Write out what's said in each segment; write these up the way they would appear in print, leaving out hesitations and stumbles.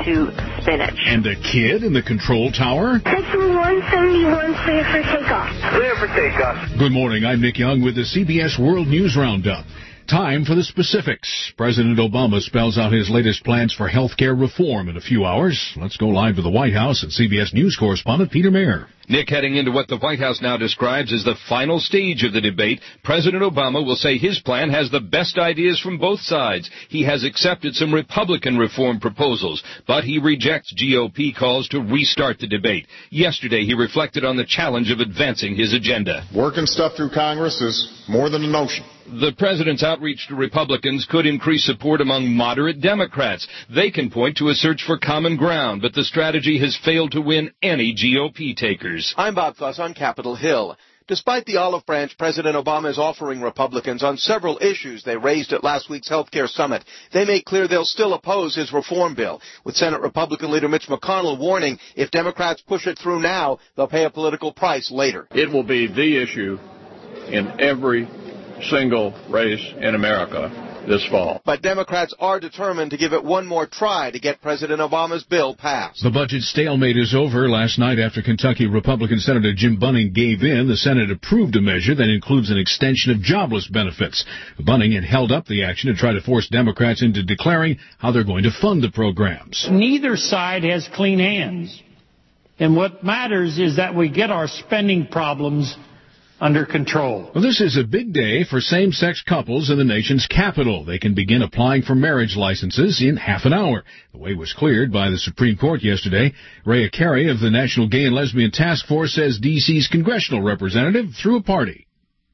to spinach. And the kid in the control tower? Section 171, clear for takeoff. Clear for takeoff. Good morning, I'm Nick Young with the CBS World News Roundup. Time for the specifics. President Obama spells out his latest plans for health care reform in a few hours. Let's go live to the White House and CBS News correspondent Peter Mayer. Nick, heading into what the White House now describes as the final stage of the debate, President Obama will say his plan has the best ideas from both sides. He has accepted some Republican reform proposals, but he rejects GOP calls to restart the debate. Yesterday, he reflected on the challenge of advancing his agenda. Working stuff through Congress is more than a notion. The president's outreach to Republicans could increase support among moderate Democrats. They can point to a search for common ground, but the strategy has failed to win any GOP takers. I'm Bob Fuss on Capitol Hill. Despite the olive branch President Obama is offering Republicans on several issues they raised at last week's health care summit, they made clear they'll still oppose his reform bill, with Senate Republican leader Mitch McConnell warning if Democrats push it through now, they'll pay a political price later. It will be the issue in every single race in America this fall. But Democrats are determined to give it one more try to get President Obama's bill passed. The budget stalemate is over. Last night, after Kentucky Republican Senator Jim Bunning gave in, the Senate approved a measure that includes an extension of jobless benefits. Bunning had held up the action to try to force Democrats into declaring how they're going to fund the programs. Neither side has clean hands. And what matters is that we get our spending problems under control. Well, this is a big day for same-sex couples in the nation's capital. They can begin applying for marriage licenses in half an hour. The way was cleared by the Supreme Court yesterday. Rhea Carey of the National Gay and Lesbian Task Force says D.C.'s congressional representative threw a party.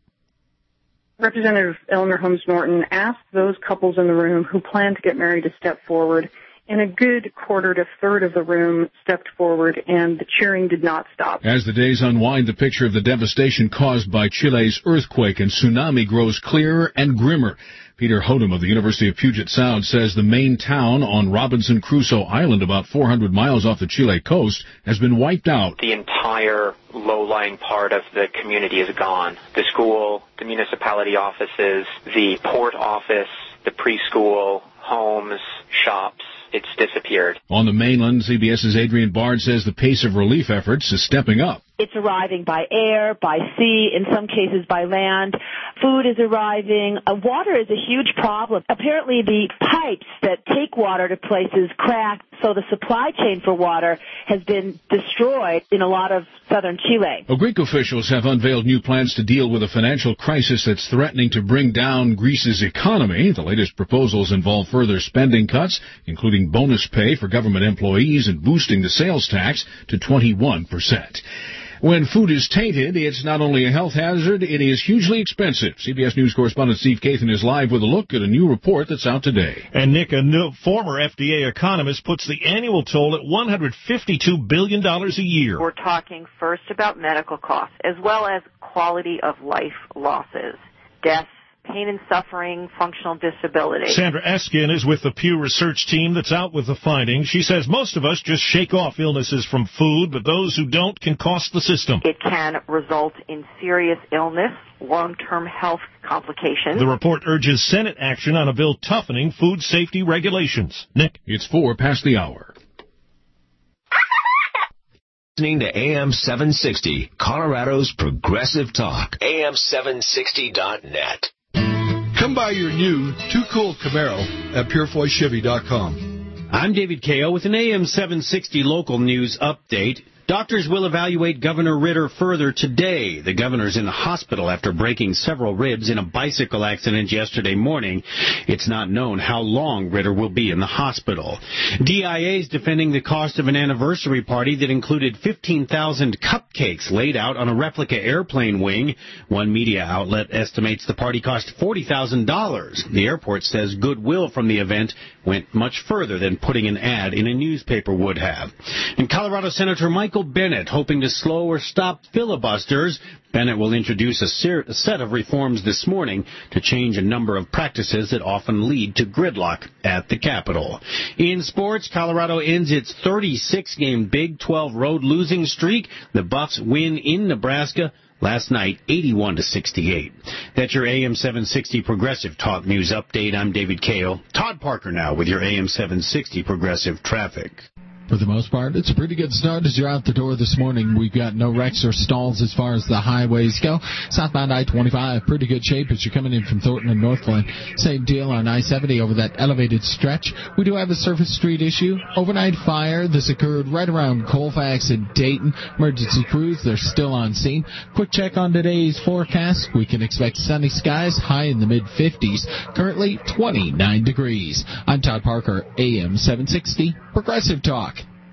Representative Eleanor Holmes Norton asked those couples in the room who plan to get married to step forward, and a good quarter to third of the room stepped forward, and the cheering did not stop. As the days unwind, the picture of the devastation caused by Chile's earthquake and tsunami grows clearer and grimmer. Peter Hodem of the University of Puget Sound says the main town on Robinson Crusoe Island, about 400 miles off the Chile coast, has been wiped out. The entire low-lying part of the community is gone. The school, the municipality offices, the port office, the preschool, homes, shops. It's disappeared. On the mainland, CBS's Adrienne Bard says the pace of relief efforts is stepping up. It's arriving by air, by sea, in some cases by land. Food is arriving. Water is a huge problem. Apparently the pipes that take water to places cracked, so the supply chain for water has been destroyed in a lot of southern Chile. Well, Greek officials have unveiled new plans to deal with a financial crisis that's threatening to bring down Greece's economy. The latest proposals involve further spending cuts, including bonus pay for government employees and boosting the sales tax to 21%. When food is tainted, it's not only a health hazard, it is hugely expensive. CBS News correspondent Steve Kathan is live with a look at a new report that's out today. And Nick, a new former FDA economist puts the annual toll at $152 billion a year. We're talking first about medical costs, as well as quality of life losses, deaths, pain and suffering, functional disability. Sandra Eskin is with the Pew Research team that's out with the findings. She says most of us just shake off illnesses from food, but those who don't can cost the system. It can result in serious illness, long-term health complications. The report urges Senate action on a bill toughening food safety regulations. Nick? It's 4 past the hour. Listening to AM 760, Colorado's Progressive Talk. AM760.net. Come buy your new Too Cool Camaro at PureFoyChevy.com. I'm David Kao with an AM 760 local news update. Doctors will evaluate Governor Ritter further today. The governor's in the hospital after breaking several ribs in a bicycle accident yesterday morning. It's not known how long Ritter will be in the hospital. DIA is defending the cost of an anniversary party that included 15,000 cupcakes laid out on a replica airplane wing. One media outlet estimates the party cost $40,000. The airport says goodwill from the event went much further than putting an ad in a newspaper would have. And Colorado Senator Michael Bennet hoping to slow or stop filibusters. Bennet will introduce a set of reforms this morning to change a number of practices that often lead to gridlock at the Capitol. In sports, Colorado ends its 36-game Big 12 road losing streak. The Buffs win in Nebraska. Last night, 81-68. That's your AM 760 Progressive Talk News Update. I'm David Kale. Todd Parker now with your AM 760 Progressive Traffic. For the most part, it's a pretty good start as you're out the door this morning. We've got no wrecks or stalls as far as the highways go. Southbound I-25, pretty good shape as you're coming in from Thornton and Northglenn. Same deal on I-70 over that elevated stretch. We do have a surface street issue. Overnight fire. This occurred right around Colfax and Dayton. Emergency crews, they're still on scene. Quick check on today's forecast. We can expect sunny skies, high in the mid-50s. Currently 29 degrees. I'm Todd Parker, AM 760, Progressive Talk.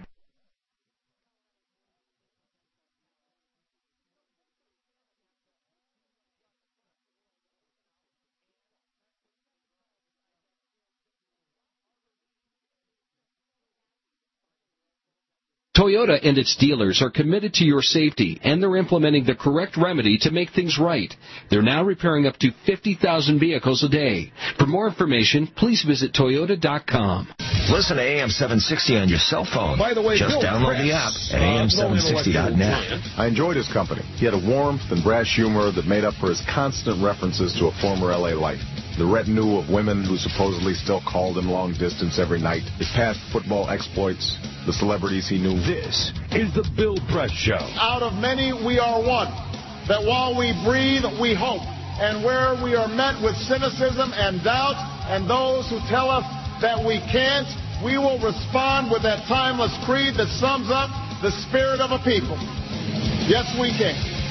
Toyota and its dealers are committed to your safety, and they're implementing the correct remedy to make things right. They're now repairing up to 50,000 vehicles a day. For more information, please visit Toyota.com. Listen to AM 760 on your cell phone. By the way, just download the app at am760.net. I enjoyed his company. He had a warmth and brash humor that made up for his constant references to a former L.A. life. The retinue of women who supposedly still called him long distance every night. His past football exploits. The celebrities he knew. This is the Bill Press Show. Out of many, we are one. That while we breathe, we hope. And where we are met with cynicism and doubt, and those who tell us that we can't, we will respond with that timeless creed that sums up the spirit of a people. Yes, we can.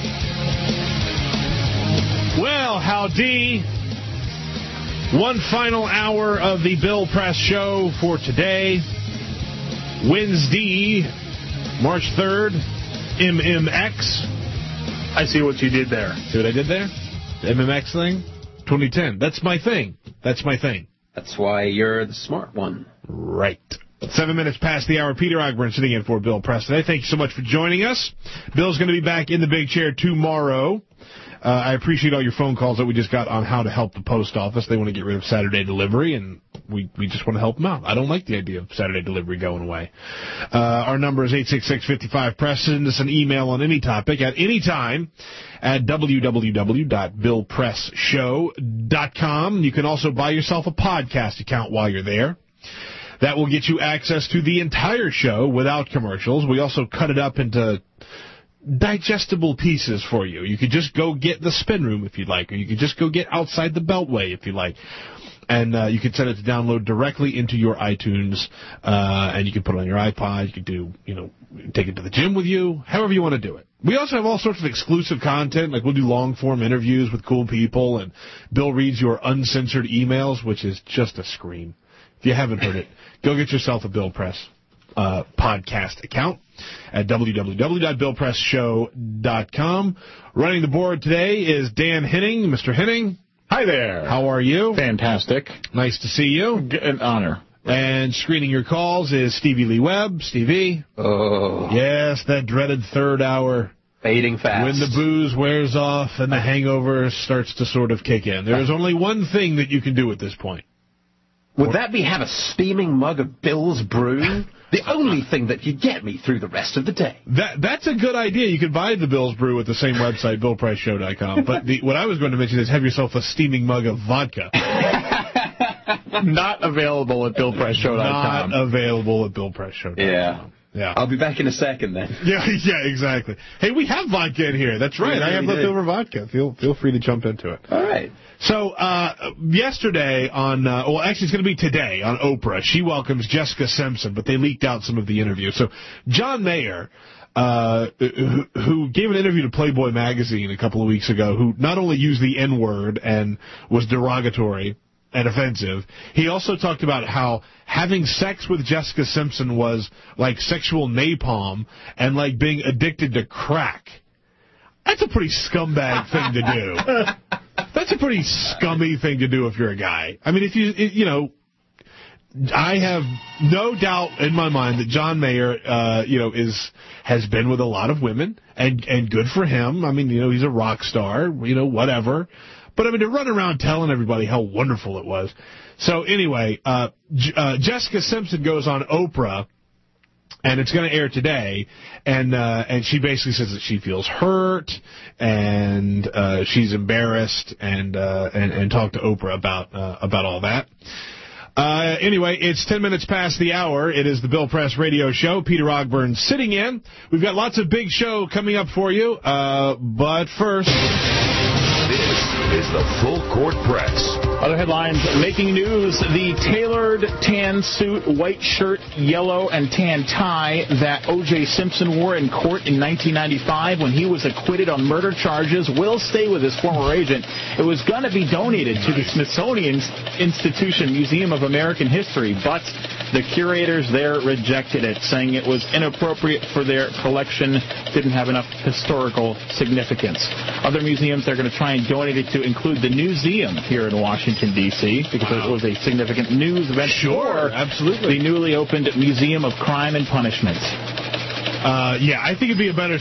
Well, howdy. One final hour of the Bill Press Show for today. Wednesday, March 3rd, MMX. I see what you did there. See what I did there? The MMX thing? 2010. That's my thing. That's why you're the smart one. Right. 7 minutes past the hour. Peter Ogburn sitting in for Bill Press today. Thank you so much for joining us. Bill's going to be back in the big chair tomorrow. I appreciate all your phone calls that we just got on how to help the post office. They want to get rid of Saturday delivery, and we just want to help them out. I don't like the idea of Saturday delivery going away. Our number is 866-55-PRESS. Send us an email on any topic at any time at www.billpressshow.com. You can also buy yourself a podcast account while you're there. That will get you access to the entire show without commercials. We also cut it up into digestible pieces for you. You could just go get the Spin Room if you'd like, or you could just go get Outside the Beltway if you'd like. And you can set it to download directly into your iTunes, and you can put it on your iPod. You could do, take it to the gym with you, however you want to do it. We also have all sorts of exclusive content, like we'll do long-form interviews with cool people, and Bill reads your uncensored emails, which is just a scream. If you haven't heard it, go get yourself a Bill Press podcast account at www.billpressshow.com. Running the board today is Dan Henning. Mr. Henning. Hi there. How are you? Fantastic. Nice to see you. An honor. And screening your calls is Stevie Lee Webb. Stevie. Oh. Yes, that dreaded third hour. Fading fast. When the booze wears off and the hangover starts to sort of kick in. There is only one thing that you can do at this point. Would that be have a steaming mug of Bill's Brew? The only thing that could get me through the rest of the day. That's a good idea. You could buy the Bill's Brew at the same website, BillPressShow.com. But what I was going to mention is have yourself a steaming mug of vodka. Not available at BillPressShow.com. Not available at BillPressShow.com. Yeah. I'll be back in a second then. Yeah, exactly. Hey, we have vodka in here. That's right. I have leftover vodka. Feel free to jump into it. All right. So, yesterday on, actually it's going to be today on Oprah, she welcomes Jessica Simpson, but they leaked out some of the interview. So, John Mayer, who gave an interview to Playboy magazine a couple of weeks ago, who not only used the N-word and was derogatory and offensive, he also talked about how having sex with Jessica Simpson was like sexual napalm and like being addicted to crack. That's a pretty scumbag thing to do. That's a pretty scummy thing to do if you're a guy. I mean, I have no doubt in my mind that John Mayer, has been with a lot of women, and good for him. I mean, he's a rock star, whatever. But, I mean, to run around telling everybody how wonderful it was. So, anyway, Jessica Simpson goes on Oprah, And it's going to air today, and she basically says that she feels hurt, and she's embarrassed, and talked to Oprah about all that. Anyway, it's 10 minutes past the hour. It is the Bill Press Radio Show. Peter Ogburn sitting in. We've got lots of big show coming up for you, but first... This is the Full Court Press. Other headlines making news. The tailored tan suit, white shirt, yellow and tan tie that O.J. Simpson wore in court in 1995 when he was acquitted on murder charges will stay with his former agent. It was going to be donated to the Smithsonian Institution Museum of American History, but the curators there rejected it, saying it was inappropriate for their collection, didn't have enough historical significance. Other museums they're going to try and donate it to include the Newseum here in Washington, D.C., because it was a significant news event for absolutely. The newly opened Museum of Crime and Punishment. Yeah, I think it'd be a better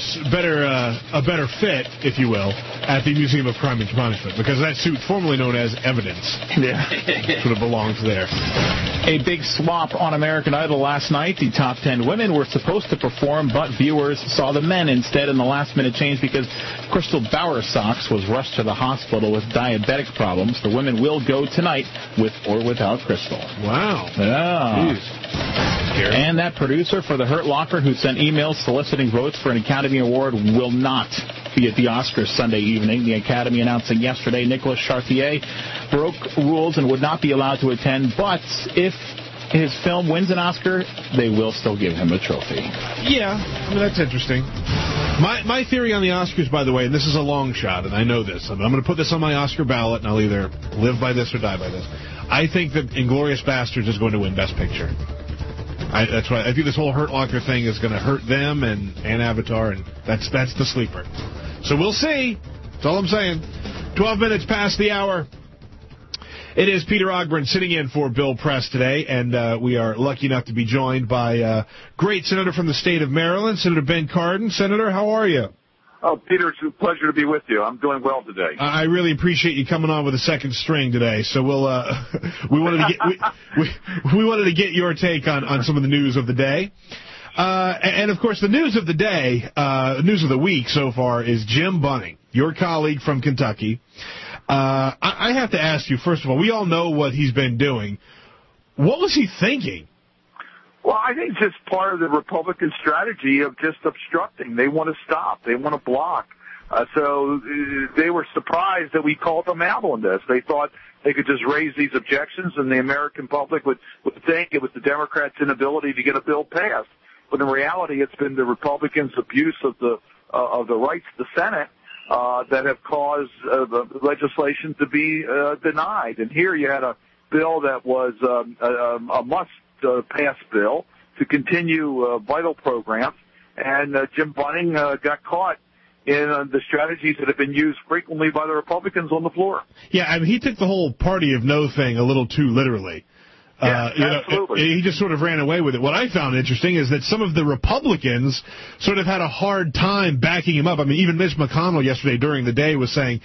fit, if you will, at the Museum of Crime and Punishment, because that suit, formerly known as Evidence, sort of belongs there. A big swap on American Idol last night. The top 10 women were supposed to perform, but viewers saw the men instead in the last-minute change because Crystal Bowersox was rushed to the hospital with diabetic problems. The women will go tonight with or without Crystal. Wow. Yeah. Jeez. And that producer for The Hurt Locker who sent emails soliciting votes for an Academy Award will not be at the Oscars Sunday evening. The Academy announcing yesterday Nicolas Chartier broke rules and would not be allowed to attend, but if his film wins an Oscar, they will still give him a trophy. Yeah, I mean, that's interesting. My theory on the Oscars, by the way, and this is a long shot, and I know this, I'm going to put this on my Oscar ballot, and I'll either live by this or die by this. I think that Inglourious Basterds is going to win Best Picture. That's why I think this whole Hurt Locker thing is going to hurt them and Avatar, and that's the sleeper. So we'll see. That's all I'm saying. 12 minutes past the hour. It is Peter Ogburn sitting in for Bill Press today, and we are lucky enough to be joined by a great senator from the state of Maryland, Senator Ben Cardin. Senator, how are you? Oh, Peter, it's a pleasure to be with you. I'm doing well today. I really appreciate you coming on with a second string today. So we wanted to get your take on some of the news of the day. And of course, the news of the day, news of the week so far is Jim Bunning, your colleague from Kentucky. I have to ask you, first of all, we all know what he's been doing. What was he thinking? Well, I think it's just part of the Republican strategy of just obstructing. They want to stop. They want to block. So they were surprised that we called them out on this. They thought they could just raise these objections and the American public would think it was the Democrats' inability to get a bill passed. But in reality, it's been the Republicans' abuse of the rights of the Senate that have caused the legislation to be denied. And here you had a bill that was a must-pass bill to continue vital programs, and Jim Bunning got caught in the strategies that have been used frequently by the Republicans on the floor. Yeah, I mean, he took the whole party of no thing a little too literally. Absolutely. He just sort of ran away with it. What I found interesting is that some of the Republicans sort of had a hard time backing him up. I mean, even Mitch McConnell yesterday during the day was saying,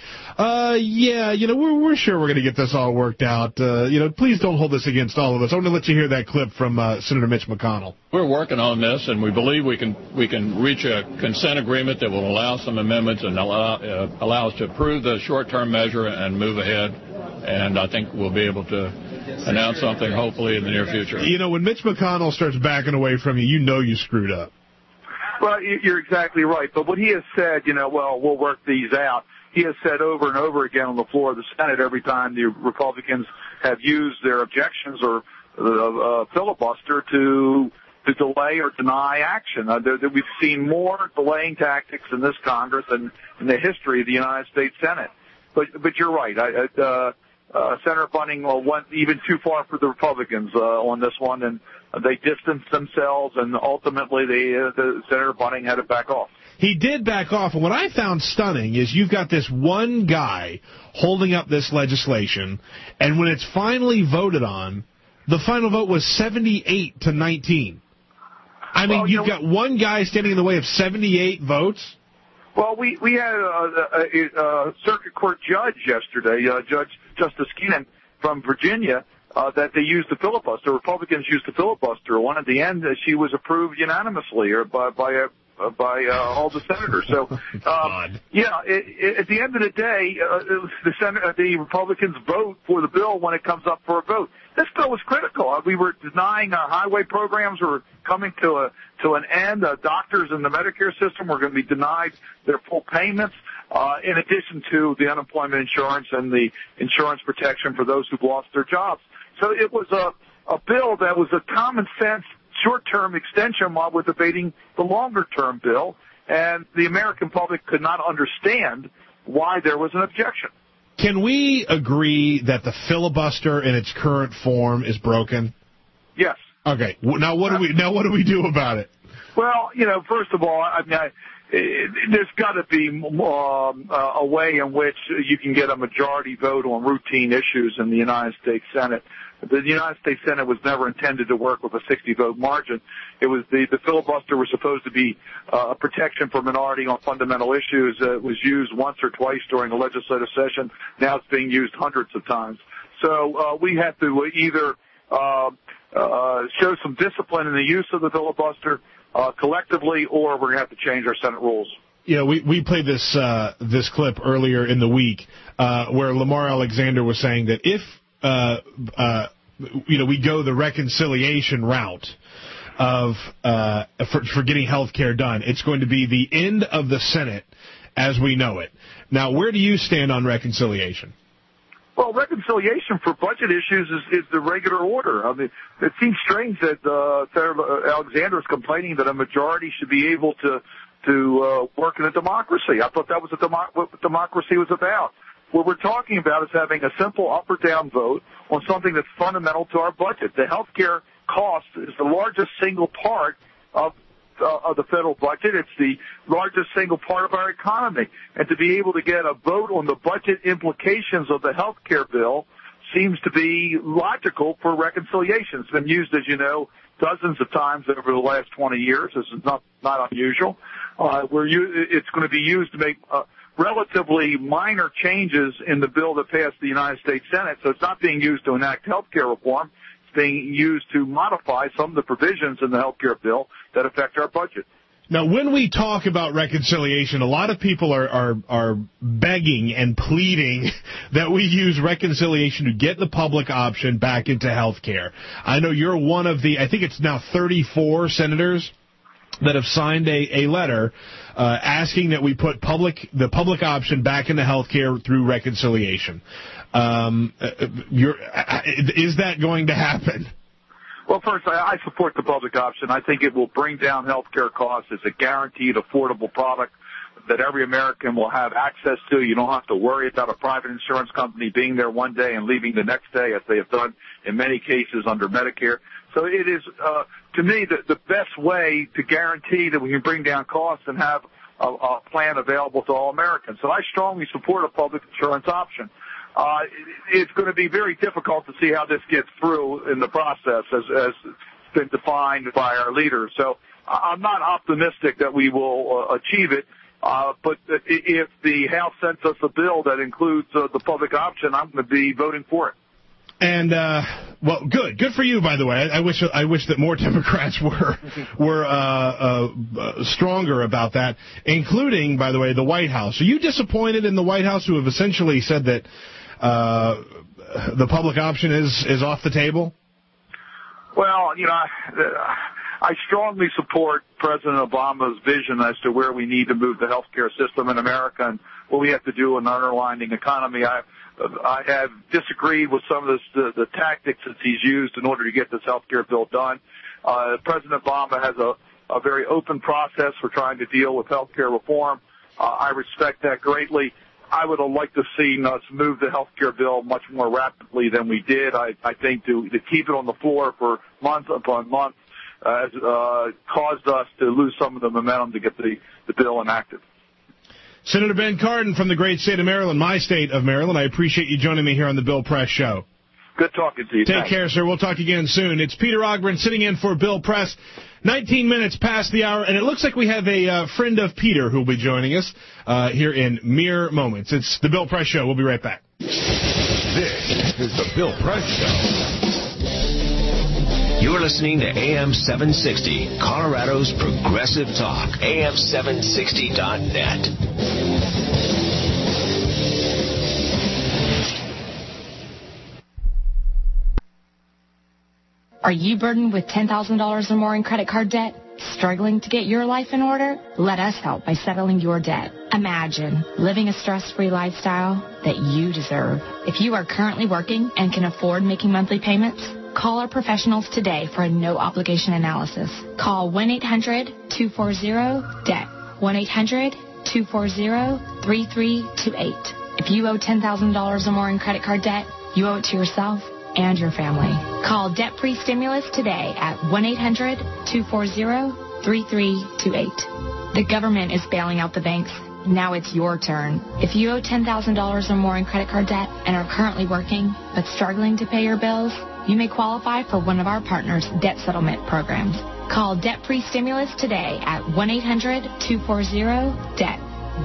we're sure we're going to get this all worked out. Please don't hold this against all of us. I want to let you hear that clip from Senator Mitch McConnell. We're working on this, and we believe we can reach a consent agreement that will allow some amendments and allow us to approve the short-term measure and move ahead. And I think we'll be able to announce something hopefully in the near future. When Mitch McConnell starts backing away from you, you screwed up. Well, you're exactly right. But what he has said, we'll work these out. He has said over and over again on the floor of the Senate every time the Republicans have used their objections or filibuster to delay or deny action. We've seen more delaying tactics in this Congress than in the history of the United States Senate. But you're right. Senator Bunning went even too far for the Republicans on this one, and they distanced themselves, and ultimately the Senator Bunning had to back off. He did back off, and what I found stunning is you've got this one guy holding up this legislation, and when it's finally voted on, the final vote was 78-19. I mean, you've got one guy standing in the way of 78 votes. Well, we had a circuit court judge yesterday, Justice Keenan from Virginia, that they used to filibuster. Republicans used to filibuster one. At the end, she was approved unanimously or by all the senators. So, at the end of the day, the Republicans vote for the bill when it comes up for a vote. This bill was critical. We were denying our highway programs were coming to an end. Doctors in the Medicare system were going to be denied their full payments, in addition to the unemployment insurance and the insurance protection for those who've lost their jobs. So it was a bill that was a common sense short-term extension while we're debating the longer-term bill, and the American public could not understand why there was an objection. Can we agree that the filibuster in its current form is broken? Yes. Okay. Now what do we do about it? Well, first of all, there's got to be a way in which you can get a majority vote on routine issues in the United States Senate. The United States Senate was never intended to work with a 60-vote margin. It was the filibuster was supposed to be a protection for minority on fundamental issues. It was used once or twice during a legislative session. Now it's being used hundreds of times. So we have to either show some discipline in the use of the filibuster collectively, or we're going to have to change our Senate rules. We played this clip earlier in the week where Lamar Alexander was saying that if we go the reconciliation route of for getting health care done, it's going to be the end of the Senate as we know it. Now, where do you stand on reconciliation? Well, reconciliation for budget issues is the regular order. I mean, it seems strange that Senator Alexander is complaining that a majority should be able to work in a democracy. I thought that was what democracy was about. What we're talking about is having a simple up or down vote on something that's fundamental to our budget. The health care cost is the largest single part of the federal budget. It's the largest single part of our economy. And to be able to get a vote on the budget implications of the health care bill seems to be logical for reconciliation. It's been used, as you know, dozens of times over the last 20 years. This is not unusual. It's going to be used to make relatively minor changes in the bill that passed the United States Senate. So it's not being used to enact health care reform. It's being used to modify some of the provisions in the health care bill that affect our budget. Now, when we talk about reconciliation, a lot of people are begging and pleading that we use reconciliation to get the public option back into health care. I know you're one of the, I think it's now 34 senators that have signed a letter asking that we put the public option back into health care through reconciliation. Is that going to happen? Well, first, I support the public option. I think it will bring down health care costs. It's a guaranteed, affordable product that every American will have access to. You don't have to worry about a private insurance company being there one day and leaving the next day, as they have done in many cases under Medicare. So it is, to me, the best way to guarantee that we can bring down costs and have a plan available to all Americans. So I strongly support a public insurance option. It's going to be very difficult to see how this gets through in the process as it's been defined by our leaders. So I'm not optimistic that we will achieve it. But if the House sends us a bill that includes the public option, I'm going to be voting for it. And well, good for you, by the way. I wish that more Democrats were stronger about that, including, by the way, the White House. Are you disappointed in the White House, who have essentially said that the public option is off the table? Well, I strongly support President Obama's vision as to where we need to move the healthcare system in America and what we have to do in the underlying economy. I have disagreed with some of the tactics that he's used in order to get this health care bill done. President Obama has a very open process for trying to deal with health care reform. I respect that greatly. I would have liked to see us move the health care bill much more rapidly than we did. I think to keep it on the floor for month upon month has caused us to lose some of the momentum to get the bill enacted. Senator Ben Cardin from the great state of Maryland, my state of Maryland. I appreciate you joining me here on the Bill Press Show. Good talking to you. Take care, sir. We'll talk again soon. It's Peter Ogburn sitting in for Bill Press. 19 minutes past the hour, and it looks like we have a friend of Peter who will be joining us here in mere moments. It's the Bill Press Show. We'll be right back. This is the Bill Press Show. You're listening to AM 760, Colorado's Progressive Talk. AM760.net. Are you burdened with $10,000 or more in credit card debt? Struggling to get your life in order? Let us help by settling your debt. Imagine living a stress-free lifestyle that you deserve. If you are currently working and can afford making monthly payments, call our professionals today for a no-obligation analysis. Call 1-800-240-DEBT. 1-800-240-3328. If you owe $10,000 or more in credit card debt, you owe it to yourself and your family. Call Debt Free Stimulus today at 1-800-240-3328. The government is bailing out the banks. Now it's your turn. If you owe $10,000 or more in credit card debt and are currently working but struggling to pay your bills, you may qualify for one of our partners' debt settlement programs. Call Debt Free Stimulus today at 1-800-240-DEBT.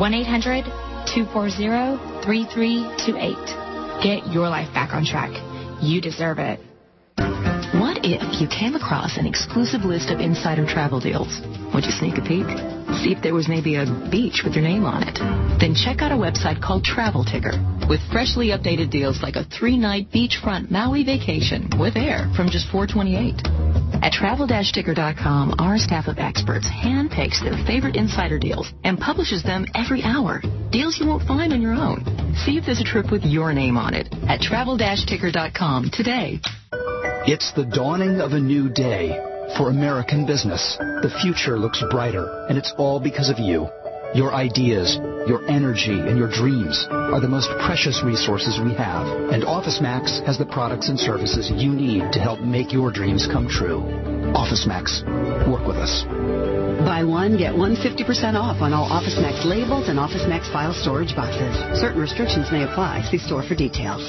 1-800-240-3328. Get your life back on track. You deserve it. What if you came across an exclusive list of insider travel deals? Would you sneak a peek? See if there was maybe a beach with your name on it. Then check out a website called Travel Ticker with freshly updated deals like a 3-night beachfront Maui vacation with air from just $428. At travel-ticker.com, our staff of experts handpicks their favorite insider deals and publishes them every hour. Deals you won't find on your own. See if there's a trip with your name on it at travel-ticker.com today. It's the dawning of a new day for American business. The future looks brighter, and it's all because of you. Your ideas, your energy, and your dreams are the most precious resources we have, and OfficeMax has the products and services you need to help make your dreams come true. OfficeMax. Work with us. Buy one, get one 50% off on all OfficeMax labels and OfficeMax file storage boxes. Certain restrictions may apply. See store for details.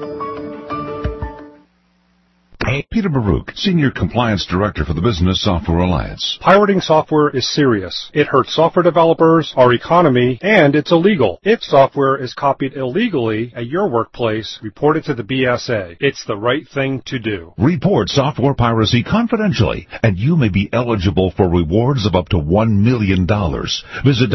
Peter Baruch, Senior Compliance Director for the Business Software Alliance. Pirating software is serious. It hurts software developers, our economy, and it's illegal. If software is copied illegally at your workplace, report it to the BSA. It's the right thing to do. Report software piracy confidentially, and you may be eligible for rewards of up to $1 million. Visit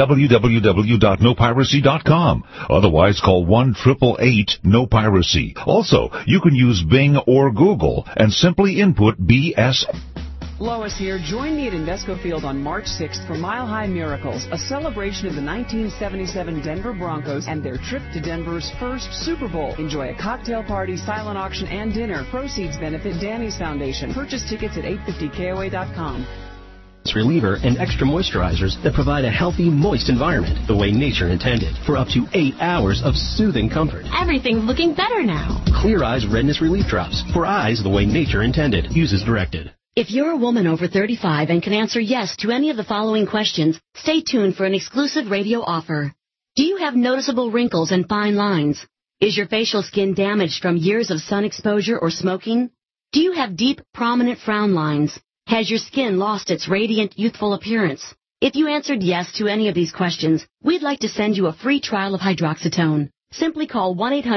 www.nopiracy.com. Otherwise, call 1-888-NO-PIRACY. Also, you can use Bing or Google and simply input BS. Lois here. Join me at Invesco Field on March 6th for Mile High Miracles, a celebration of the 1977 Denver Broncos and their trip to Denver's first Super Bowl. Enjoy a cocktail party, silent auction, and dinner. Proceeds benefit Danny's Foundation. Purchase tickets at 850KOA.com. Reliever and extra moisturizers that provide a healthy, moist environment the way nature intended for up to 8 hours of soothing comfort. Everything's looking better now. Clear Eyes Redness Relief Drops for eyes the way nature intended. Use as directed. If you're a woman over 35 and can answer yes to any of the following questions, stay tuned for an exclusive radio offer. Do you have noticeable wrinkles and fine lines? Is your facial skin damaged from years of sun exposure or smoking? Do you have deep, prominent frown lines? Has your skin lost its radiant, youthful appearance? If you answered yes to any of these questions, we'd like to send you a free trial of hydroxytone. Simply call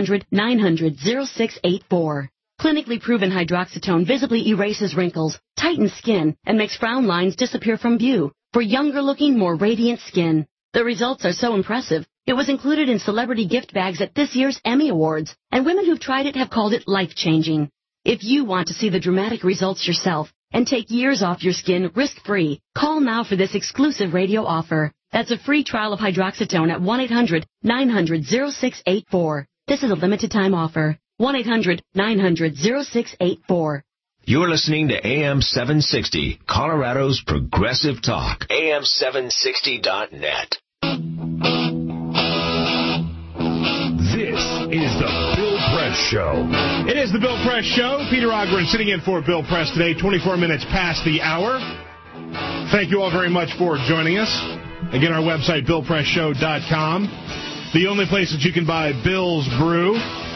1-800-900-0684. Clinically proven hydroxytone visibly erases wrinkles, tightens skin, and makes frown lines disappear from view for younger-looking, more radiant skin. The results are so impressive, it was included in celebrity gift bags at this year's Emmy Awards, and women who've tried it have called it life-changing. If you want to see the dramatic results yourself, and take years off your skin risk-free, call now for this exclusive radio offer. That's a free trial of hydroxytone at 1-800-900-0684. This is a limited-time offer. 1-800-900-0684. You're listening to AM 760, Colorado's Progressive Talk. AM760.net. This is the Bill Press Show. It is the Bill Press Show. Peter Ogren sitting in for Bill Press today, 24 minutes past the hour. Thank you all very much for joining us. Again, our website, BillPressShow.com. The only place that you can buy Bill's Brew.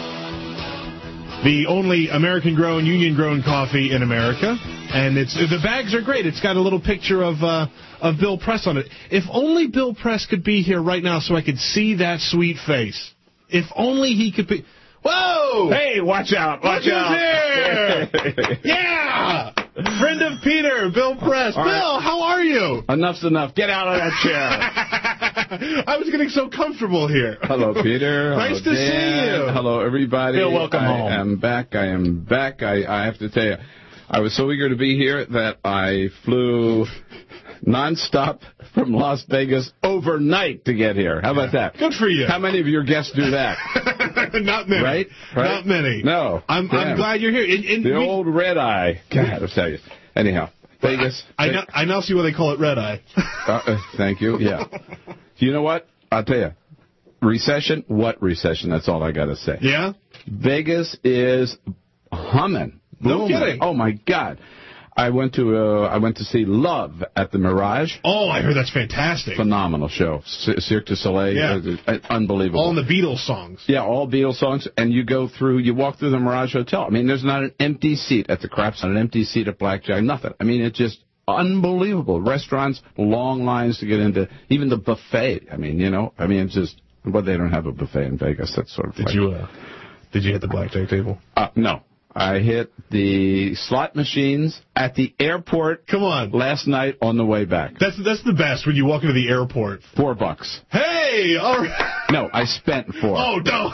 The only American-grown, union-grown coffee in America. And the bags are great. It's got a little picture of Bill Press on it. If only Bill Press could be here right now so I could see that sweet face. If only he could be... Whoa! Hey, watch out. Watch out. There. Yeah! Friend of Peter, Bill Press. All right. Bill, how are you? Enough's enough. Get out of that chair. I was getting so comfortable here. Hello, Peter. Nice Hello, to see Dan. you. Hello, everybody. Bill, welcome home. I am back. I have to tell you, I was so eager to be here that I flew nonstop from Las Vegas overnight to get here. How about that? Good for you. How many of your guests do that? Not many. Right? Not many. No. I'm glad you're here. The old red eye. God, I'll tell you. Anyhow, Vegas. I now see why they call it red eye. Thank you. Yeah. You know what? I'll tell you. Recession? What recession? That's all I got to say. Yeah? Vegas is humming. No kidding. Oh, my God. I went to see Love at the Mirage. Oh, I heard that's fantastic. Phenomenal show. Cirque du Soleil. Yeah. Unbelievable. All in the Beatles songs. Yeah, all Beatles songs. And you walk through the Mirage Hotel. I mean, there's not an empty seat at the Craps, not an empty seat at Blackjack, nothing. I mean, it's just unbelievable. Restaurants, long lines to get into, even the buffet. I mean, it's just, but they don't have a buffet in Vegas. That's sort of Did you hit the blackjack table? No. I hit the slot machines at the airport. Come on. Last night on the way back. That's the best when you walk into the airport. $4. Hey! All right. No, I spent $4. Oh, no.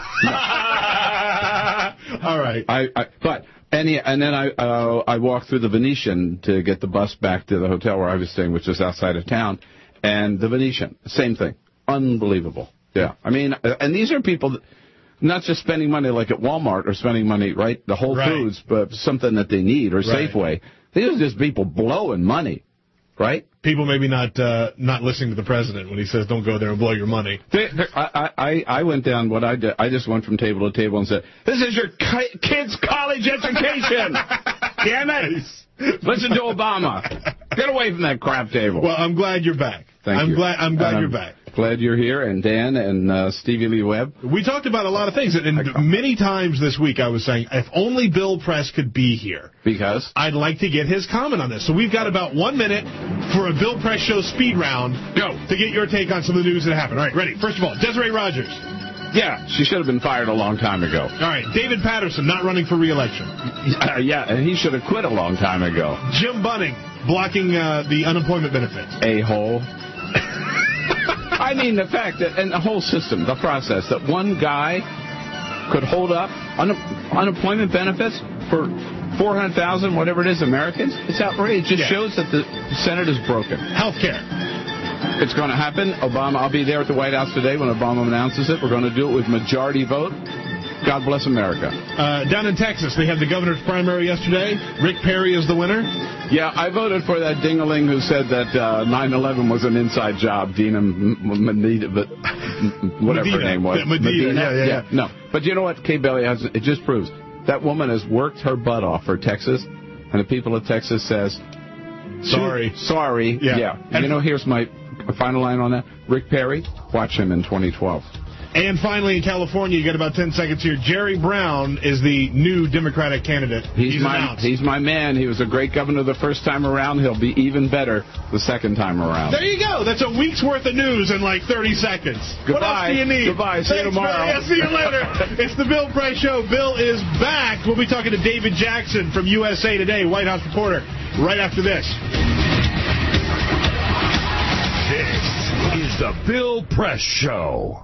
All right. And then I walked through the Venetian to get the bus back to the hotel where I was staying, which was outside of town. And the Venetian, same thing. Unbelievable. Yeah. I mean, and these are people that, not just spending money like at Walmart or spending money, right, the Whole Foods, but something that they need, or Safeway. These are just people blowing money, right? People maybe not listening to the president when he says don't go there and blow your money. I went down what I did. I just went from table to table and said, this is your kid's college education. Damn it. Listen to Obama. Get away from that crap table. Well, I'm glad you're back. Thank you. I'm glad you're back. Glad you're here, and Dan and Stevie Lee Webb. We talked about a lot of things, and many times this week I was saying, if only Bill Press could be here. Because? I'd like to get his comment on this. So we've got about 1 minute for a Bill Press Show speed round. Go. To get your take on some of the news that happened. All right, ready. First of all, Desiree Rogers. Yeah, she should have been fired a long time ago. All right, David Patterson not running for re-election. Yeah, and he should have quit a long time ago. Jim Bunning blocking the unemployment benefits. A-hole. I mean, the fact that, and the whole system, the process, that one guy could hold up unemployment benefits for 400,000, whatever it is, Americans, it's outrageous. It just shows that the Senate is broken. Healthcare. It's going to happen. Obama, I'll be there at the White House today when Obama announces it. We're going to do it with majority vote. God bless America. Down in Texas, they had the governor's primary yesterday. Rick Perry is the winner. Yeah, I voted for that dingaling who said that 9/11 was an inside job, Dina Medina, but whatever her name was. Medina. Yeah. No, but you know what, Kay Bailey has? It just proves that woman has worked her butt off for Texas, and the people of Texas says, sorry. Yeah. You know, here's my final line on that. Rick Perry, watch him in 2012. And finally, in California, you got about 10 seconds here. Jerry Brown is the new Democratic candidate. He's my man. He was a great governor the first time around. He'll be even better the second time around. There you go. That's a week's worth of news in like 30 seconds. Goodbye. What else do you need? Goodbye. See you tomorrow. Yeah, see you later. It's the Bill Price Show. Bill is back. We'll be talking to David Jackson from USA Today, White House reporter, right after this. This is the Bill Press Show.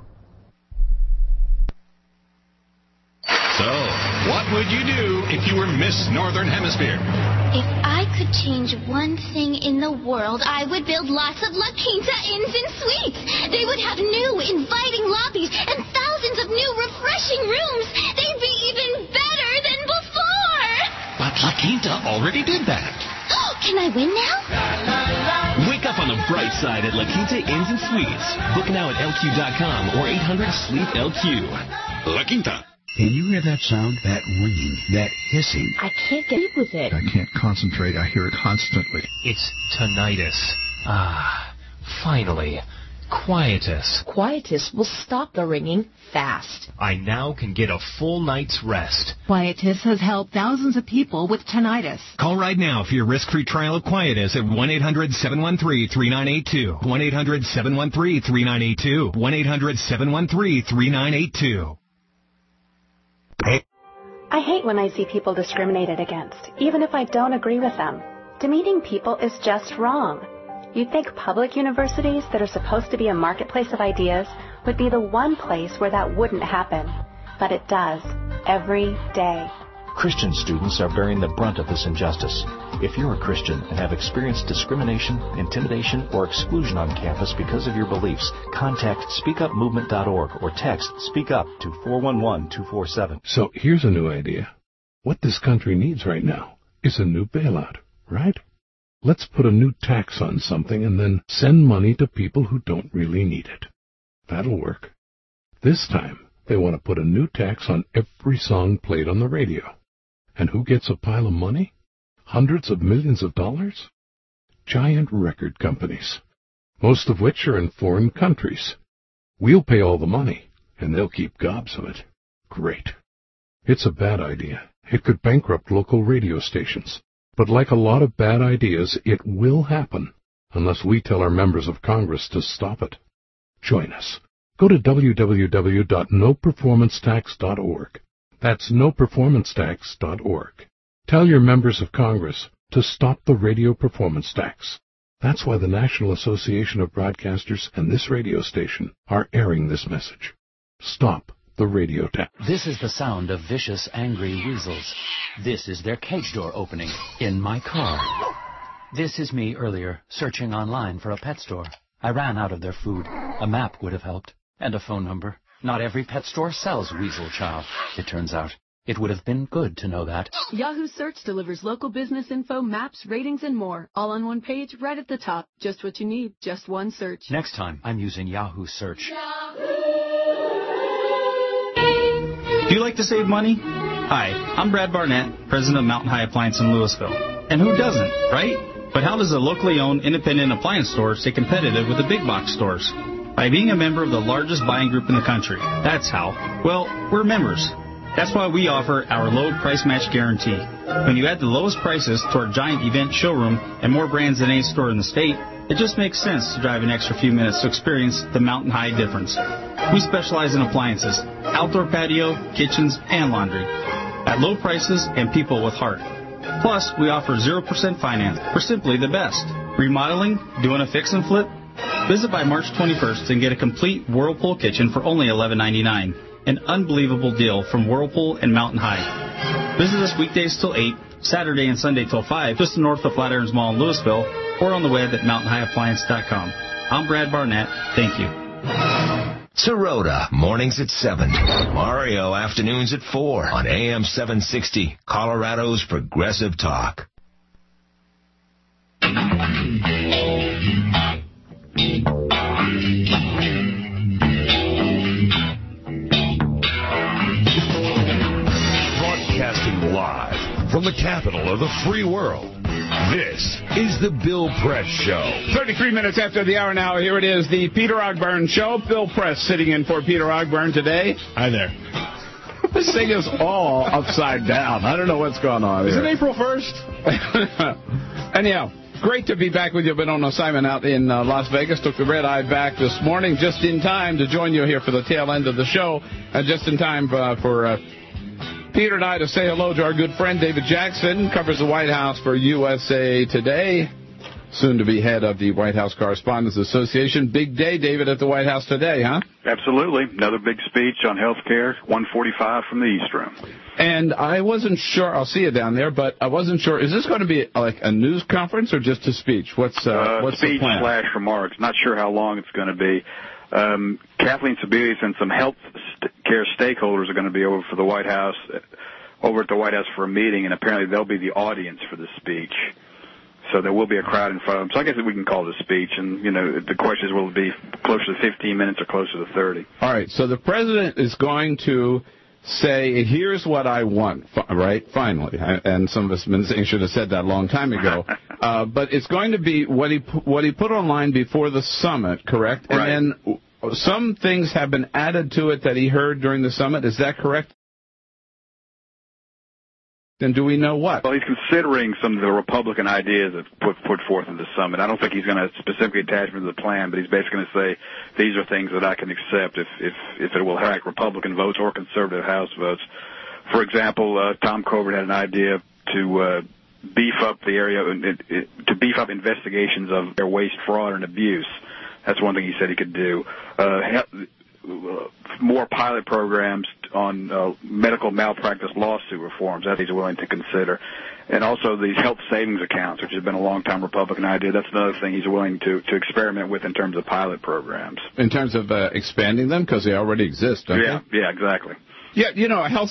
So, what would you do if you were Miss Northern Hemisphere? If I could change one thing in the world, I would build lots of La Quinta Inns and Suites. They would have new, inviting lobbies and thousands of new, refreshing rooms. They'd be even better than before. But La Quinta already did that. Can I win now? Wake up on the bright side at La Quinta Inns and Suites. Book now at LQ.com or 800-SLEEP-LQ. La Quinta. Can you hear that sound? That ringing, that hissing? I can't get sleep with it. I can't concentrate. I hear it constantly. It's tinnitus. Finally. Quietus. Quietus will stop the ringing fast. I now can get a full night's rest. Quietus has helped thousands of people with tinnitus. Call right now for your risk-free trial of Quietus at 1-800-713-3982. 1-800-713-3982. 1-800-713-3982. I hate when I see people discriminated against, even if I don't agree with them. Demeaning people is just wrong. You'd think public universities that are supposed to be a marketplace of ideas would be the one place where that wouldn't happen. But it does, every day. Christian students are bearing the brunt of this injustice. If you're a Christian and have experienced discrimination, intimidation, or exclusion on campus because of your beliefs, contact speakupmovement.org or text Speak Up to 411-247. So here's a new idea. What this country needs right now is a new bailout, right? Let's put a new tax on something and then send money to people who don't really need it. That'll work. This time, they want to put a new tax on every song played on the radio. And who gets a pile of money? Hundreds of millions of dollars? Giant record companies, most of which are in foreign countries. We'll pay all the money, and they'll keep gobs of it. Great. It's a bad idea. It could bankrupt local radio stations. But like a lot of bad ideas, it will happen, unless we tell our members of Congress to stop it. Join us. Go to www.noperformancetax.org. That's noperformancetax.org. Tell your members of Congress to stop the radio performance tax. That's why the National Association of Broadcasters and this radio station are airing this message. Stop the radio tax. This is the sound of vicious, angry weasels. This is their cage door opening in my car. This is me earlier, searching online for a pet store. I ran out of their food. A map would have helped. And a phone number. Not every pet store sells Weasel Chow, it turns out. It would have been good to know that. Yahoo Search delivers local business info, maps, ratings, and more. All on one page, right at the top. Just what you need, just one search. Next time, I'm using Yahoo Search. Do you like to save money? Hi, I'm Brad Barnett, president of Mountain High Appliance in Louisville. And who doesn't, right? But how does a locally owned independent appliance store stay competitive with the big box stores? By being a member of the largest buying group in the country. That's how. Well, we're members. That's why we offer our low price match guarantee. When you add the lowest prices to our giant event showroom and more brands than any store in the state, it just makes sense to drive an extra few minutes to experience the Mountain High difference. We specialize in appliances, outdoor patio, kitchens, and laundry. At low prices and people with heart. Plus, we offer 0% finance. We're simply the best. Remodeling? Doing a fix and flip? Visit by March 21st and get a complete Whirlpool kitchen for only $11.99. An unbelievable deal from Whirlpool and Mountain High. Visit us weekdays till 8, Saturday and Sunday till 5, just north of Flatirons Mall in Louisville, or on the web at mountainhighappliance.com. I'm Brad Barnett. Thank you. Sirota, mornings at 7. Mario, afternoons at 4 on AM 760, Colorado's Progressive Talk. Broadcasting live from the capital of the free world. This is the Bill Press Show. 33 minutes after the hour now, here it is, the Peter Ogburn Show. Bill Press sitting in for Peter Ogburn today. Hi there. This thing is all upside down. I don't know what's going on Is here. it April 1st? Anyhow, great to be back with you. Been on assignment out in Las Vegas. Took the red eye back this morning just in time to join you here for the tail end of the show. Just in time for Peter and I to say hello to our good friend David Jackson. Covers the White House for USA Today. Soon to be head of the White House Correspondents Association. Big day, David, at the White House today, huh? Absolutely. Another big speech on health care, 145 from the East Room. And I wasn't sure, I'll see you down there, but I wasn't sure, is this going to be like a news conference or just a speech? What's the plan? Speech/remarks. Not sure how long it's going to be. Kathleen Sebelius and some health care stakeholders are going to be over for the White House, over at the White House for a meeting, and apparently they'll be the audience for the speech. So there will be a crowd in front of them. So I guess we can call it a speech. And, you know, the question is, will it be closer to 15 minutes or closer to 30? All right. So the president is going to say, here's what I want, right? Finally. And some of us have been saying should have said that a long time ago. But it's going to be what he put online before the summit, correct? Right. And then some things have been added to it that he heard during the summit. Is that correct? Then do we know what? Well, he's considering some of the Republican ideas that put forth in the summit. I don't think he's going to specifically attach them to the plan, but he's basically going to say these are things that I can accept if it will hack Republican votes or conservative House votes For example, Tom Coburn had an idea to beef up the area, to beef up investigations of their waste, fraud, and abuse. That's one thing he said he could do. More pilot programs on medical malpractice lawsuit reforms that he's willing to consider. And also these health savings accounts, which has been a long-time Republican idea. That's another thing he's willing to experiment with in terms of pilot programs. In terms of expanding them, because they already exist, don't they? Yeah, exactly. Yeah, a health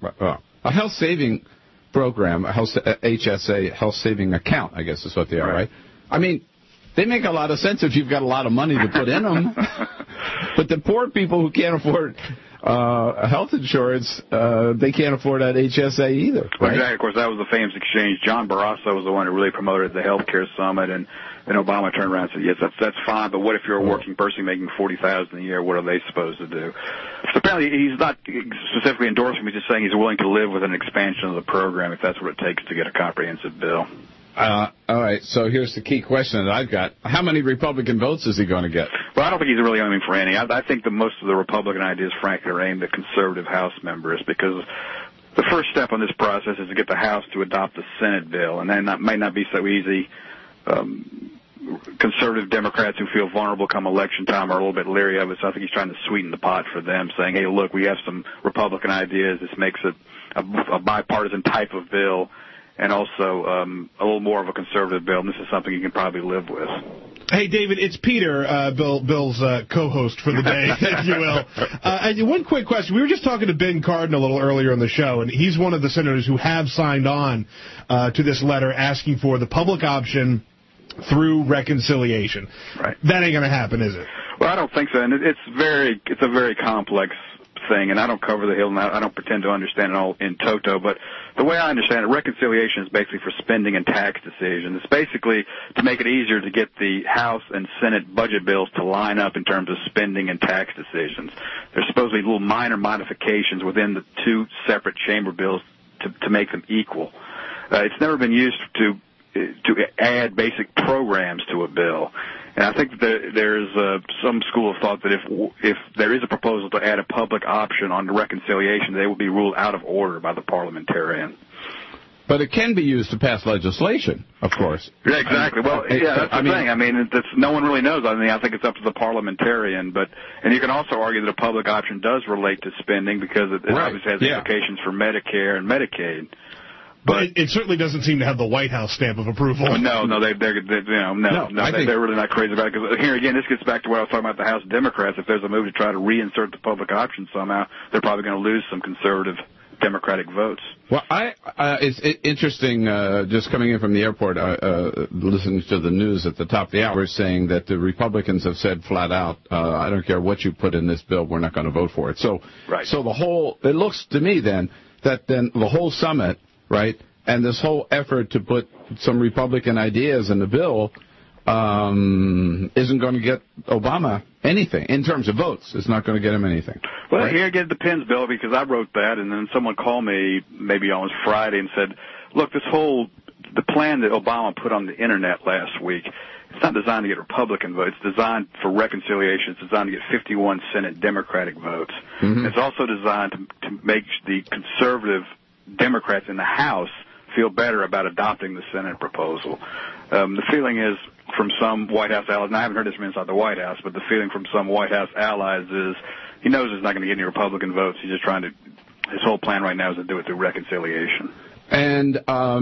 saving program, a HSA, health saving account, I guess is what they are, right? I mean, they make a lot of sense if you've got a lot of money to put in them. But the poor people who can't afford health insurance, they can't afford that HSA either. Right? Exactly. Of course, that was the famous exchange. John Barrasso was the one who really promoted the healthcare summit, and Obama turned around and said, "Yes, that's fine, but what if you're a working person making $40,000 a year? What are they supposed to do?" So apparently, he's not specifically endorsing me, just saying he's willing to live with an expansion of the program if that's what it takes to get a comprehensive bill. All right, so here's the key question that I've got. How many Republican votes is he going to get? Well, I don't think he's really aiming for any. I think that most of the Republican ideas, frankly, are aimed at conservative House members, because the first step on this process is to get the House to adopt the Senate bill, and that may not be so easy. Conservative Democrats who feel vulnerable come election time are a little bit leery of it, so I think he's trying to sweeten the pot for them, saying, hey, look, we have some Republican ideas. This makes it a bipartisan type of bill, and also a little more of a conservative bill, and this is something you can probably live with. Hey, David, it's Peter, Bill's co-host for the day, if you will. And one quick question. We were just talking to Ben Cardin a little earlier in the show, and he's one of the senators who have signed on to this letter asking for the public option through reconciliation. Right. That ain't going to happen, is it? Well, I don't think so, and it's a very complex thing, and I don't cover the Hill, and I don't pretend to understand it all in toto, but the way I understand it, reconciliation is basically for spending and tax decisions. It's basically to make it easier to get the House and Senate budget bills to line up in terms of spending and tax decisions. There's supposed to be little minor modifications within the two separate chamber bills to make them equal. It's never been used to add basic programs to a bill. And I think that there's some school of thought that if there is a proposal to add a public option on the reconciliation, they will be ruled out of order by the parliamentarian. But it can be used to pass legislation, of course. Yeah, exactly. Well, yeah, that's the thing. I mean, no one really knows. I mean, I think it's up to the parliamentarian. And you can also argue that a public option does relate to spending because it obviously has implications for Medicare and Medicaid. But it certainly doesn't seem to have the White House stamp of approval. No, they're really not crazy about it. Because here again, this gets back to what I was talking about the House Democrats. If there's a move to try to reinsert the public option somehow, they're probably going to lose some conservative Democratic votes. Well, it's interesting, just coming in from the airport, listening to the news at the top of the hour, saying that the Republicans have said flat out, I don't care what you put in this bill, we're not going to vote for it. So it looks to me then that the whole summit, right, and this whole effort to put some Republican ideas in the bill isn't going to get Obama anything in terms of votes. It's not going to get him anything. Well, right? Here again, it depends, Bill, because I wrote that, and then someone called me maybe on Friday and said, look, the plan that Obama put on the Internet last week, it's not designed to get Republican votes. It's designed for reconciliation. It's designed to get 51 Senate Democratic votes. Mm-hmm. It's also designed to make the conservative Democrats in the House feel better about adopting the Senate proposal. The feeling is from some White House allies, and I haven't heard this from inside the White House, but the feeling from some White House allies is he knows he's not going to get any Republican votes. He's just trying to, his whole plan right now is to do it through reconciliation. And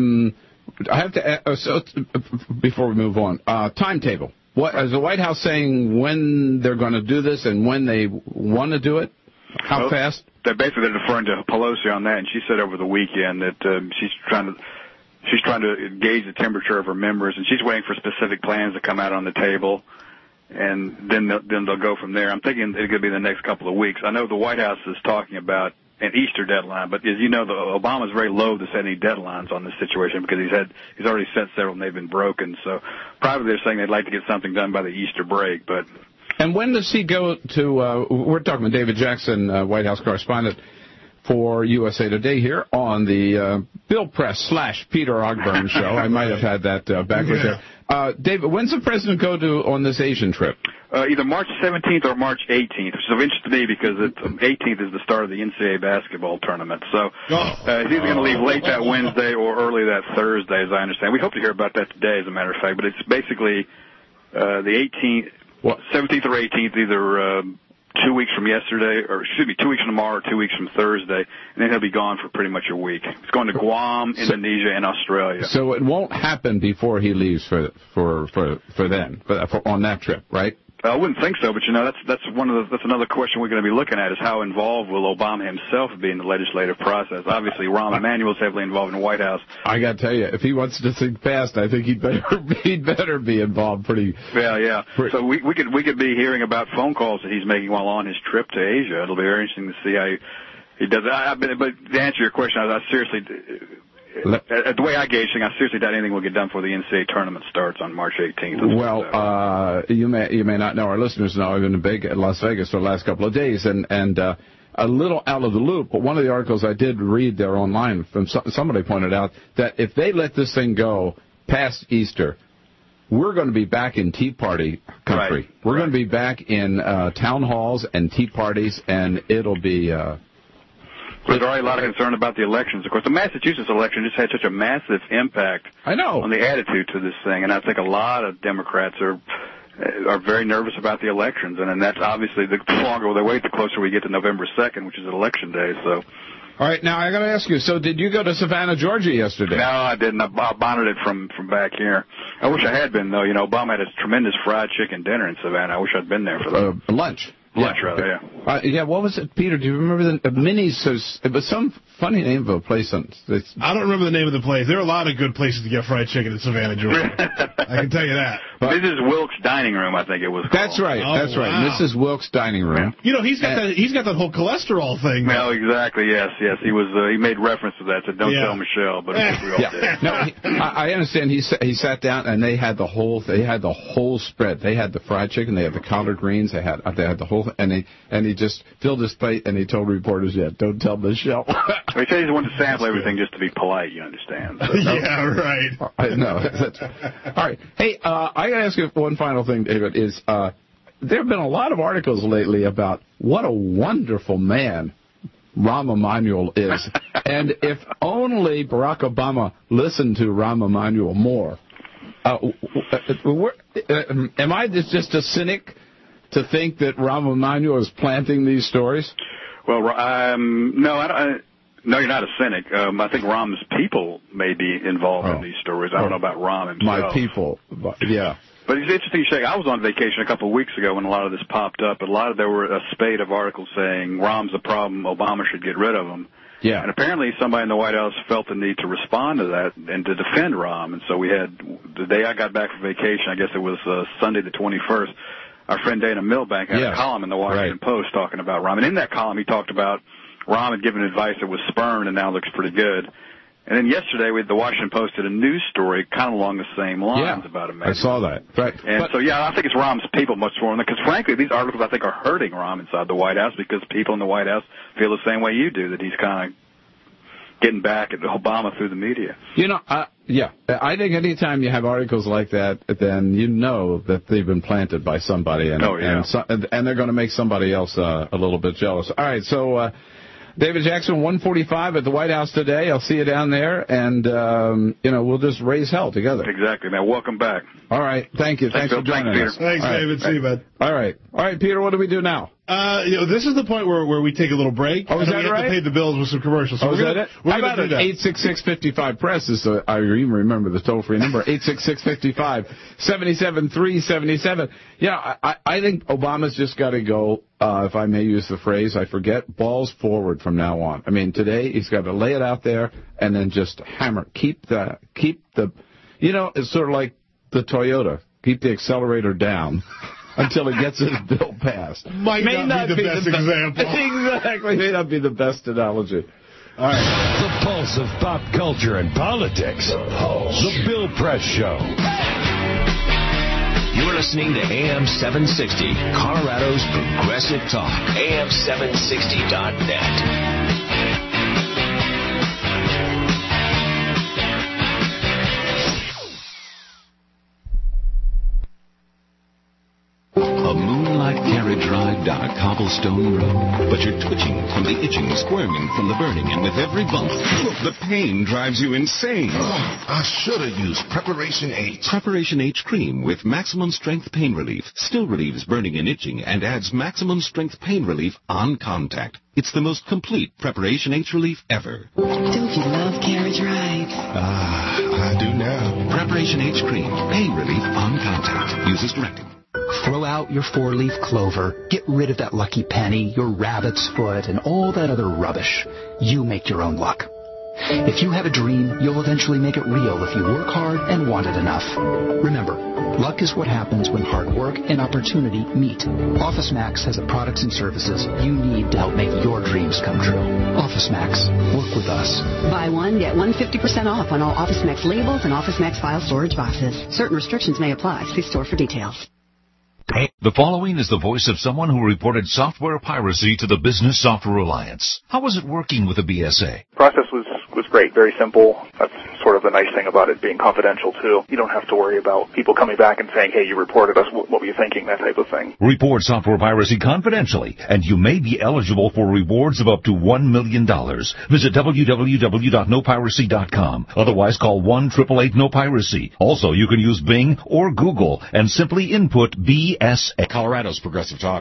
I have to, before we move on, timetable. What is the White House saying when they're going to do this and when they want to do it? How fast? They're basically deferring to Pelosi on that, and she said over the weekend that she's trying to gauge the temperature of her members, and she's waiting for specific plans to come out on the table, and then they'll go from there. I'm thinking it could be the next couple of weeks. I know the White House is talking about an Easter deadline, but as you know, Obama's very loath to set any deadlines on this situation because he's already set several and they've been broken. So probably they're saying they'd like to get something done by the Easter break, but. And when does he go to, we're talking with David Jackson, White House correspondent for USA Today here on the Bill Press / Peter Ogburn show. I might have had that backwards there. David, when's the president go on this Asian trip? Either March 17th or March 18th, which is of interest to me because 18th is the start of the NCAA basketball tournament. So he's either going to leave late that Wednesday or early that Thursday, as I understand. We hope to hear about that today, as a matter of fact. But it's basically the 17th or 18th, either 2 weeks from yesterday, or 2 weeks from tomorrow, or 2 weeks from Thursday, and then he'll be gone for pretty much a week. He's going to Guam, Indonesia, and Australia. So it won't happen before he leaves for then, on that trip, right? I wouldn't think so, but that's another question we're going to be looking at is how involved will Obama himself be in the legislative process. Obviously, Rahm Emanuel's heavily involved in the White House. I got to tell you, if he wants to think fast, I think he'd better be involved pretty. Yeah. So we could be hearing about phone calls that he's making while on his trip to Asia. It'll be very interesting to see how he does it. But to answer your question, I seriously. The way I gauge things, I seriously doubt anything will get done before the NCAA tournament starts on March 18th. Well, you may not know, our listeners know, I've been in Las Vegas for the last couple of days, and a little out of the loop, but one of the articles I did read there online, from somebody pointed out that if they let this thing go past Easter, we're going to be back in Tea Party country. Right. We're going to be back in town halls and tea parties, and it'll be... There's already a lot of concern about the elections. Of course, the Massachusetts election just had such a massive impact on the attitude to this thing, and I think a lot of Democrats are very nervous about the elections, and that's obviously the longer they wait, the closer we get to November 2nd, which is election day. So. All right, now I got to ask you. So, did you go to Savannah, Georgia, yesterday? No, I didn't. I bonded it from back here. I wish I had been, though. Obama had a tremendous fried chicken dinner in Savannah. I wish I'd been there for that. Lunch. Lunch, rather, yeah. What was it, Peter? Do you remember the Minnie's? It was some funny name of a place. I don't remember the name of the place. There are a lot of good places to get fried chicken in Savannah, Georgia. I can tell you that. Mrs. Wilkes Dining Room, I think it was called. That's right. That's right. Mrs. Wilkes Dining Room. Yeah. He's got that whole cholesterol thing. Well, exactly. Yes. He was. He made reference to that. Said, "Don't tell Michelle," but we all did. No, I understand. He sat down and they had the whole spread. They had the fried chicken. They had the collard greens. They had the whole. And he just filled his plate and he told reporters, "Don't tell Michelle." He said he wanted to sample everything just to be polite. You understand? So, yeah, right. I know. All right. Hey, I got to ask you one final thing, David. Is there have been a lot of articles lately about what a wonderful man Rahm Emanuel is, and if only Barack Obama listened to Rahm Emanuel more. Am I just a cynic to think that Rahm Emanuel is planting these stories? Well, no, you're not a cynic. I think Rahm's people may be involved in these stories. I don't know about Rahm himself. My people, yeah. But it's interesting you say. I was on vacation a couple of weeks ago when a lot of this popped up. There were a spate of articles saying Rahm's a problem, Obama should get rid of him. Yeah. And apparently somebody in the White House felt the need to respond to that and to defend Rahm. And so we had, the day I got back from vacation, I guess it was Sunday the 21st, our friend Dana Milbank had a column in the Washington Post talking about Rahm. And in that column he talked about Rahm had given advice that was spurned and now looks pretty good. And then yesterday, the Washington Post did a news story kind of along the same lines about him. I saw that. Right. And I think it's Rahm's people much more, because frankly, these articles I think are hurting Rahm inside the White House because people in the White House feel the same way you do, that he's kind of getting back at Obama through the media. I think anytime you have articles like that, then you know that they've been planted by somebody, and they're going to make somebody else a little bit jealous. All right, so David Jackson, 1:45 at the White House today. I'll see you down there, and we'll just raise hell together. Exactly, man. Welcome back. All right, thank you. Thanks for joining us. Thanks, David. See you, bud. All right, Peter. What do we do now? This is the point where we take a little break. Oh, is that we have to pay the bills with some commercials. So is that it? How about it? 866-55-PRESS is I even remember the toll-free number. 866-55-77-377. I think Obama's just got to go. If I may use the phrase, I forget, balls forward from now on. I mean, today he's got to lay it out there and then just hammer. Keep the. It's sort of like the Toyota. Keep the accelerator down until he gets his bill passed. May not be the best example. Exactly. May not be the best analogy. All right. The pulse of pop culture and politics. The Bill Press Show. You're listening to AM 760, Colorado's Progressive Talk. AM760.net. dark cobblestone road, but you're twitching from the itching, squirming from the burning, and with every bump, the pain drives you insane. I should have used Preparation H. Preparation H cream with maximum strength pain relief still relieves burning and itching and adds maximum strength pain relief on contact. It's the most complete Preparation H relief ever. Don't you love carriage rides? I do now. Preparation H cream, pain relief on contact. Use as directed. Throw out your four-leaf clover. Get rid of that lucky penny, your rabbit's foot, and all that other rubbish. You make your own luck. If you have a dream, you'll eventually make it real if you work hard and want it enough. Remember, luck is what happens when hard work and opportunity meet. OfficeMax has the products and services you need to help make your dreams come true. OfficeMax. Work with us. Buy one, get one 50% off on all OfficeMax labels and OfficeMax file storage boxes. Certain restrictions may apply. See store for details. The following is the voice of someone who reported software piracy to the Business Software Alliance. How was it working with the BSA? Process was great, very simple. That's sort of the nice thing about it being confidential, too. You don't have to worry about people coming back and saying, hey, you reported us, what were you thinking, that type of thing. Report software piracy confidentially, and you may be eligible for rewards of up to $1 million. Visit www.nopiracy.com. Otherwise, call 1-888-NO-PIRACY. Also, you can use Bing or Google and simply input BSA. Colorado's Progressive Talk.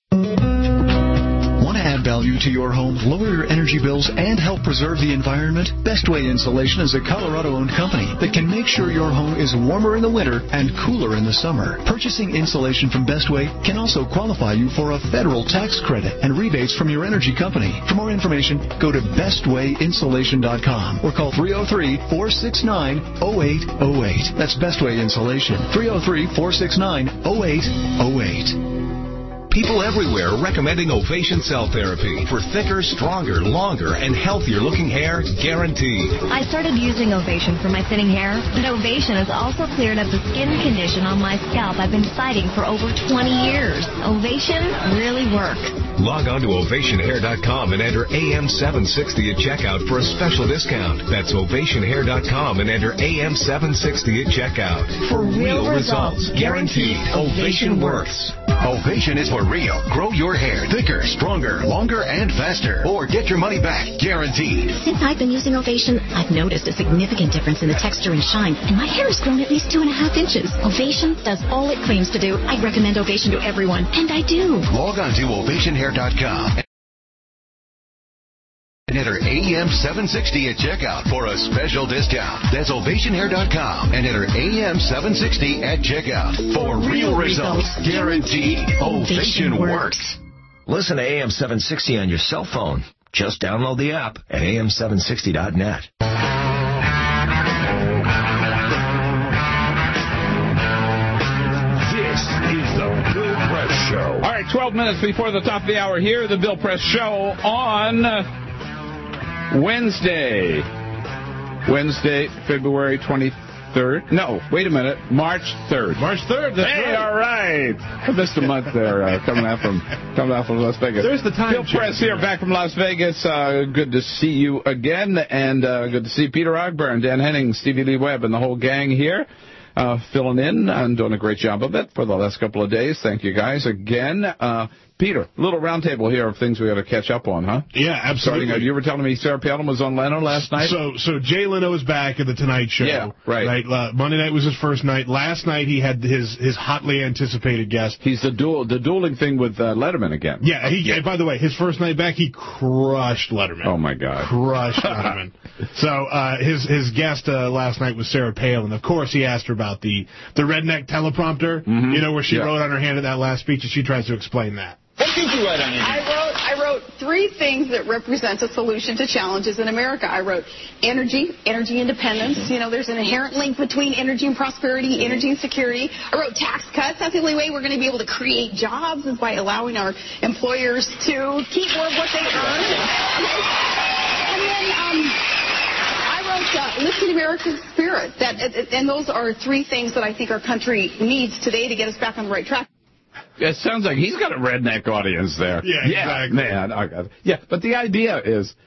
Want to add value to your home, lower your energy bills, and help preserve the environment? Bestway Insulation is a Colorado-owned company that can make sure your home is warmer in the winter and cooler in the summer. Purchasing insulation from Bestway can also qualify you for a federal tax credit and rebates from your energy company. For more information, go to bestwayinsulation.com or call 303-469-0808. That's Bestway Insulation, 303-469-0808. People everywhere are recommending Ovation Cell Therapy for thicker, stronger, longer, and healthier-looking hair, guaranteed. I started using Ovation for my thinning hair, but Ovation has also cleared up the skin condition on my scalp I've been fighting for over 20 years. Ovation really works. Log on to ovationhair.com and enter AM760 at checkout for a special discount. That's ovationhair.com and enter AM760 at checkout. For real results, guaranteed. Ovation works. Ovation is for real. Grow your hair thicker, stronger, longer, and faster. Or get your money back, guaranteed. Since I've been using Ovation, I've noticed a significant difference in the texture and shine, and my hair has grown at least 2.5 inches. Ovation does all it claims to do. I'd recommend Ovation to everyone, and I do. Log on to ovationhair.com and enter AM760 at checkout for a special discount. That's ovationhair.com and enter AM760 at checkout for real results. Guaranteed. Ovation works. Listen to AM760 on your cell phone. Just download the app at am760.net. This is the Bill Press Show. All right, 12 minutes before the top of the hour here, the Bill Press Show on Wednesday, February 23rd. No, wait a minute, March 3rd. March 3rd. That's hey, right. all right. I missed a month there. Coming out from Las Vegas. There's the time. Bill Press here, back from Las Vegas. Good to see you again, and good to see Peter Ogburn, Dan Henning, Stevie Lee Webb, and the whole gang here. Filling in and doing a great job of it for the last couple of days. Thank you guys again. Peter, a little roundtable here of things we got to catch up on, huh? Yeah, absolutely. You were telling me Sarah Palin was on Leno last night? So Jay Leno is back at the Tonight Show. Yeah, right. Monday night was his first night. Last night he had his hotly anticipated guest. He's the dueling thing with Letterman again. Yeah, by the way, his first night back, he crushed Letterman. Oh, my God. Crushed Letterman. So his guest last night was Sarah Palin. Of course, he asked her about the redneck teleprompter, where she wrote on her hand in that last speech, and she tries to explain that. What did you write on your hand? I wrote 3 things that represent a solution to challenges in America. I wrote energy independence. There's an inherent link between energy and prosperity, energy and security. I wrote tax cuts. That's the only way we're going to be able to create jobs is by allowing our employers to keep more of what they earn. And then I wrote lifting America's spirit. And those are 3 things that I think our country needs today to get us back on the right track. It sounds like he's got a redneck audience there. Yeah, exactly. Man. But the idea is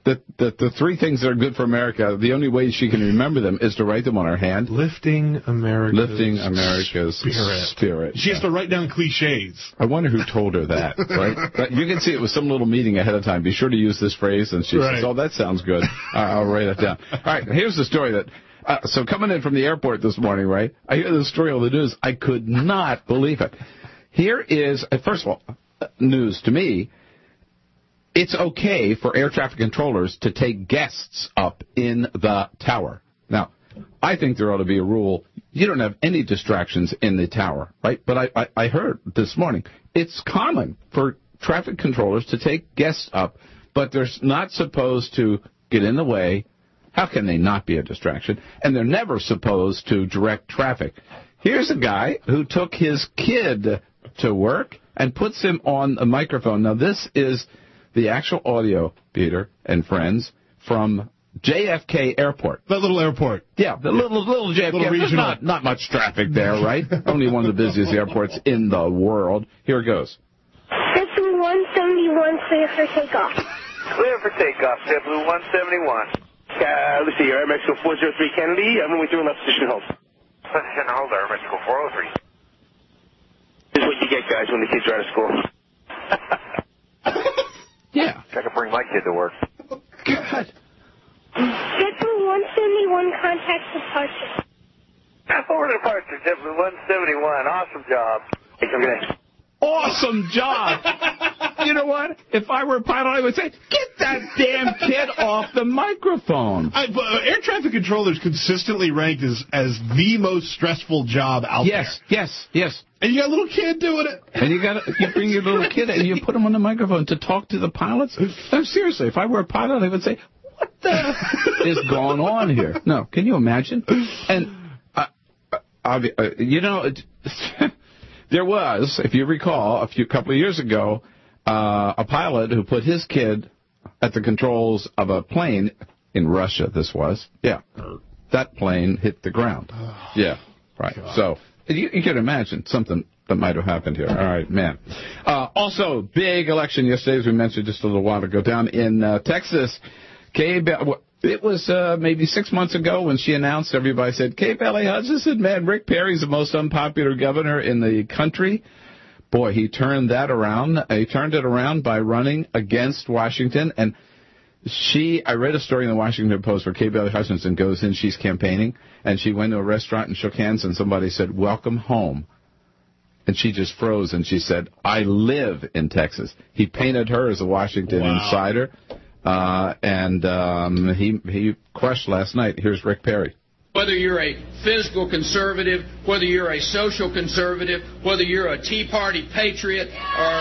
the three things that are good for America, the only way she can remember them is to write them on her hand. Lifting America's spirit. She has to write down cliches. I wonder who told her that, right? But you can see it was some little meeting ahead of time. Be sure to use this phrase, and she says, oh, that sounds good. I'll write it down. All right, here's the story that... so coming in from the airport this morning, right, I hear this story on the news. I could not believe it. Here is, first of all, news to me. It's okay for air traffic controllers to take guests up in the tower. Now, I think there ought to be a rule. You don't have any distractions in the tower, right? But I heard this morning it's common for traffic controllers to take guests up, but they're not supposed to get in the way. How can they not be a distraction? And they're never supposed to direct traffic. Here's a guy who took his kid to work and puts him on a microphone. Now, this is the actual audio, Peter and friends, from JFK Airport. That little airport. Yeah, the little JFK. Little regional. There's not much traffic there, right? Only one of the busiest airports in the world. Here it goes. JetBlue 171, clear for takeoff. Clear for takeoff, JetBlue 171. Let's see, Air Mexico 403 Kennedy. I'm going to left position hold. Position hold, Air Mexico 403. This is what you get, guys, when the kids are out of school. Yeah. I can bring my kid to work. God. JetBlue 171, contact departure. Over departure, JetBlue 171. Awesome job. Hey, come get Awesome job. You know what? If I were a pilot, I would say, get that damn kid off the microphone. Air traffic controllers consistently ranked as the most stressful job out there. Yes. And you got a little kid doing it. And you bring your little kid and you put him on the microphone to talk to the pilots. No, seriously, if I were a pilot, I would say, what the is going on here? No, can you imagine? And, there was, if you recall, a couple of years ago, a pilot who put his kid at the controls of a plane in Russia, this was. Yeah. That plane hit the ground. Yeah, right. God. So you can imagine something that might have happened here. All right, man. Also, big election yesterday, as we mentioned just a little while ago, down in Texas. It was maybe 6 months ago when she announced, everybody said, Kay Valley Hudson said, man, Rick Perry's the most unpopular governor in the country. Boy, he turned that around. He turned it around by running against Washington. And I read a story in the Washington Post where Kay Valley Hutchinson goes in, she's campaigning, and she went to a restaurant and shook hands, and somebody said, welcome home. And she just froze, and she said, I live in Texas. He painted her as a Washington insider. And he crushed last night. Here's Rick Perry. Whether you're a fiscal conservative, whether you're a social conservative, whether you're a Tea Party patriot, or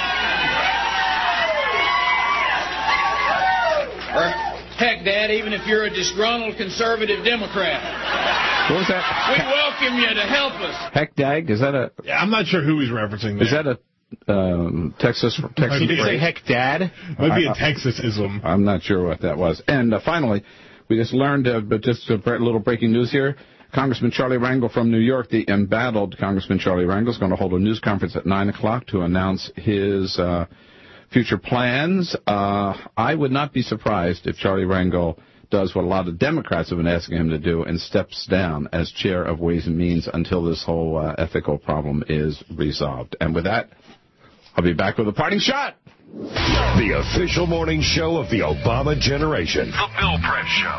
heck, Dad, even if you're a disgruntled conservative Democrat. What was that? We welcome you to help us. Heck, Dag, is that a... Yeah, I'm not sure who he's referencing there. Is that a... Texas Did you say heck, Dad? Might be a Texasism. I'm not sure what that was. And finally, we just learned, but just a little breaking news here. Congressman Charlie Rangel from New York, the embattled Congressman Charlie Rangel, is going to hold a news conference at 9 o'clock to announce his future plans. I would not be surprised if Charlie Rangel does what a lot of Democrats have been asking him to do and steps down as chair of Ways and Means until this whole ethical problem is resolved. And with that, I'll be back with a parting shot. The official morning show of the Obama generation. The Bill Press Show.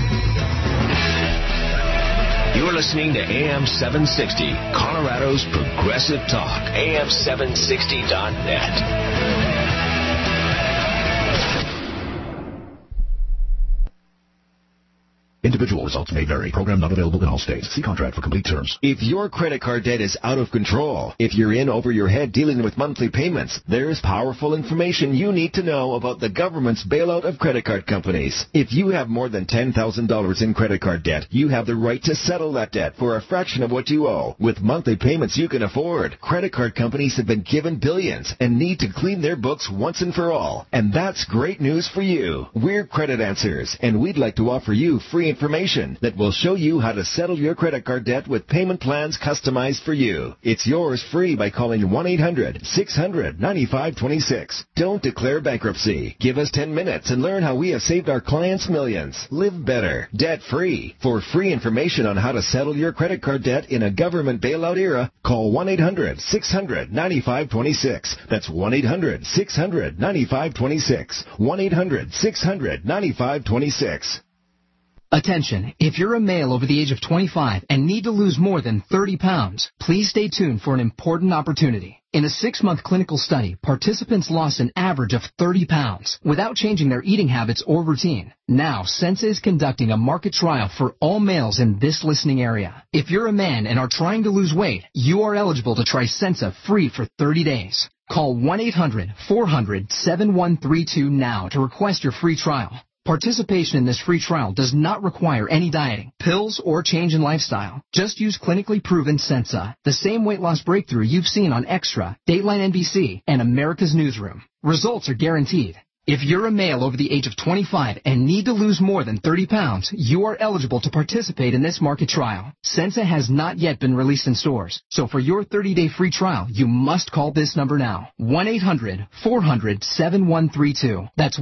You're listening to AM 760, Colorado's Progressive Talk. AM760.net. Individual results may vary. Program not available in all states. See contract for complete terms. If your credit card debt is out of control, if you're in over your head dealing with monthly payments, there's powerful information you need to know about the government's bailout of credit card companies. If you have more than $10,000 in credit card debt, you have the right to settle that debt for a fraction of what you owe. With monthly payments you can afford, credit card companies have been given billions and need to clean their books once and for all. And that's great news for you. We're Credit Answers, and we'd like to offer you free information information that will show you how to settle your credit card debt with payment plans customized for you. It's yours free by calling 1-800-600-9526. Don't declare bankruptcy. Give us 10 minutes and learn how we have saved our clients millions. Live better, debt-free. For free information on how to settle your credit card debt in a government bailout era, call 1-800-600-9526. That's 1-800-600-9526. 1-800-600-9526. Attention, if you're a male over the age of 25 and need to lose more than 30 pounds, please stay tuned for an important opportunity. In a 6-month clinical study, participants lost an average of 30 pounds without changing their eating habits or routine. Now, Sensa is conducting a market trial for all males in this listening area. If you're a man and are trying to lose weight, you are eligible to try Sensa free for 30 days. Call 1-800-400-7132 now to request your free trial. Participation in this free trial does not require any dieting, pills, or change in lifestyle. Just use clinically proven Sensa, the same weight loss breakthrough you've seen on Extra, Dateline NBC, and America's Newsroom. Results are guaranteed. If you're a male over the age of 25 and need to lose more than 30 pounds, you are eligible to participate in this market trial. Sensa has not yet been released in stores, so for your 30-day free trial, you must call this number now. 1-800-400-7132. That's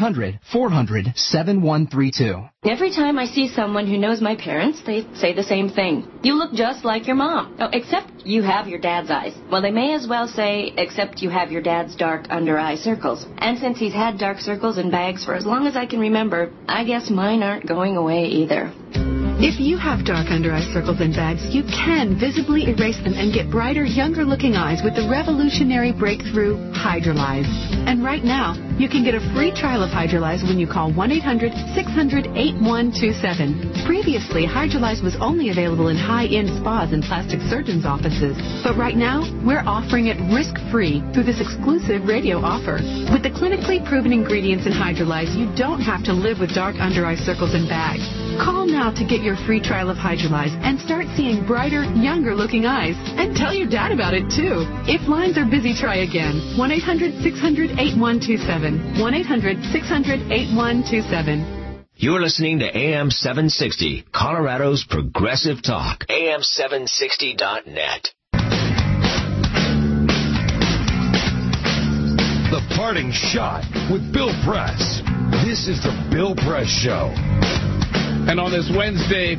1-800-400-7132. Every time I see someone who knows my parents, they say the same thing. You look just like your mom. Oh, except you have your dad's eyes. Well, they may as well say, except you have your dad's dark under-eye circles. And since he's had dark circles and bags for as long as I can remember, I guess mine aren't going away either. If you have dark under-eye circles and bags, you can visibly erase them and get brighter, younger-looking eyes with the revolutionary breakthrough Hydrolyze. And right now, you can get a free trial of Hydrolyze when you call 1-800-600-8127. Previously, Hydrolyze was only available in high-end spas and plastic surgeons' offices. But right now, we're offering it risk-free through this exclusive radio offer. With the clinically proven ingredients in Hydrolyze, you don't have to live with dark under-eye circles and bags. Call now to get your free trial of Hydrolyze and start seeing brighter, younger-looking eyes. And tell your dad about it, too. If lines are busy, try again. 1-800-600-8127. 1-800-600-8127. You're listening to AM 760, Colorado's Progressive Talk. AM760.net. The Parting Shot with Bill Press. This is the Bill Press Show. And on this Wednesday,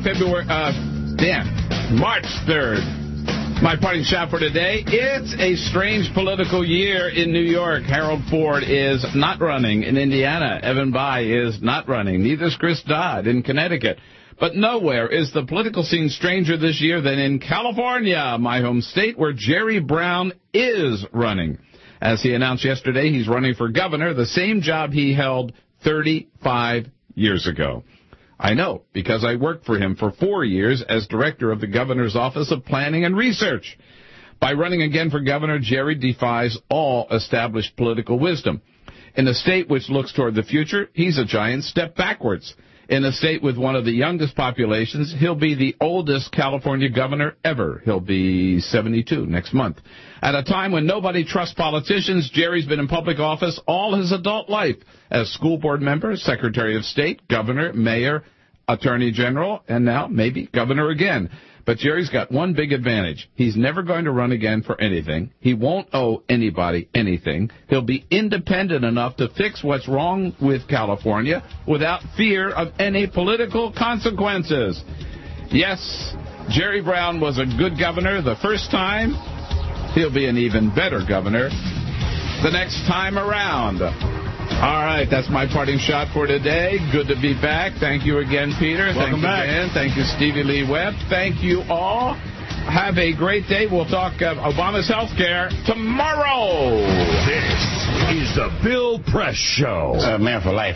March 3rd, my parting shot for today, it's a strange political year in New York. Harold Ford is not running in Indiana. Evan Bayh is not running. Neither is Chris Dodd in Connecticut. But nowhere is the political scene stranger this year than in California, my home state, where Jerry Brown is running. As he announced yesterday, he's running for governor, the same job he held 35 years ago. I know, because I worked for him for 4 years as director of the governor's Office of Planning and Research. By running again for governor, Jerry defies all established political wisdom. In a state which looks toward the future, he's a giant step backwards. In a state with one of the youngest populations, he'll be the oldest California governor ever. He'll be 72 next month. At a time when nobody trusts politicians, Jerry's been in public office all his adult life as school board member, secretary of state, governor, mayor, attorney general, and now maybe governor again. But Jerry's got one big advantage. He's never going to run again for anything. He won't owe anybody anything. He'll be independent enough to fix what's wrong with California without fear of any political consequences. Yes, Jerry Brown was a good governor the first time. He'll be an even better governor the next time around. All right, that's my parting shot for today. Good to be back. Thank you again, Peter. Welcome back. Dan. Thank you, Stevie Lee Webb. Thank you all. Have a great day. We'll talk Obama's health care tomorrow. This is the Bill Press Show. Man for life.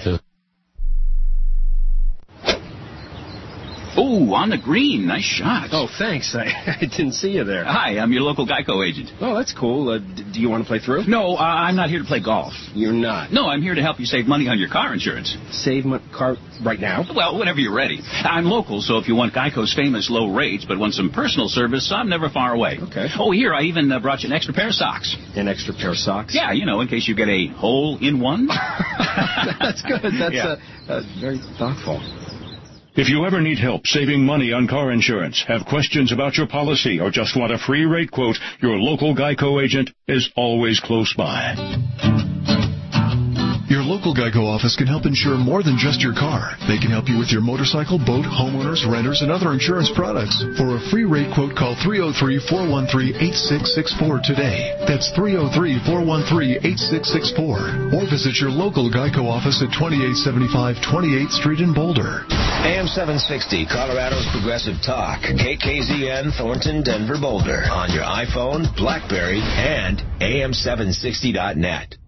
Oh, on the green. Nice shot. Oh, thanks. I didn't see you there. Hi, I'm your local Geico agent. Oh, that's cool. Do you want to play through? No, I'm not here to play golf. You're not? No, I'm here to help you save money on your car insurance. Save my car right now? Well, whenever you're ready. I'm local, so if you want Geico's famous low rates but want some personal service, I'm never far away. Okay. Oh, here, I even brought you an extra pair of socks. An extra pair of socks? Yeah, you know, in case you get a hole in one. That's good. That's very thoughtful. If you ever need help saving money on car insurance, have questions about your policy, or just want a free rate quote, your local GEICO agent is always close by. Your local GEICO office can help insure more than just your car. They can help you with your motorcycle, boat, homeowners, renters, and other insurance products. For a free rate quote, call 303-413-8664 today. That's 303-413-8664. Or visit your local GEICO office at 2875 28th Street in Boulder. AM 760, Colorado's Progressive Talk. KKZN, Thornton, Denver, Boulder. On your iPhone, BlackBerry, and AM760.net.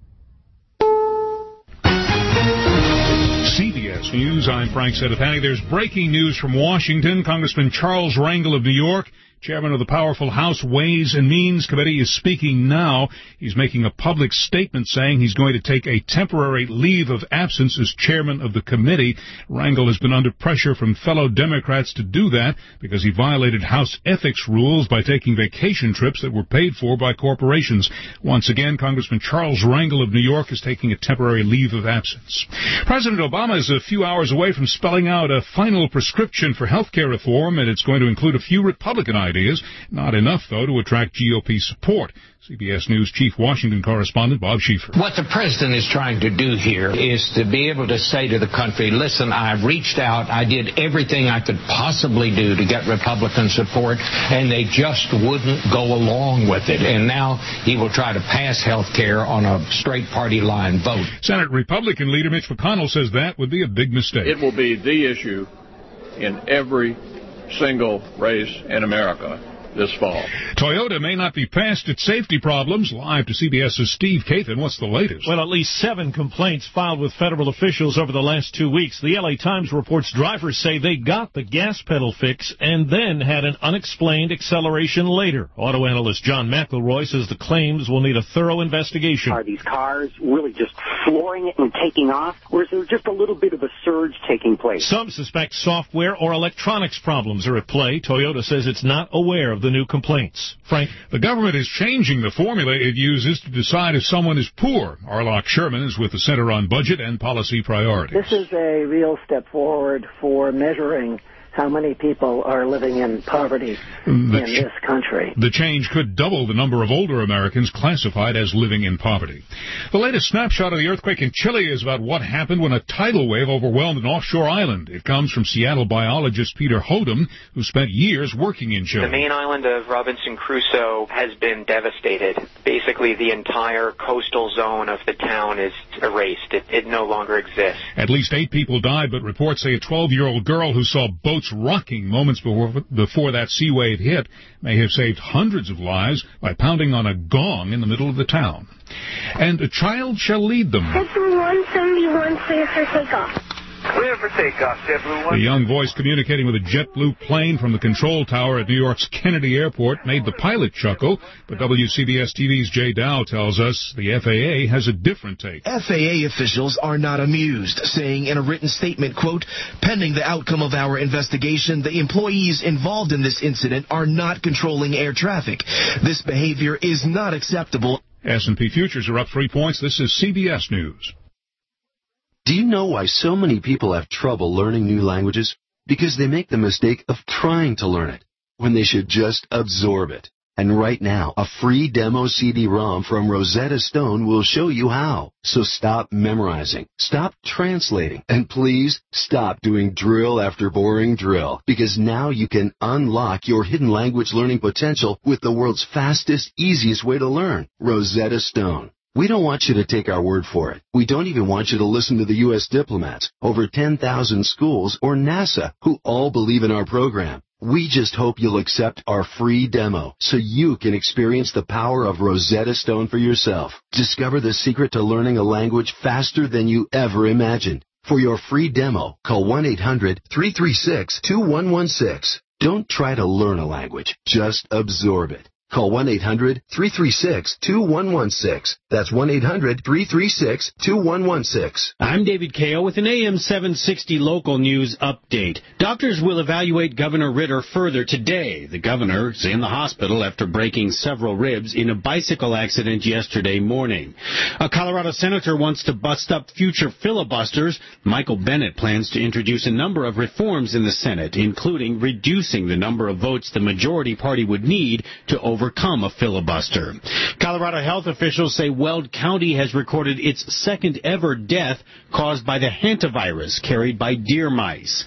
CBS News, I'm Frank Sedapani. There's breaking news from Washington. Congressman Charles Rangel of New York, chairman of the powerful House Ways and Means Committee, is speaking now. He's making a public statement saying he's going to take a temporary leave of absence as chairman of the committee. Rangel has been under pressure from fellow Democrats to do that because he violated House ethics rules by taking vacation trips that were paid for by corporations. Once again, Congressman Charles Rangel of New York is taking a temporary leave of absence. President Obama is a few hours away from spelling out a final prescription for health care reform, and it's going to include a few Republican ideas. Not enough, though, to attract GOP support. CBS News Chief Washington correspondent Bob Schieffer. What the president is trying to do here is to be able to say to the country, listen, I've reached out, I did everything I could possibly do to get Republican support, and they just wouldn't go along with it. And now he will try to pass health care on a straight party line vote. Senate Republican leader Mitch McConnell says that would be a big mistake. It will be the issue in every single race in America this fall. Toyota may not be past its safety problems. Live to CBS's Steve Kathan. What's the latest? Well, at least 7 complaints filed with federal officials over the last 2 weeks. The LA Times reports drivers say they got the gas pedal fix and then had an unexplained acceleration later. Auto analyst John McElroy says the claims will need a thorough investigation. Are these cars really just flooring it and taking off, or is there just a little bit of a surge taking place? Some suspect software or electronics problems are at play. Toyota says it's not aware of the new complaints. Frank? The government is changing the formula it uses to decide if someone is poor. Arlock Sherman is with the Center on Budget and Policy Priorities. This is a real step forward for measuring how many people are living in poverty in this country. The change could double the number of older Americans classified as living in poverty. The latest snapshot of the earthquake in Chile is about what happened when a tidal wave overwhelmed an offshore island. It comes from Seattle biologist Peter Hodem, who spent years working in Chile. The main island of Robinson Crusoe has been devastated. Basically, the entire coastal zone of the town is erased. It no longer exists. At least 8 people died, but reports say a 12-year-old girl who saw boats rocking moments before that sea wave hit may have saved hundreds of lives by pounding on a gong in the middle of the town. And a child shall lead them. JetBlue 171, clear for takeoff. Clear for takeoff, JetBlue 1. The young voice communicating with a JetBlue plane from the control tower at New York's Kennedy Airport made the pilot chuckle, but WCBS TV's Jay Dow tells us the FAA has a different take. FAA officials are not amused, saying in a written statement, quote, pending the outcome of our investigation, the employees involved in this incident are not controlling air traffic. This behavior is not acceptable. S&P futures are up 3 points. This is CBS News. Do you know why so many people have trouble learning new languages? Because they make the mistake of trying to learn it when they should just absorb it. And right now, a free demo CD-ROM from Rosetta Stone will show you how. So stop memorizing, stop translating, and please stop doing drill after boring drill, because now you can unlock your hidden language learning potential with the world's fastest, easiest way to learn, Rosetta Stone. We don't want you to take our word for it. We don't even want you to listen to the U.S. diplomats, over 10,000 schools, or NASA, who all believe in our program. We just hope you'll accept our free demo so you can experience the power of Rosetta Stone for yourself. Discover the secret to learning a language faster than you ever imagined. For your free demo, call 1-800-336-2116. Don't try to learn a language. Just absorb it. Call 1-800-336-2116. That's 1-800-336-2116. I'm David Kao with an AM 760 local news update. Doctors will evaluate Governor Ritter further today. The governor is in the hospital after breaking several ribs in a bicycle accident yesterday morning. A Colorado senator wants to bust up future filibusters. Michael Bennet plans to introduce a number of reforms in the Senate, including reducing the number of votes the majority party would need to overcome a filibuster. Colorado health officials say Weld County has recorded its second ever death caused by the hantavirus carried by deer mice.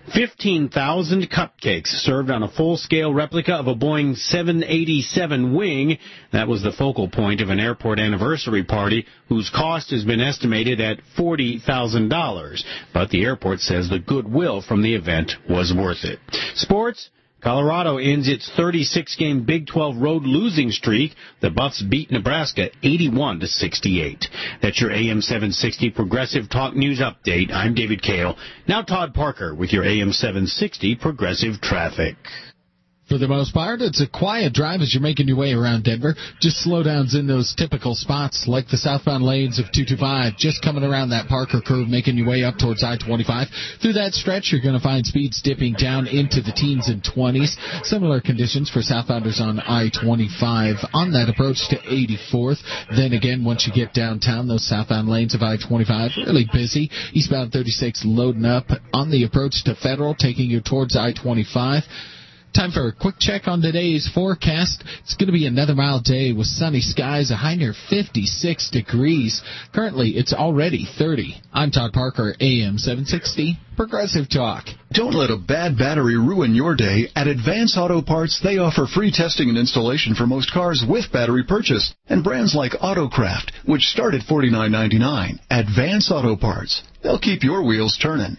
15,000 cupcakes served on a full-scale replica of a Boeing 787 wing. That was the focal point of an airport anniversary party whose cost has been estimated at $40,000. But the airport says the goodwill from the event was worth it. Sports. Colorado ends its 36-game Big 12 road losing streak. The Buffs beat Nebraska 81-68. That's your AM 760 Progressive Talk News Update. I'm David Kale. Now Todd Parker with your AM 760 Progressive Traffic. For the most part, it's a quiet drive as you're making your way around Denver. Just slowdowns in those typical spots like the southbound lanes of 225, just coming around that Parker curve, making your way up towards I-25. Through that stretch, you're going to find speeds dipping down into the teens and 20s. Similar conditions for southbounders on I-25 on that approach to 84th. Then again, once you get downtown, those southbound lanes of I-25 really busy. Eastbound 36 loading up on the approach to Federal, taking you towards I-25. Time for a quick check on today's forecast. It's going to be another mild day with sunny skies, a high near 56 degrees. Currently, it's already 30. I'm Todd Parker, AM 760, Progressive Talk. Don't let a bad battery ruin your day. At Advance Auto Parts, they offer free testing and installation for most cars with battery purchase. And brands like Autocraft, which start at $49.99. Advance Auto Parts. They'll keep your wheels turning.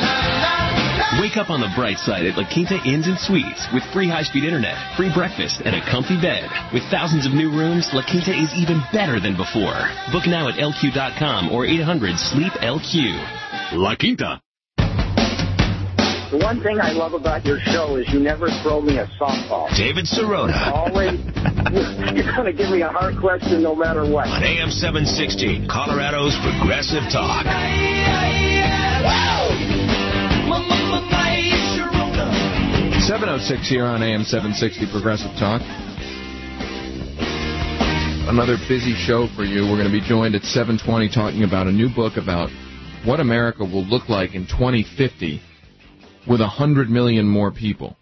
Wake up on the bright side at La Quinta Inns and Suites with free high-speed internet, free breakfast, and a comfy bed. With thousands of new rooms, La Quinta is even better than before. Book now at LQ.com or 800-SLEEP-LQ. La Quinta. The one thing I love about your show is you never throw me a softball. David Sirota. Always, you're going to give me a hard question no matter what. On AM 760, Colorado's Progressive Talk. 7:06 here on AM 760 Progressive Talk. Another busy show for you. We're going to be joined at 7:20 talking about a new book about what America will look like in 2050 with 100 million more people.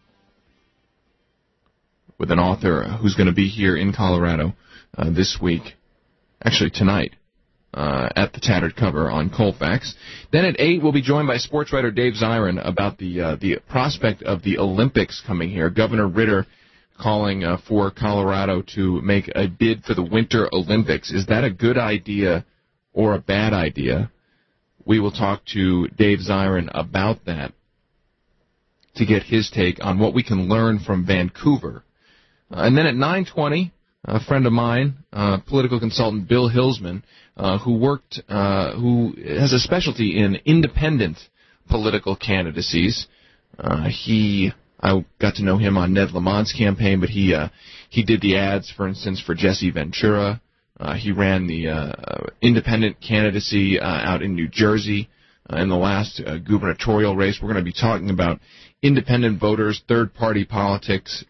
With an author who's going to be here in Colorado this week, actually tonight, at the Tattered Cover on Colfax. Then at 8, we'll be joined by sports writer Dave Zirin about the prospect of the Olympics coming here. Governor Ritter calling for Colorado to make a bid for the Winter Olympics. Is that a good idea or a bad idea? We will talk to Dave Zirin about that to get his take on what we can learn from Vancouver. And then at 9:20, a friend of mine, political consultant Bill Hilsman, who has a specialty in independent political candidacies. I got to know him on Ned Lamont's campaign, but he did the ads, for instance, for Jesse Ventura. He ran the independent candidacy out in New Jersey in the last gubernatorial race. We're going to be talking about independent voters, third-party politics.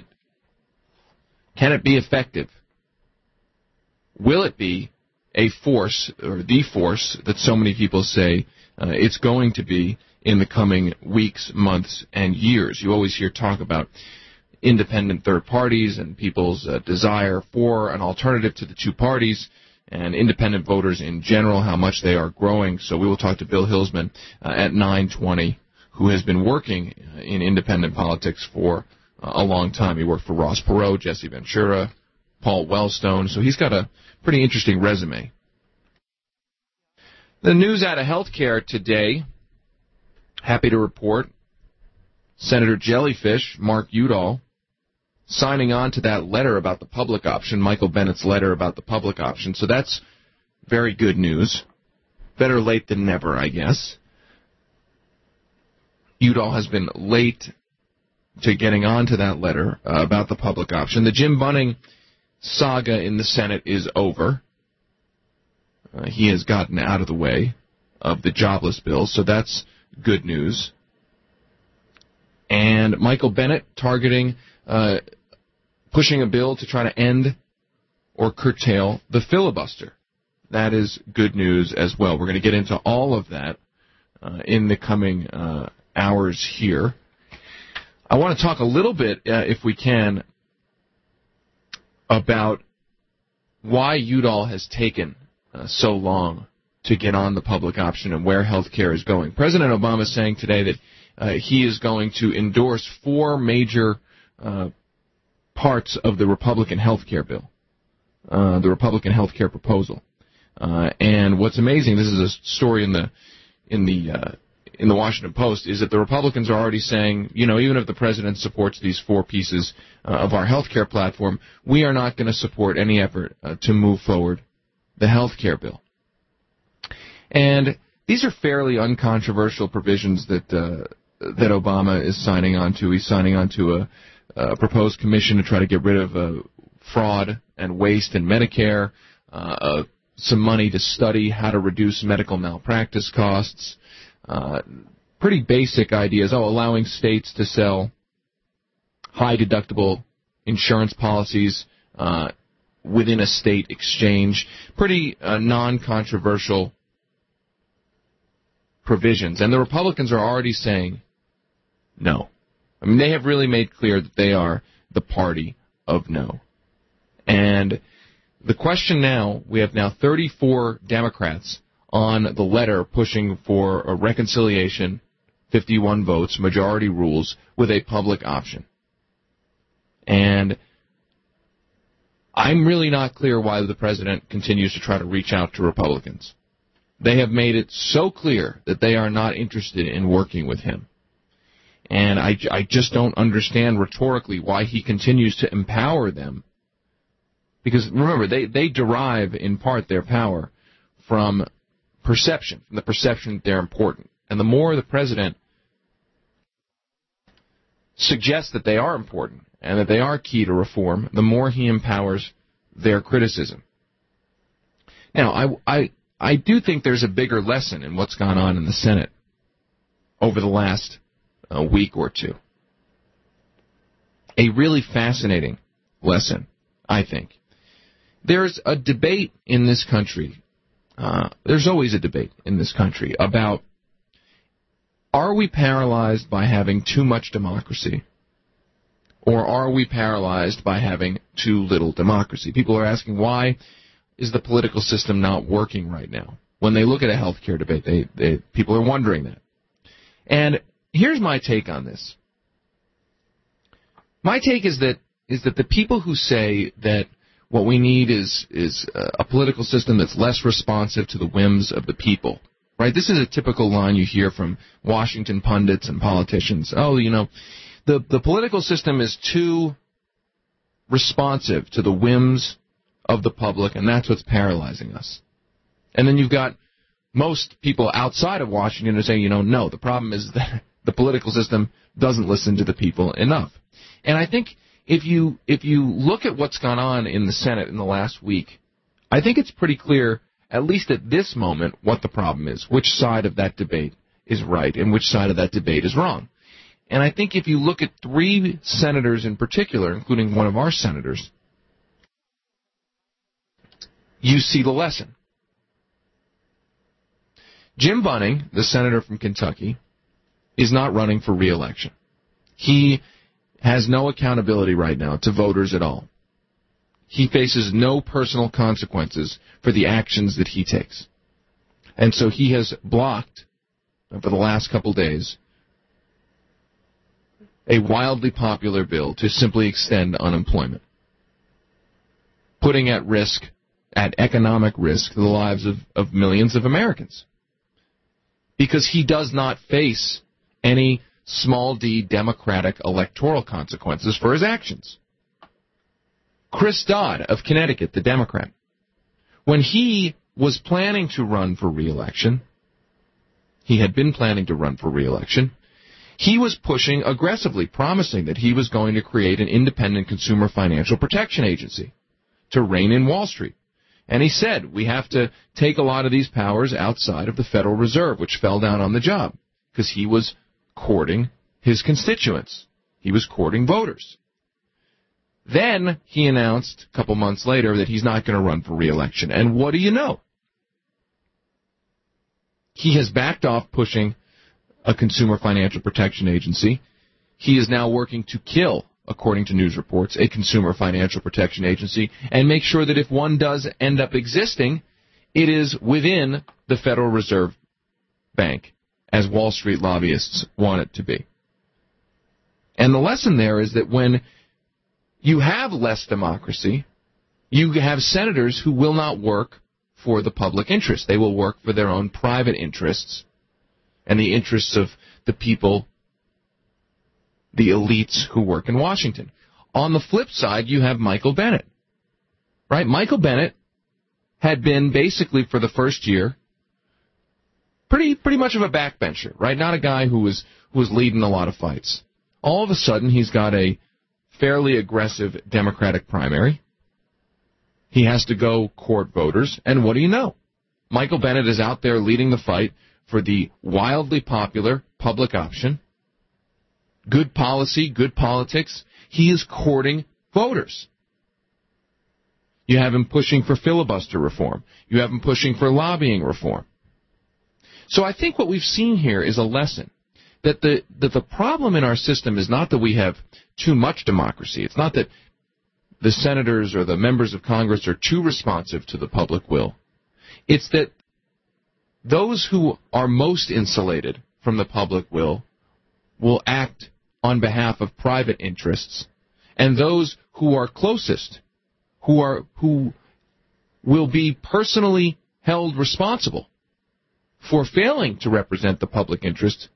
Can it be effective? Will it be a force, or the force, that so many people say it's going to be in the coming weeks, months, and years? You always hear talk about independent third parties and people's desire for an alternative to the two parties, and independent voters in general, how much they are growing. So we will talk to Bill Hilsman at 9:20, who has been working in independent politics for a long time. He worked for Ross Perot, Jesse Ventura, Paul Wellstone, so he's got a pretty interesting resume. The news out of healthcare today, happy to report, Senator Jellyfish, Mark Udall, signing on to that letter about the public option, Michael Bennett's letter about the public option. So that's very good news. Better late than never, I guess. Udall has been late to getting onto that letter about the public option. The Jim Bunning saga in the Senate is over. He has gotten out of the way of the jobless bill, so that's good news. And Michael Bennet targeting, pushing a bill to try to end or curtail the filibuster. That is good news as well. We're going to get into all of that in the coming hours here. I want to talk a little bit, if we can, about why Udall has taken so long to get on the public option and where health care is going. President Obama is saying today that he is going to endorse 4 major parts of the Republican health care bill, the Republican health care proposal. And what's amazing, this is a story in the Washington Post, is that the Republicans are already saying, even if the president supports these 4 pieces of our health care platform, we are not going to support any effort to move forward the health care bill. And these are fairly uncontroversial provisions that Obama is signing on to. He's signing on to a proposed commission to try to get rid of fraud and waste in Medicare, some money to study how to reduce medical malpractice costs, pretty basic ideas. Allowing states to sell high-deductible insurance policies within a state exchange. Pretty non-controversial provisions. And the Republicans are already saying no. I mean, they have really made clear that they are the party of no. And the question now, we have now 34 Democrats on the letter pushing for a reconciliation, 51 votes, majority rules, with a public option. And I'm really not clear why the president continues to try to reach out to Republicans. They have made it so clear that they are not interested in working with him. And I just don't understand rhetorically why he continues to empower them. Because, remember, they derive, in part, their power from perception, from the perception that they're important. And the more the president suggests that they are important and that they are key to reform, the more he empowers their criticism. Now, I do think there's a bigger lesson in what's gone on in the Senate over the last week or two. A really fascinating lesson, I think. There's a debate in this country, there's always a debate in this country about, are we paralyzed by having too much democracy, or are we paralyzed by having too little democracy? People are asking, why is the political system not working right now? When they look at a health care debate, people are wondering that. And here's my take on this. My take is that the people who say that what we need is a political system that's less responsive to the whims of the people, right? This is a typical line you hear from Washington pundits and politicians. The political system is too responsive to the whims of the public, and that's what's paralyzing us. And then you've got most people outside of Washington who say, no, the problem is that the political system doesn't listen to the people enough. And I think if you look at what's gone on in the Senate in the last week, I think it's pretty clear, at least at this moment, what the problem is, which side of that debate is right and which side of that debate is wrong. And I think if you look at 3 senators in particular, including one of our senators, you see the lesson. Jim Bunning, the senator from Kentucky, is not running for re-election. He has no accountability right now to voters at all. He faces no personal consequences for the actions that he takes. And so he has blocked, for the last couple days, a wildly popular bill to simply extend unemployment, putting at economic risk, the lives of millions of Americans. Because he does not face any small d Democratic electoral consequences for his actions. Chris Dodd of Connecticut, the Democrat, when he was planning to run for re-election, he had been planning to run for re-election, He was pushing aggressively, promising that he was going to create an independent consumer financial protection agency to rein in Wall Street. And he said, we have to take a lot of these powers outside of the Federal Reserve, which fell down on the job, because he was courting his constituents. He was courting voters. Then he announced a couple months later that he's not going to run for re-election. And what do you know? He has backed off pushing a consumer financial protection agency. He is now working to kill, according to news reports, a consumer financial protection agency and make sure that if one does end up existing, it is within the Federal Reserve Bank, as Wall Street lobbyists want it to be. And the lesson there is that when you have less democracy, you have senators who will not work for the public interest. They will work for their own private interests and the interests of the people, the elites who work in Washington. On the flip side, you have Michael Bennet. Right? Michael Bennet had been basically for the first year pretty much of a backbencher, right? Not a guy who was leading a lot of fights. All of a sudden, he's got a fairly aggressive Democratic primary. He has to go court voters, and what do you know? Michael Bennet is out there leading the fight for the wildly popular public option. Good policy, good politics. He is courting voters. You have him pushing for filibuster reform. You have him pushing for lobbying reform. So I think what we've seen here is a lesson that the problem in our system is not that we have too much democracy. It's not that the senators or the members of Congress are too responsive to the public will. It's that those who are most insulated from the public will act on behalf of private interests, and those who are closest, who will be personally held responsible for failing to represent the public interest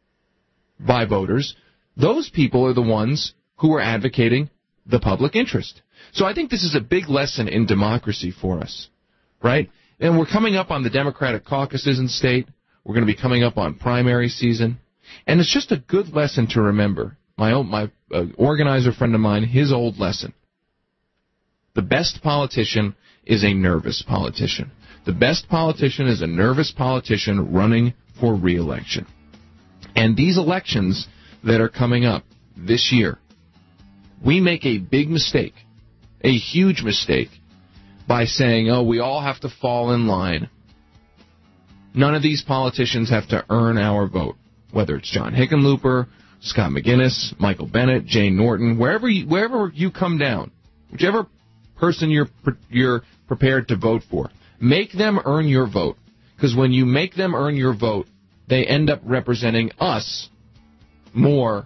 by voters, those people are the ones who are advocating the public interest. So I think this is a big lesson in democracy for us, right? And we're coming up on the Democratic caucuses in state. We're going to be coming up on primary season. And it's just a good lesson to remember. My organizer friend of mine, his old lesson. The best politician is a nervous politician. The best politician is a nervous politician running for re-election. And these elections that are coming up this year, we make a big mistake, a huge mistake, by saying, oh, we all have to fall in line. None of these politicians have to earn our vote, whether it's John Hickenlooper, Scott McGinnis, Michael Bennet, Jane Norton, wherever you come down, whichever person you're prepared to vote for, make them earn your vote. Because when you make them earn your vote, they end up representing us more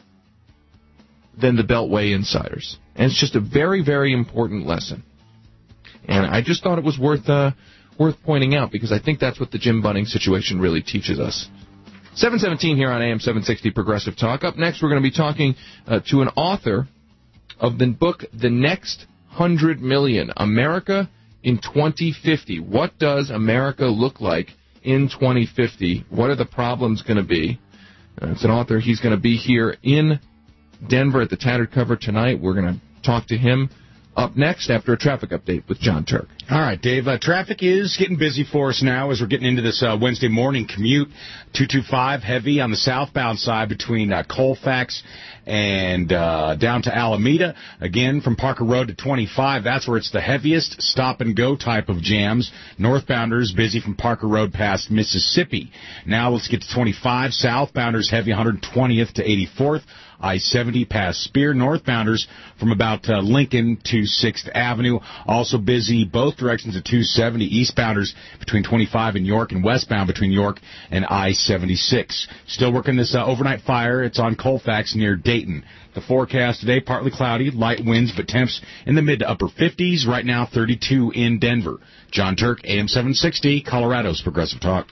than the Beltway insiders. And it's just a very, very important lesson. And I just thought it was worth pointing out, because I think that's what the Jim Bunning situation really teaches us. 717 here on AM 760 Progressive Talk. Up next, we're going to be talking to an author of the book, The Next 100 Million, America in 2050. What does America look like in 2050? What are the problems going to be? It's an author. He's going to be here in Denver at the Tattered Cover tonight. We're going to talk to him up next after a traffic update with John Turk. All right, Dave. Traffic is getting busy for us now as we're getting into this Wednesday morning commute. 225 heavy on the southbound side between Colfax and down to Alameda. Again, from Parker Road to 25, that's where it's the heaviest stop-and-go type of jams. Northbounders busy from Parker Road past Mississippi. Now let's get to 25. Southbounders heavy 120th to 84th. I-70 past Spear. Northbounders from about Lincoln to 6th Avenue. Also busy both directions at 270. Eastbounders between 25 and York, and westbound between York and I-76. Still working this overnight fire. It's on Colfax near Dayton. The forecast today, partly cloudy, light winds, but temps in the mid to upper 50s. Right now, 32 in Denver. John Turk, AM 760, Colorado's Progressive Talk.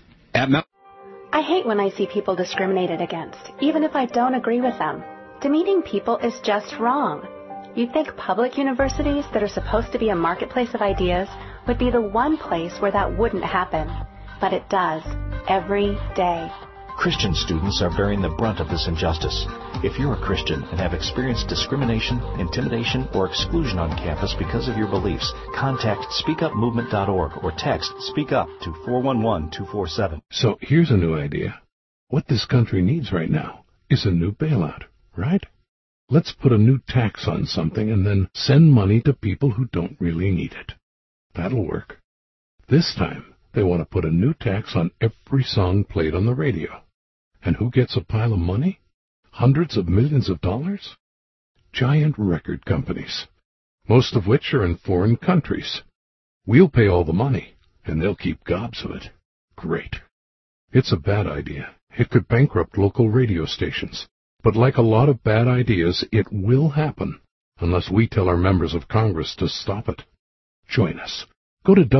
I hate when I see people discriminated against, even if I don't agree with them. Demeaning people is just wrong. You'd think public universities that are supposed to be a marketplace of ideas would be the one place where that wouldn't happen. But it does, every day. Christian students are bearing the brunt of this injustice. If you're a Christian and have experienced discrimination, intimidation, or exclusion on campus because of your beliefs, contact speakupmovement.org or text Speak Up to 411-247. So here's a new idea. What this country needs right now is a new bailout, right? Let's put a new tax on something and then send money to people who don't really need it. That'll work. This time, they want to put a new tax on every song played on the radio. And who gets a pile of money? Hundreds of millions of dollars? Giant record companies, most of which are in foreign countries. We'll pay all the money, and they'll keep gobs of it. Great. It's a bad idea. It could bankrupt local radio stations. But like a lot of bad ideas, it will happen, unless we tell our members of Congress to stop it. Join us. Go to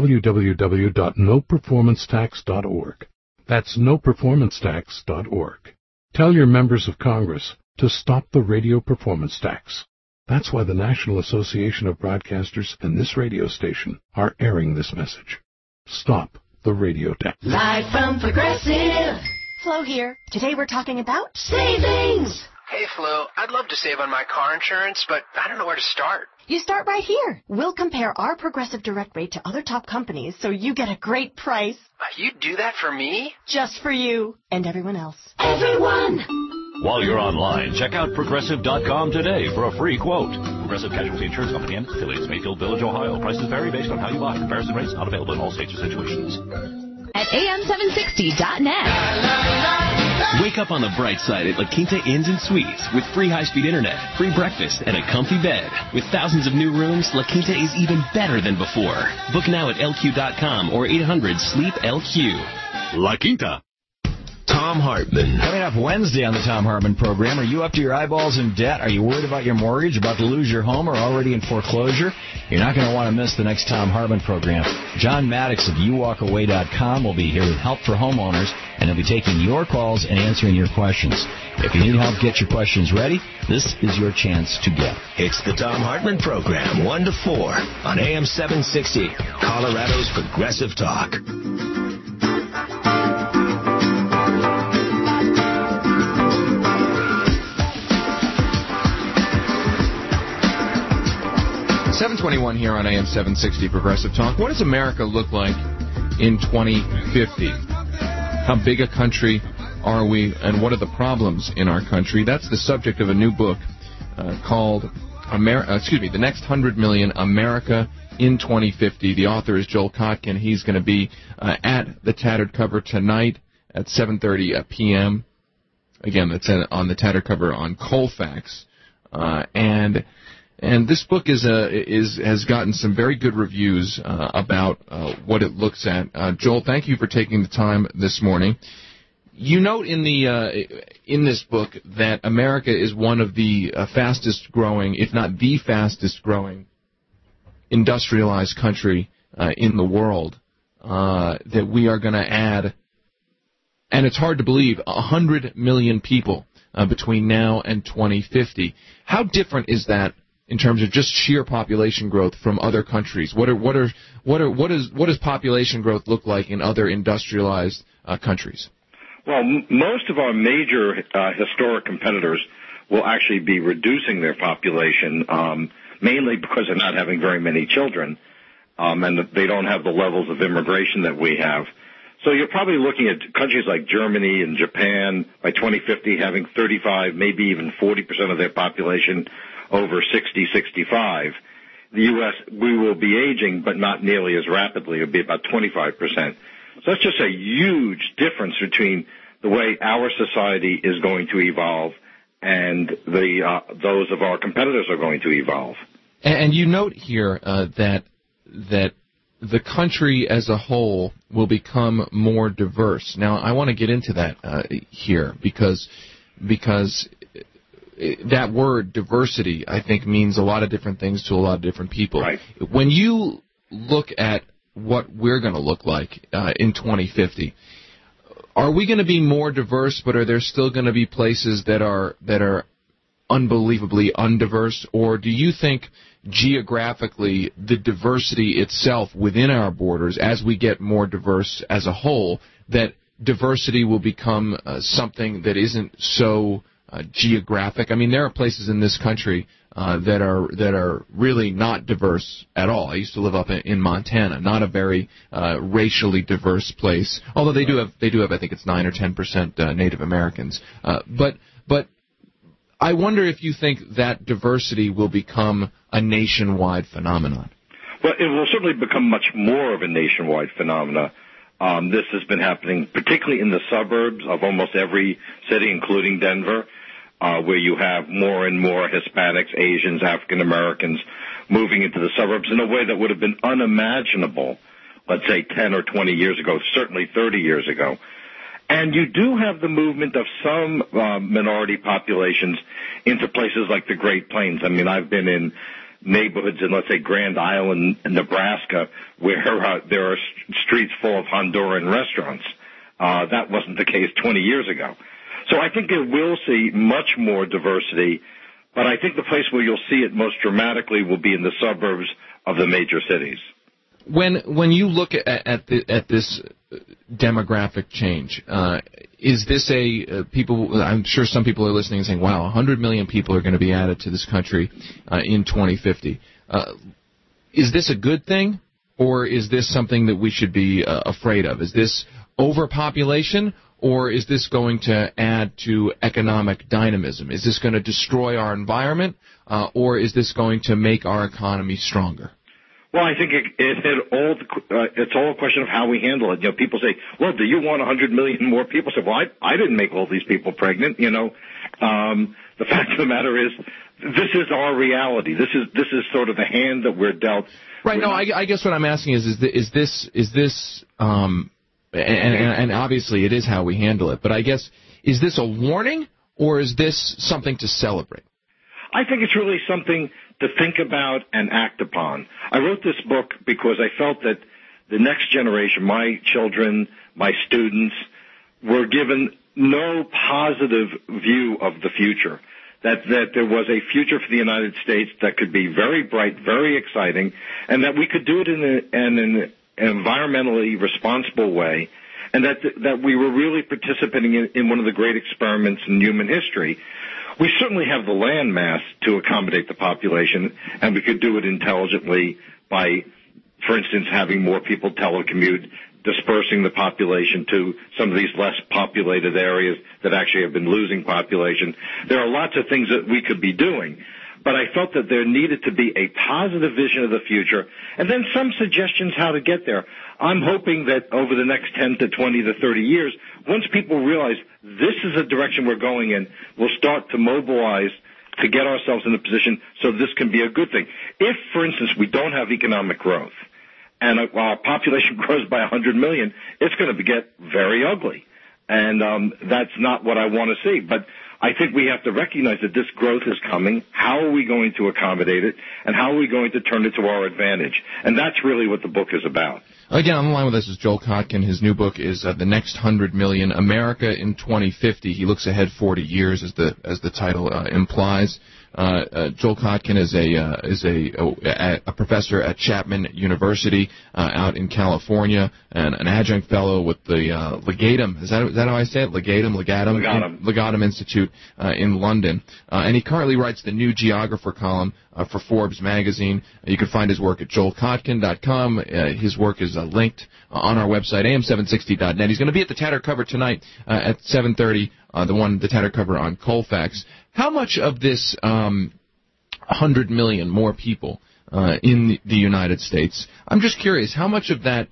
www.noperformancetax.org. That's noperformancetax.org. Tell your members of Congress to stop the radio performance tax. That's why the National Association of Broadcasters and this radio station are airing this message. Stop the radio tax. Live from Progressive. Flo here. Today we're talking about savings. Hey, Flo, I'd love to save on my car insurance, but I don't know where to start. You start right here. We'll compare our Progressive Direct rate to other top companies so you get a great price. You'd do that for me? Just for you and everyone else. Everyone! While you're online, check out Progressive.com today for a free quote. Progressive Casualty Insurance Company and affiliates, Mayfield Village, Ohio. Prices vary based on how you buy. Comparison rates not available in all states or situations. At AM760.net. Wake up on the bright side at La Quinta Inns and Suites with free high-speed internet, free breakfast, and a comfy bed. With thousands of new rooms, La Quinta is even better than before. Book now at LQ.com or 800-SLEEP-LQ. La Quinta. Thom Hartmann. Coming up Wednesday on the Thom Hartmann program, are you up to your eyeballs in debt? Are you worried about your mortgage, about to lose your home, or already in foreclosure? You're not going to want to miss the next Thom Hartmann program. John Maddox of YouWalkAway.com will be here with help for homeowners, and he'll be taking your calls and answering your questions. If you need help, get your questions ready. This is your chance to get. It's the Thom Hartmann program, 1 to 4 on AM 760, Colorado's Progressive Talk. 721 here on AM 760 Progressive Talk. What does America look like in 2050? How big a country are we, and what are the problems in our country? That's the subject of a new book called The Next 100 Million, America in 2050. The author is Joel Kotkin. He's going to be at the Tattered Cover tonight at 7:30 p.m. Again, that's on the Tattered Cover on Colfax. And this book has gotten some very good reviews about what it looks at. Joel, thank you for taking the time this morning. You note in this book that America is one of the fastest growing, if not the fastest growing, industrialized country in the world. That we are going to add, and it's hard to believe, 100 million people between now and 2050. How different is that in terms of just sheer population growth from other countries? What does population growth look like in other industrialized countries? Well, most of our major historic competitors will actually be reducing their population, mainly because they're not having very many children, and they don't have the levels of immigration that we have. So you're probably looking at countries like Germany and Japan by 2050 having 35, maybe even 40% of their population over 60, 65. The U.S., we will be aging, but not nearly as rapidly. It'll be about 25%. So that's just a huge difference between the way our society is going to evolve and those of our competitors are going to evolve. And you note here that the country as a whole will become more diverse. Now, I want to get into that here because that word diversity, I think, means a lot of different things to a lot of different people. Right. When you look at what we're going to look like in 2050, are we going to be more diverse, but are there still going to be places that are unbelievably undiverse? Or do you think geographically the diversity itself within our borders, as we get more diverse as a whole, that diversity will become something that isn't so geographic. I mean, there are places in this country that are really not diverse at all. I used to live up in Montana, not a very racially diverse place. Although they do have I think it's 9 or 10% Native Americans. But I wonder if you think that diversity will become a nationwide phenomenon. Well, it will certainly become much more of a nationwide phenomenon. This has been happening particularly in the suburbs of almost every city, including Denver, where you have more and more Hispanics, Asians, African Americans moving into the suburbs in a way that would have been unimaginable, let's say 10 or 20 years ago, certainly 30 years ago. And you do have the movement of some minority populations into places like the Great Plains. I mean, I've been in neighborhoods in, let's say, Grand Island, Nebraska, where there are streets full of Honduran restaurants. That wasn't the case 20 years ago. So I think it will see much more diversity, but I think the place where you'll see it most dramatically will be in the suburbs of the major cities. When you look at this demographic change, is this people? I'm sure some people are listening and saying, "Wow, 100 million people are going to be added to this country in 2050." Is this a good thing, or is this something that we should be afraid of? Is this overpopulation, or is this going to add to economic dynamism? Is this going to destroy our environment, or is this going to make our economy stronger? Well, I think it's all a question of how we handle it. You know, people say, "Well, do you want 100 million more people?" Say, "Well, I didn't make all these people pregnant." You know, the fact of the matter is, this is our reality. This is sort of the hand that we're dealt. Right. No, I guess what I'm asking is this and obviously it is how we handle it. But I guess, is this a warning, or is this something to celebrate? I think it's really something to think about and act upon. I wrote this book because I felt that the next generation, my children, my students, were given no positive view of the future. That there was a future for the United States that could be very bright, very exciting, and that we could do it in an environmentally responsible way, and that we were really participating in one of the great experiments in human history. We certainly have the land mass to accommodate the population, and we could do it intelligently by, for instance, having more people telecommute, dispersing the population to some of these less populated areas that actually have been losing population. There are lots of things that we could be doing, but I felt that there needed to be a positive vision of the future, and then some suggestions how to get there. I'm hoping that over the next 10 to 20 to 30 years, once people realize this is the direction we're going in, we'll start to mobilize to get ourselves in a position so this can be a good thing. If, for instance, we don't have economic growth, and our population grows by 100 million, it's going to get very ugly. And that's not what I want to see. But I think we have to recognize that this growth is coming. How are we going to accommodate it? And how are we going to turn it to our advantage? And that's really what the book is about. Again, on the line with us is Joel Kotkin. His new book is The Next 100 Million, America in 2050. He looks ahead 40 years, as the title implies. Joel Kotkin is a professor at Chapman University out in California, and an adjunct fellow with the Legatum. Is that how I say it? Legatum Institute in London. And he currently writes the New Geographer column for Forbes magazine. You can find his work at joelkotkin.com. His work is linked on our website, am760.net. He's going to be at the Tattered Cover tonight at 7:30. The Tattered Cover on Colfax. How much of this 100 million more people in the United States, I'm just curious, how much of that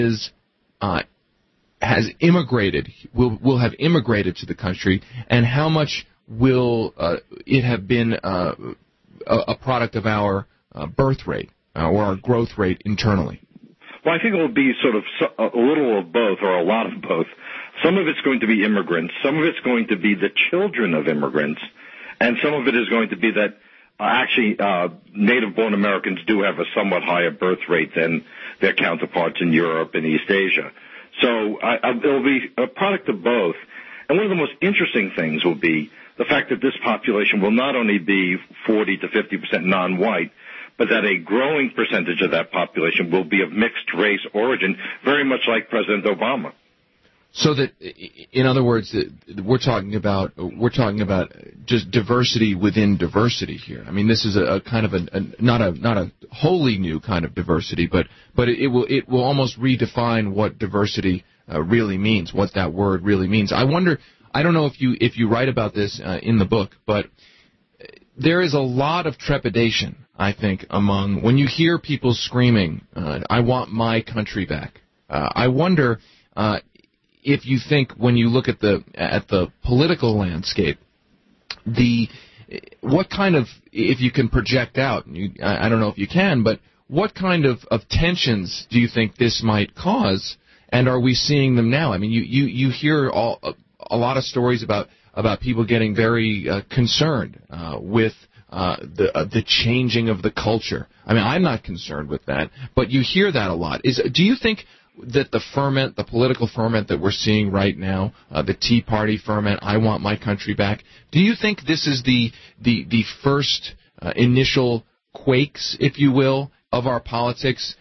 has immigrated, will have immigrated to the country, and how much will it have been a product of our birth rate or our growth rate internally? Well, I think it will be sort of a little of both, or a lot of both. Some of it's going to be immigrants. Some of it's going to be the children of immigrants. And some of it is going to be that native-born Americans do have a somewhat higher birth rate than their counterparts in Europe and East Asia. So it'll be a product of both. And one of the most interesting things will be the fact that this population will not only be 40 to 50% non-white, but that a growing percentage of that population will be of mixed race origin, very much like President Obama. So that, in other words, we're talking about just diversity within diversity here. I mean, this is a kind of not a wholly new kind of diversity, but it will almost redefine what diversity really means, what that word really means. I wonder. I don't know if you write about this in the book, but there is a lot of trepidation, I think, when you hear people screaming, "I want my country back." I wonder. If you think, when you look at the political landscape, what kind of, if you can project out, I don't know if you can, but what kind of tensions do you think this might cause, and are we seeing them now? I mean, you hear a lot of stories about people getting very concerned with the changing of the culture. I mean, I'm not concerned with that, but you hear that a lot. Do you think that the political ferment that we're seeing right now, the Tea Party ferment, I want my country back, do you think this is the first initial quakes, if you will, of our politics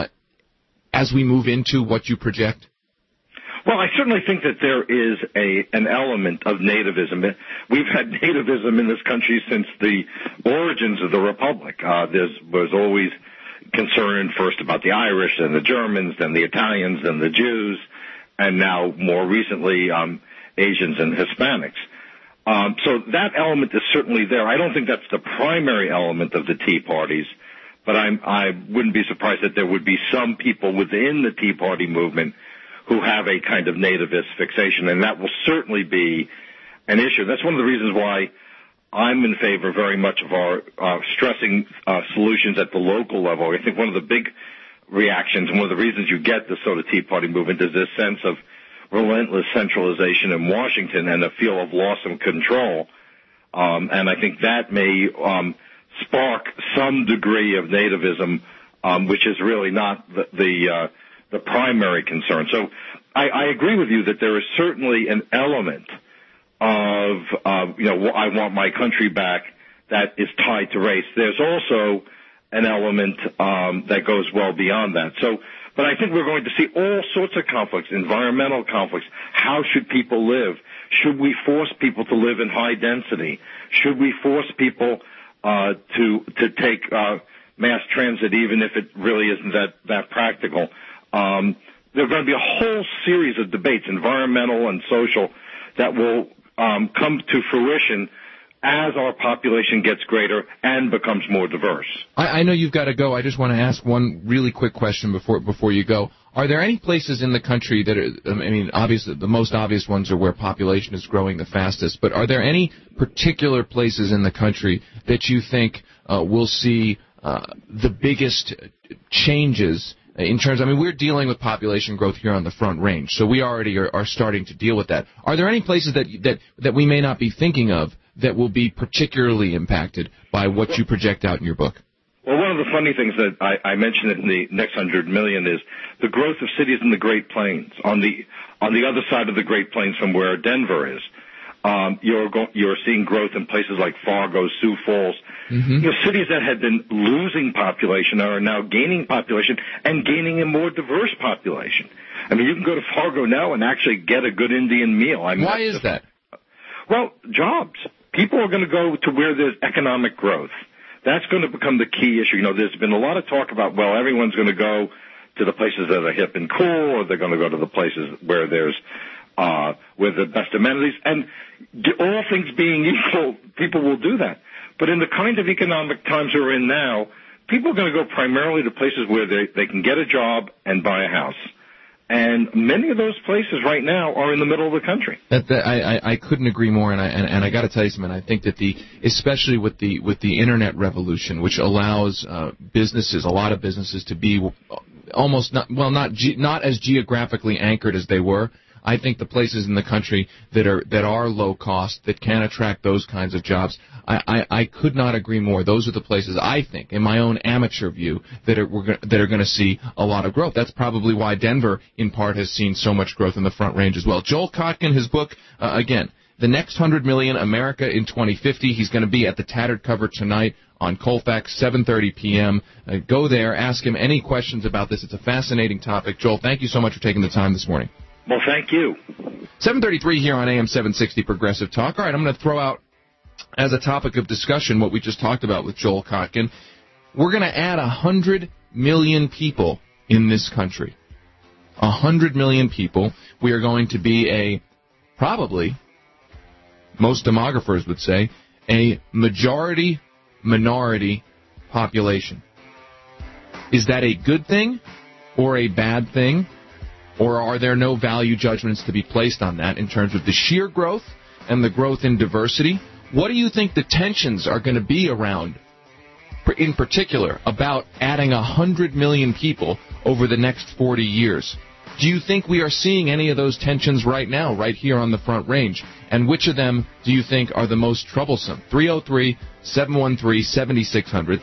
as we move into what you project? Well, I certainly think that there is an element of nativism. We've had nativism in this country since the origins of the Republic. There was always concern first about the Irish, then the Germans, then the Italians, then the Jews, and now more recently Asians and Hispanics. So that element is certainly there. I don't think that's the primary element of the Tea Parties, but I wouldn't be surprised that there would be some people within the Tea Party movement who have a kind of nativist fixation, and that will certainly be an issue. That's one of the reasons why I'm in favor very much of our stressing solutions at the local level. I think one of the big reactions and one of the reasons you get this sort of Tea Party movement is this sense of relentless centralization in Washington and a feel of loss of control. And I think that may spark some degree of nativism, which is really not the primary concern. So I agree with you that there is certainly an element of I want my country back that is tied to race. There's also an element that goes well beyond that. So, but I think we're going to see all sorts of conflicts, environmental conflicts. How should people live? Should we force people to live in high density? Should we force people to take mass transit, even if it really isn't that practical? There are going to be a whole series of debates, environmental and social, that will come to fruition as our population gets greater and becomes more diverse. I know you've got to go. I just want to ask one really quick question before you go. Are there any places in the country that are, I mean, obviously the most obvious ones are where population is growing the fastest, but are there any particular places in the country that you think will see the biggest changes in terms, I mean, we're dealing with population growth here on the Front Range, so we already are starting to deal with that. Are there any places that we may not be thinking of that will be particularly impacted by what you project out in your book? Well, one of the funny things that I mentioned in the next 100 million is the growth of cities in the Great Plains, on the other side of the Great Plains from where Denver is. You're seeing growth in places like Fargo, Sioux Falls. Mm-hmm. Cities that had been losing population are now gaining population and gaining a more diverse population. I mean, you can go to Fargo now and actually get a good Indian meal. Why is that? Well, jobs. People are going to go to where there's economic growth. That's going to become the key issue. There's been a lot of talk about, well, everyone's going to go to the places that are hip and cool, or they're going to go to the places where there's with the best amenities. And all things being equal, people will do that. But in the kind of economic times we're in now, people are going to go primarily to places where they can get a job and buy a house. And many of those places right now are in the middle of the country. I couldn't agree more, and I got to tell you something. I think that especially with the internet revolution, which allows a lot of businesses to be almost not as geographically anchored as they were. I think the places in the country that are low cost, that can attract those kinds of jobs, I could not agree more. Those are the places, I think, in my own amateur view, that are going to see a lot of growth. That's probably why Denver, in part, has seen so much growth in the Front Range as well. Joel Kotkin, his book, again, The Next 100 Million, America in 2050. He's going to be at the Tattered Cover tonight on Colfax, 7:30 p.m. Go there, ask him any questions about this. It's a fascinating topic. Joel, thank you so much for taking the time this morning. Well, thank you. 7:33 here on AM 760 Progressive Talk. All right, I'm going to throw out as a topic of discussion what we just talked about with Joel Kotkin. We're going to add 100 million people in this country. 100 million people. We are going to be probably, most demographers would say, a majority-minority population. Is that a good thing or a bad thing? Or are there no value judgments to be placed on that in terms of the sheer growth and the growth in diversity? What do you think the tensions are going to be around, in particular, about adding 100 million people over the next 40 years? Do you think we are seeing any of those tensions right now, right here on the Front Range? And which of them do you think are the most troublesome? 303-713-7600,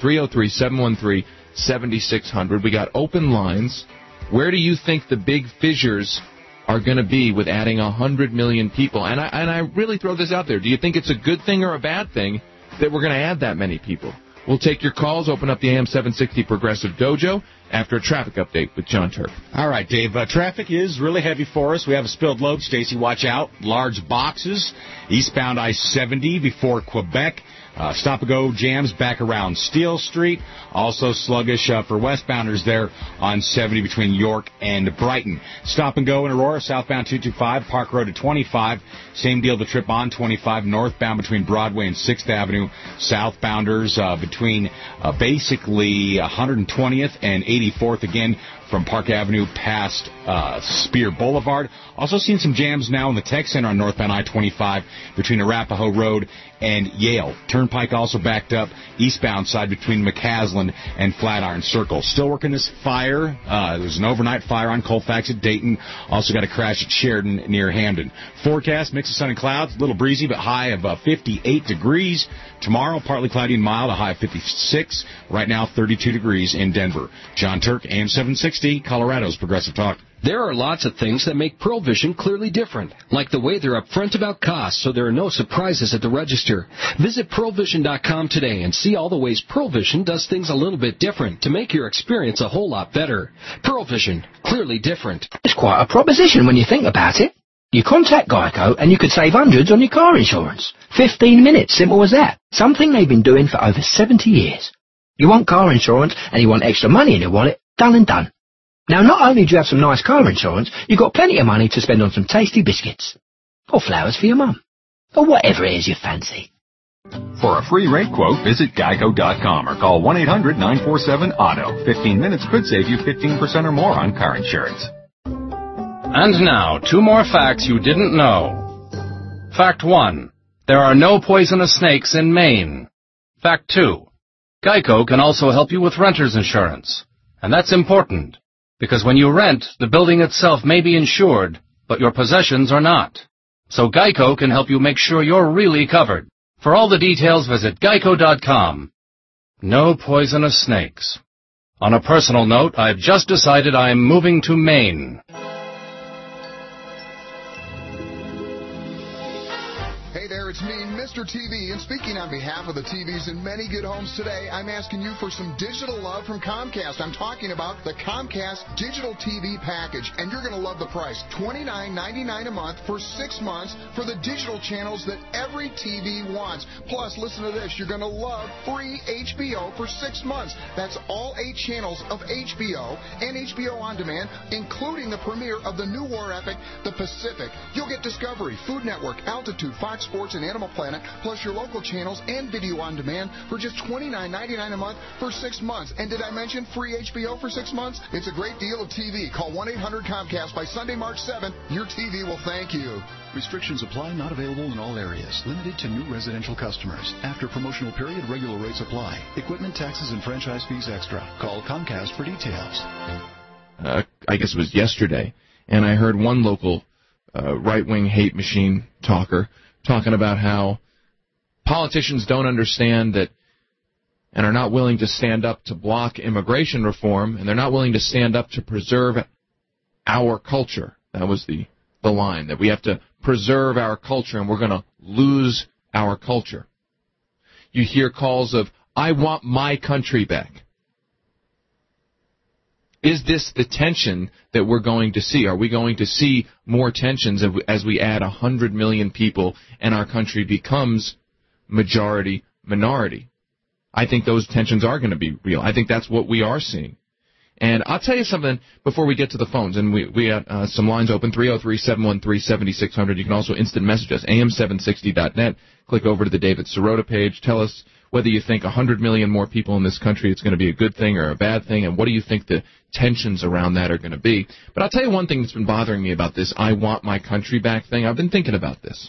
303-713-7600. We got open lines. Where do you think the big fissures are going to be with adding 100 million people? And I really throw this out there. Do you think it's a good thing or a bad thing that we're going to add that many people? We'll take your calls, open up the AM 760 Progressive Dojo after a traffic update with John Turk. All right, Dave. Traffic is really heavy for us. We have a spilled load. Stacy, watch out. Large boxes. Eastbound I-70 before Quebec. Stop-and-go jams back around Steele Street. Also sluggish for westbounders there on 70 between York and Brighton. Stop-and-go in Aurora, southbound 225, Park Road to 25. Same deal, the trip on 25, northbound between Broadway and 6th Avenue. Southbounders between basically 120th and 84th, again, from Park Avenue past Spear Boulevard. Also seeing some jams now in the Tech Center on northbound I-25 between Arapahoe Road and Yale. Turnpike also backed up eastbound side between McCaslin and Flatiron Circle. Still working this fire. There's an overnight fire on Colfax at Dayton. Also got a crash at Sheridan near Hamden. Forecast, mix of sun and clouds. A little breezy, but high of 58 degrees. Tomorrow, partly cloudy and mild, a high of 56. Right now, 32 degrees in Denver. John Turk, AM 760, Colorado's Progressive Talk. There are lots of things that make Pearl Vision clearly different, like the way they're upfront about costs so there are no surprises at the register. Visit PearlVision.com today and see all the ways Pearl Vision does things a little bit different to make your experience a whole lot better. Pearl Vision, clearly different. It's quite a proposition when you think about it. You contact Geico and you could save hundreds on your car insurance. 15 minutes, simple as that. Something they've been doing for over 70 years. You want car insurance and you want extra money in your wallet, done and done. Now, not only do you have some nice car insurance, you've got plenty of money to spend on some tasty biscuits. Or flowers for your mum. Or whatever it is you fancy. For a free rate quote, visit Geico.com or call 1-800-947-AUTO. 15 minutes could save you 15% or more on car insurance. And now, 2 more facts you didn't know. Fact 1. There are no poisonous snakes in Maine. Fact 2. Geico can also help you with renter's insurance. And that's important, because when you rent, the building itself may be insured, but your possessions are not. So Geico can help you make sure you're really covered. For all the details, visit Geico.com. No poisonous snakes. On a personal note, I've just decided I'm moving to Maine. Hey there, it's me, Mr. TV, and speaking on behalf of the TVs in many good homes today, I'm asking you for some digital love from Comcast. I'm talking about the Comcast Digital TV Package, and you're going to love the price. $29.99 a month for 6 months for the digital channels that every TV wants. Plus, listen to this, you're going to love free HBO for 6 months. That's all 8 channels of HBO and HBO On Demand, including the premiere of the new war epic, The Pacific. You'll get Discovery, Food Network, Altitude, Fox Sports, and Animal Planet, plus your local channels and video on demand for just $29.99 a month for 6 months. And did I mention free HBO for 6 months? It's a great deal of TV. Call 1-800-COMCAST by Sunday, March 7th. Your TV will thank you. Restrictions apply, not available in all areas. Limited to new residential customers. After promotional period, regular rates apply. Equipment, taxes, and franchise fees extra. Call Comcast for details. I guess it was yesterday, and I heard one local right-wing hate machine talker talking about how politicians don't understand that and are not willing to stand up to block immigration reform, and they're not willing to stand up to preserve our culture. That was the line, that we have to preserve our culture and we're going to lose our culture. You hear calls of, I want my country back. Is this the tension that we're going to see? Are we going to see more tensions as we add 100 million people and our country becomes majority minority? I think those tensions are going to be real. I think that's what we are seeing. And I'll tell you something before we get to the phones, and we got some lines open, 303-713-7600. You can also instant message us, am760.net. Click over to the David Sirota page. Tell us whether you think 100 million more people in this country, it's going to be a good thing or a bad thing, and what do you think the tensions around that are going to be. But I'll tell you one thing that's been bothering me about this I want my country back thing. I've been thinking about this.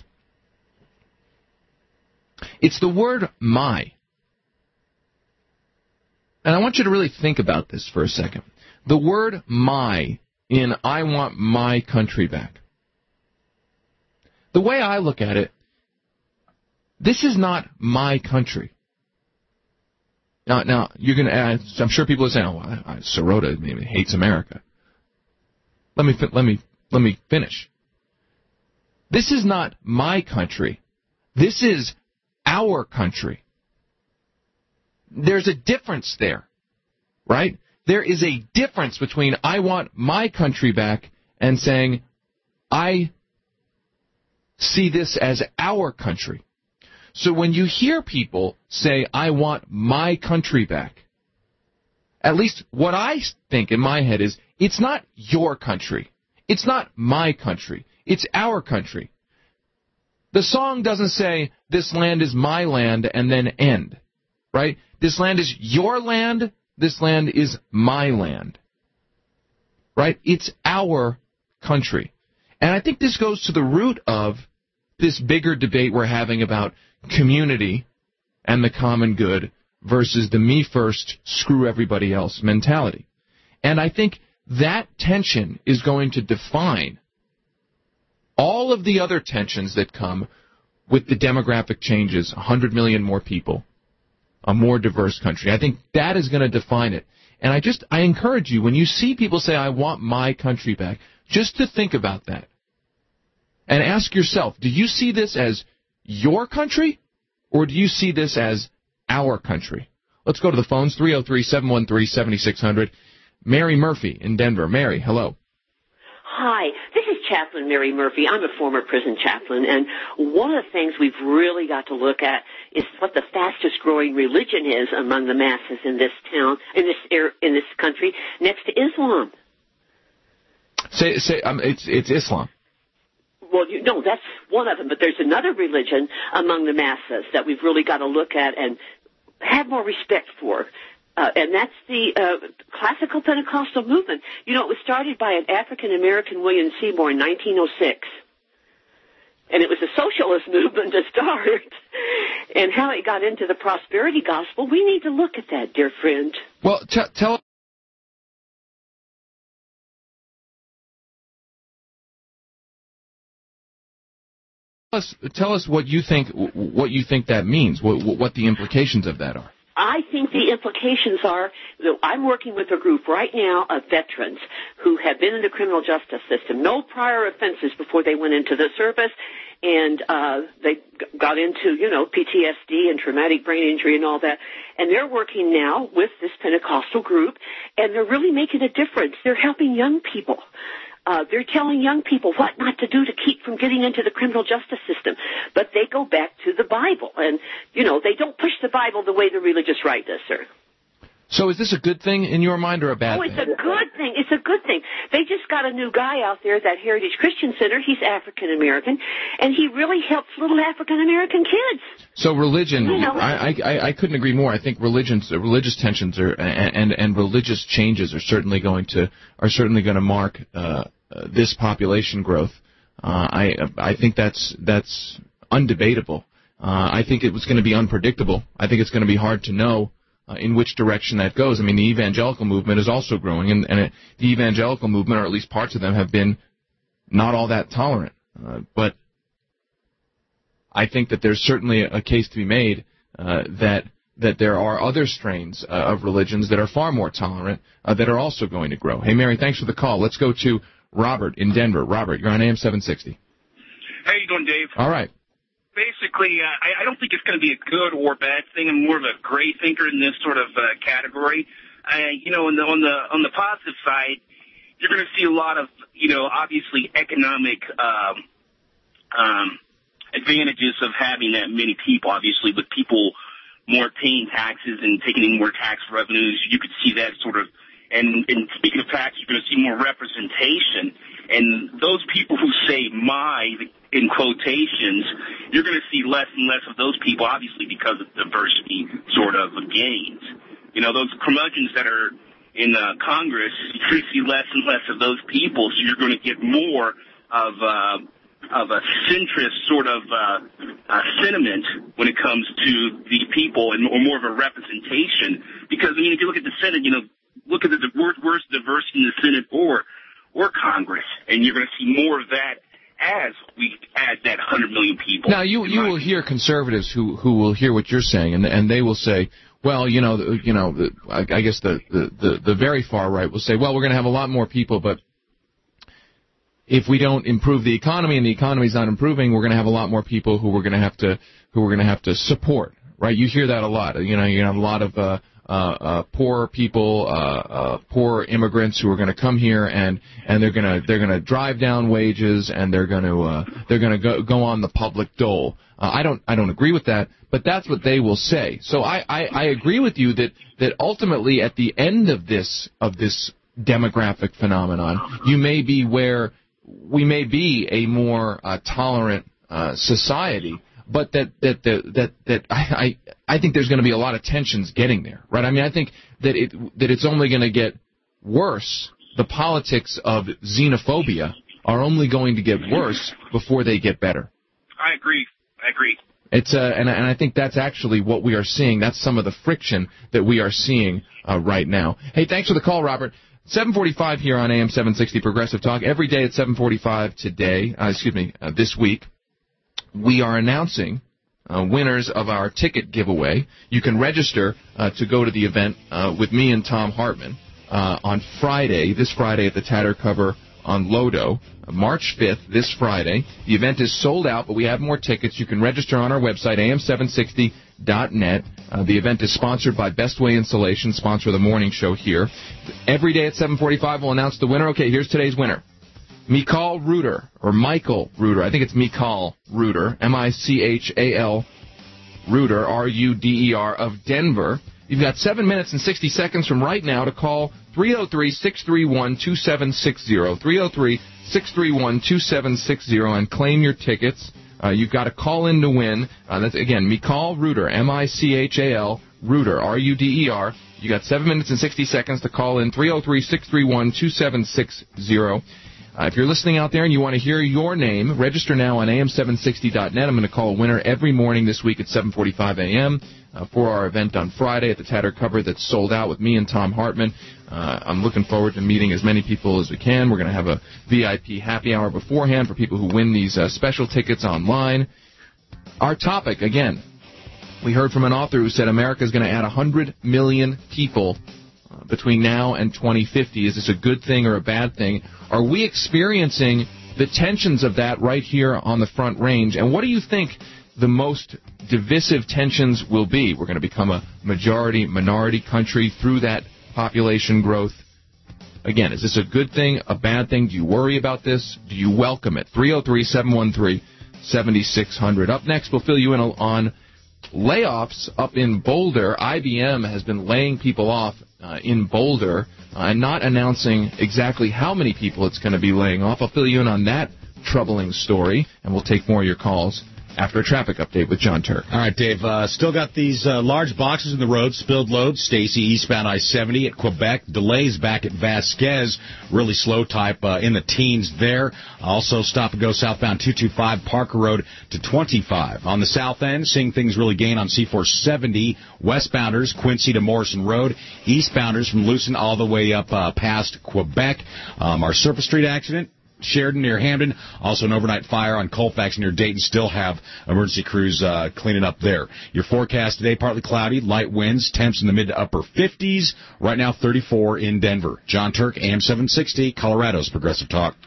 It's the word my. And I want you to really think about this for a second. The word my in I want my country back. The way I look at it, this is not my country. Now you're going to add, I'm sure people are saying, Sirota maybe hates America. Let me finish. This is not my country. This is our country. There's a difference there, right? There is a difference between I want my country back and saying I see this as our country. So when you hear people say I want my country back, at least what I think in my head is it's not your country. It's not my country. It's our country. The song doesn't say this land is my land and then end, right? This land is your land. This land is my land. Right? It's our country. And I think this goes to the root of this bigger debate we're having about community and the common good versus the me first, screw everybody else mentality. And I think that tension is going to define all of the other tensions that come with the demographic changes, 100 million more people, a more diverse country. I think that is going to define it. And I encourage you, when you see people say, I want my country back, just to think about that. And ask yourself, do you see this as your country, or do you see this as our country? Let's go to the phones, 303-713-7600. Mary Murphy in Denver. Mary, hello. Hi, this is Chaplain Mary Murphy. I'm a former prison chaplain, and one of the things we've really got to look at is what the fastest growing religion is among the masses in this town, in this country, next to Islam. It's Islam. Well, that's one of them, but there's another religion among the masses that we've really got to look at and have more respect for. And that's the classical Pentecostal movement. It was started by an African-American, William Seymour, in 1906. And it was a socialist movement to start. And how it got into the prosperity gospel, we need to look at that, dear friend. Well, tell us what you think that means, what the implications of that are. I think the implications are that I'm working with a group right now of veterans who have been in the criminal justice system, no prior offenses before they went into the service, and they got into, PTSD and traumatic brain injury and all that. And they're working now with this Pentecostal group, and they're really making a difference. They're helping young people. They're telling young people what not to do to keep from getting into the criminal justice system. But they go back to the Bible. And, they don't push the Bible the way the religious right does, sir. So is this a good thing in your mind or a bad thing? Oh, it's a good thing. It's a good thing. They just got a new guy out there, that Heritage Christian Center. He's African-American, and he really helps little African-American kids. So religion, I couldn't agree more. I think religious tensions and religious changes are certainly going to mark this population growth. I think that's undebatable. I think it was going to be unpredictable. I think it's going to be hard to know in which direction that goes. I mean, the evangelical movement is also growing, and the evangelical movement, or at least parts of them, have been not all that tolerant. But I think that there's certainly a case to be made that there are other strains of religions that are far more tolerant that are also going to grow. Hey, Mary, thanks for the call. Let's go to Robert in Denver. Robert, you're on AM 760. How you doing, Dave? All right. Basically, I don't think it's going to be a good or bad thing. I'm more of a gray thinker in this sort of category. on the positive side, you're going to see a lot of, obviously economic advantages of having that many people. Obviously, with people more paying taxes and taking in more tax revenues, you could see that sort of. And speaking of tax, you're going to see more representation. And those people who say "my" in quotations, you're going to see less and less of those people, obviously because of diversity sort of gains. Those curmudgeons that are in Congress, you're going to see less and less of those people, so you're going to get more of a centrist sort of sentiment when it comes to the people, or more of a representation. Because, if you look at the Senate, look at where's diversity in the Senate or Congress, and you're going to see more of that as we add that 100 million people. Now, you will hear conservatives who will hear what you're saying, and they will say, well, I guess the very far right will say, well, we're going to have a lot more people, but if we don't improve the economy and the economy's not improving, we're going to have a lot more people who we're going to have to support, right? You hear that a lot. You're going to have a lot of poor people, poor immigrants who are going to come here and they're going to drive down wages, and they're going to go on the public dole. I don't agree with that, but that's what they will say. So I agree with you that ultimately at the end of this demographic phenomenon, you may be where we may be a more tolerant society. But I think there's going to be a lot of tensions getting there, right? I mean, I think that it's only going to get worse. The politics of xenophobia are only going to get worse before they get better. I agree. It's and I think that's actually what we are seeing. That's some of the friction that we are seeing right now. Hey, thanks for the call, Robert. 7:45 here on AM 760 Progressive Talk. Every day at 7:45 today. This week. We are announcing winners of our ticket giveaway. You can register to go to the event with me and Tom Hartman on this Friday at the Tatter Cover on Lodo, March 5th, this Friday. The event is sold out, but we have more tickets. You can register on our website, am760.net. The event is sponsored by Best Way Insulation, sponsor of the morning show here. Every day at 7:45, we'll announce the winner. Okay, here's today's winner. Michael Reuter, or Michael Reuter. I think it's Michael Reuter, M-I-C-H-A-L Reuter, R-U-D-E-R, of Denver. You've got 7 minutes and 60 seconds from right now to call 303-631-2760, 303-631-2760, and claim your tickets. You've got to call in to win. That's, again, Michael Reuter, M-I-C-H-A-L Reuter, R-U-D-E-R. You got 7 minutes and 60 seconds to call in, 303-631-2760. If you're listening out there and you want to hear your name, register now on am760.net. I'm going to call a winner every morning this week at 7:45 a.m. For our event on Friday at the Tatter Cover that's sold out with me and Tom Hartman. I'm looking forward to meeting as many people as we can. We're going to have a VIP happy hour beforehand for people who win these special tickets online. Our topic, again, we heard from an author who said America is going to add 100 million people between now and 2050. Is this a good thing or a bad thing? Are we experiencing the tensions of that right here on the Front Range? And what do you think the most divisive tensions will be? We're going to become a majority-minority country through that population growth. Again, is this a good thing, a bad thing? Do you worry about this? Do you welcome it? 303-713-7600. Up next, we'll fill you in on layoffs up in Boulder. IBM has been laying people off in Boulder and not announcing exactly how many people it's going to be laying off. I'll fill you in on that troubling story, and we'll take more of your calls after a traffic update with John Turk. All right, Dave. Still got these large boxes in the road, spilled loads. Stacy, eastbound I-70 at Quebec. Delays back at Vasquez. Really slow type in the teens there. Also stop and go southbound 225 Parker Road to 25. On the south end, seeing things really gain on C470. Westbounders, Quincy to Morrison Road. Eastbounders from Lucin all the way up past Quebec. Our Surface Street accident, Sheridan near Hamden. Also an overnight fire on Colfax near Dayton. Still have emergency crews cleaning up there. Your forecast today, partly cloudy, light winds, temps in the mid to upper 50s. Right now 34 in Denver. John Turk, AM 760, Colorado's Progressive Talk.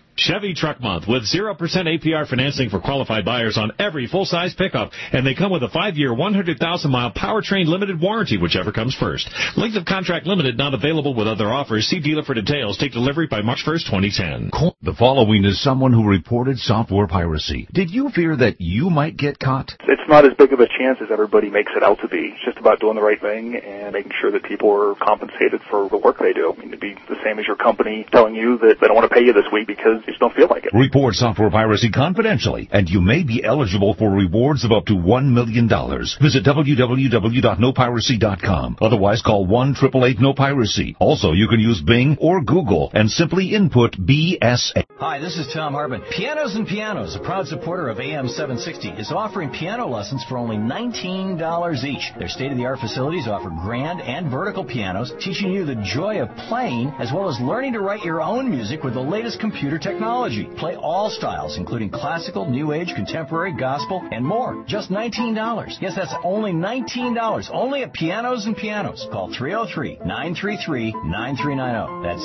Chevy Truck Month with 0% APR financing for qualified buyers on every full-size pickup. And they come with a 5-year, 100,000-mile powertrain limited warranty, whichever comes first. Length of contract limited, not available with other offers. See dealer for details. Take delivery by March 1st, 2010. The following is someone who reported software piracy. Did you fear that you might get caught? It's not as big of a chance as everybody makes it out to be. It's just about doing the right thing and making sure that people are compensated for the work they do. I mean, it'd be the same as your company telling you that they don't want to pay you this week because you just don't feel like it. Report software piracy confidentially, and you may be eligible for rewards of up to $1 million. Visit www.nopiracy.com. Otherwise, call 1-888-NO-PIRACY. Also, you can use Bing or Google and simply input BSA. Hi, this is Tom Hartman. Pianos and Pianos, a proud supporter of AM 760, is offering piano lessons for only $19 each. Their state-of-the-art facilities offer grand and vertical pianos, teaching you the joy of playing, as well as learning to write your own music with the latest computer technology. Play all styles, including classical, new age, contemporary, gospel, and more. Just $19. Yes, that's only $19. Only at Pianos and Pianos. Call 303-933-9390. That's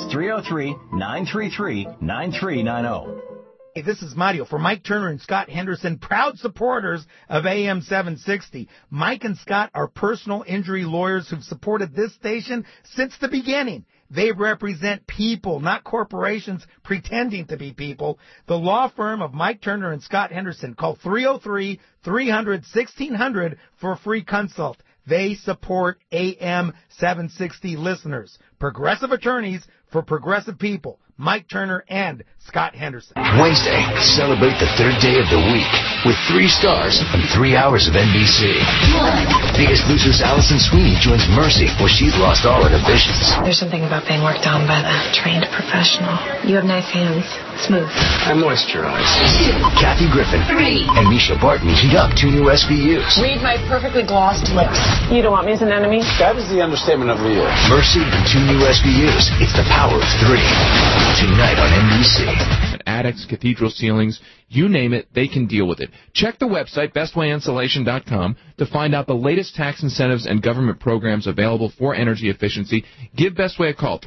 303-933-9390. Hey, this is Mario for Mike Turner and Scott Henderson, proud supporters of AM 760. Mike and Scott are personal injury lawyers who've supported this station since the beginning. They represent people, not corporations pretending to be people. The law firm of Mike Turner and Scott Henderson. Call 303-300-1600 for a free consult. They support AM 760 listeners. Progressive attorneys for progressive people. Mike Turner and Scott Henderson. Wednesday, celebrate the third day of the week with 3 stars and 3 hours of NBC. Biggest Losers Allison Sweeney joins Mercy where she's lost all inhibitions. There's something about being worked on by a trained professional. You have nice hands. Smooth. I moisturize. Kathy Griffin and Misha Barton heat up 2 new SVUs. Read my perfectly glossed lips. You don't want me as an enemy? That is the understatement of the year. Mercy and 2 new SVUs. It's the power of 3. Tonight on NBC. Attics, cathedral ceilings, you name it, they can deal with it. Check the website, bestwayinsulation.com, to find out the latest tax incentives and government programs available for energy efficiency. Give Bestway a call,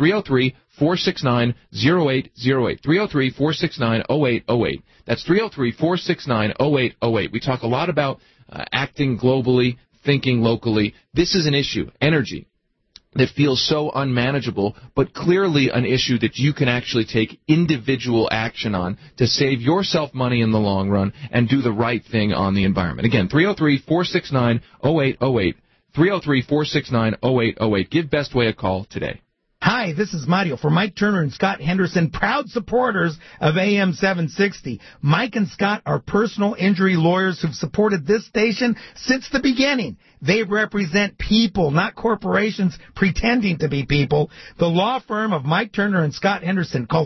303-469-0808, 303-469-0808. That's 303-469-0808. We talk a lot about acting globally, thinking locally. This is an issue, energy, that feels so unmanageable, but clearly an issue that you can actually take individual action on to save yourself money in the long run and do the right thing on the environment. Again, 303-469-0808, 303-469-0808. Give Bestway a call today. Hi, this is Mario for Mike Turner and Scott Henderson, proud supporters of AM 760. Mike and Scott are personal injury lawyers who've supported this station since the beginning. They represent people, not corporations pretending to be people. The law firm of Mike Turner and Scott Henderson. Call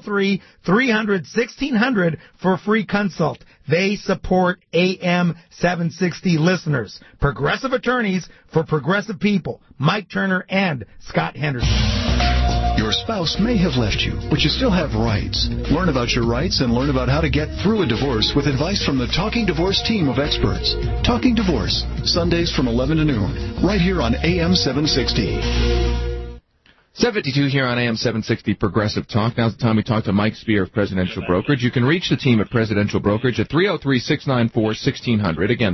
303-300-1600 for a free consult. They support AM 760 listeners. Progressive attorneys for progressive people. Mike Turner and Scott Henderson. Your spouse may have left you, but you still have rights. Learn about your rights and learn about how to get through a divorce with advice from the Talking Divorce team of experts. Talking Divorce, Sundays from 11 to noon, right here on AM 760. 752 here on AM 760 Progressive Talk. Now's the time we talk to Mike Spear of Presidential Brokerage. You can reach the team at Presidential Brokerage at 303-694-1600. Again,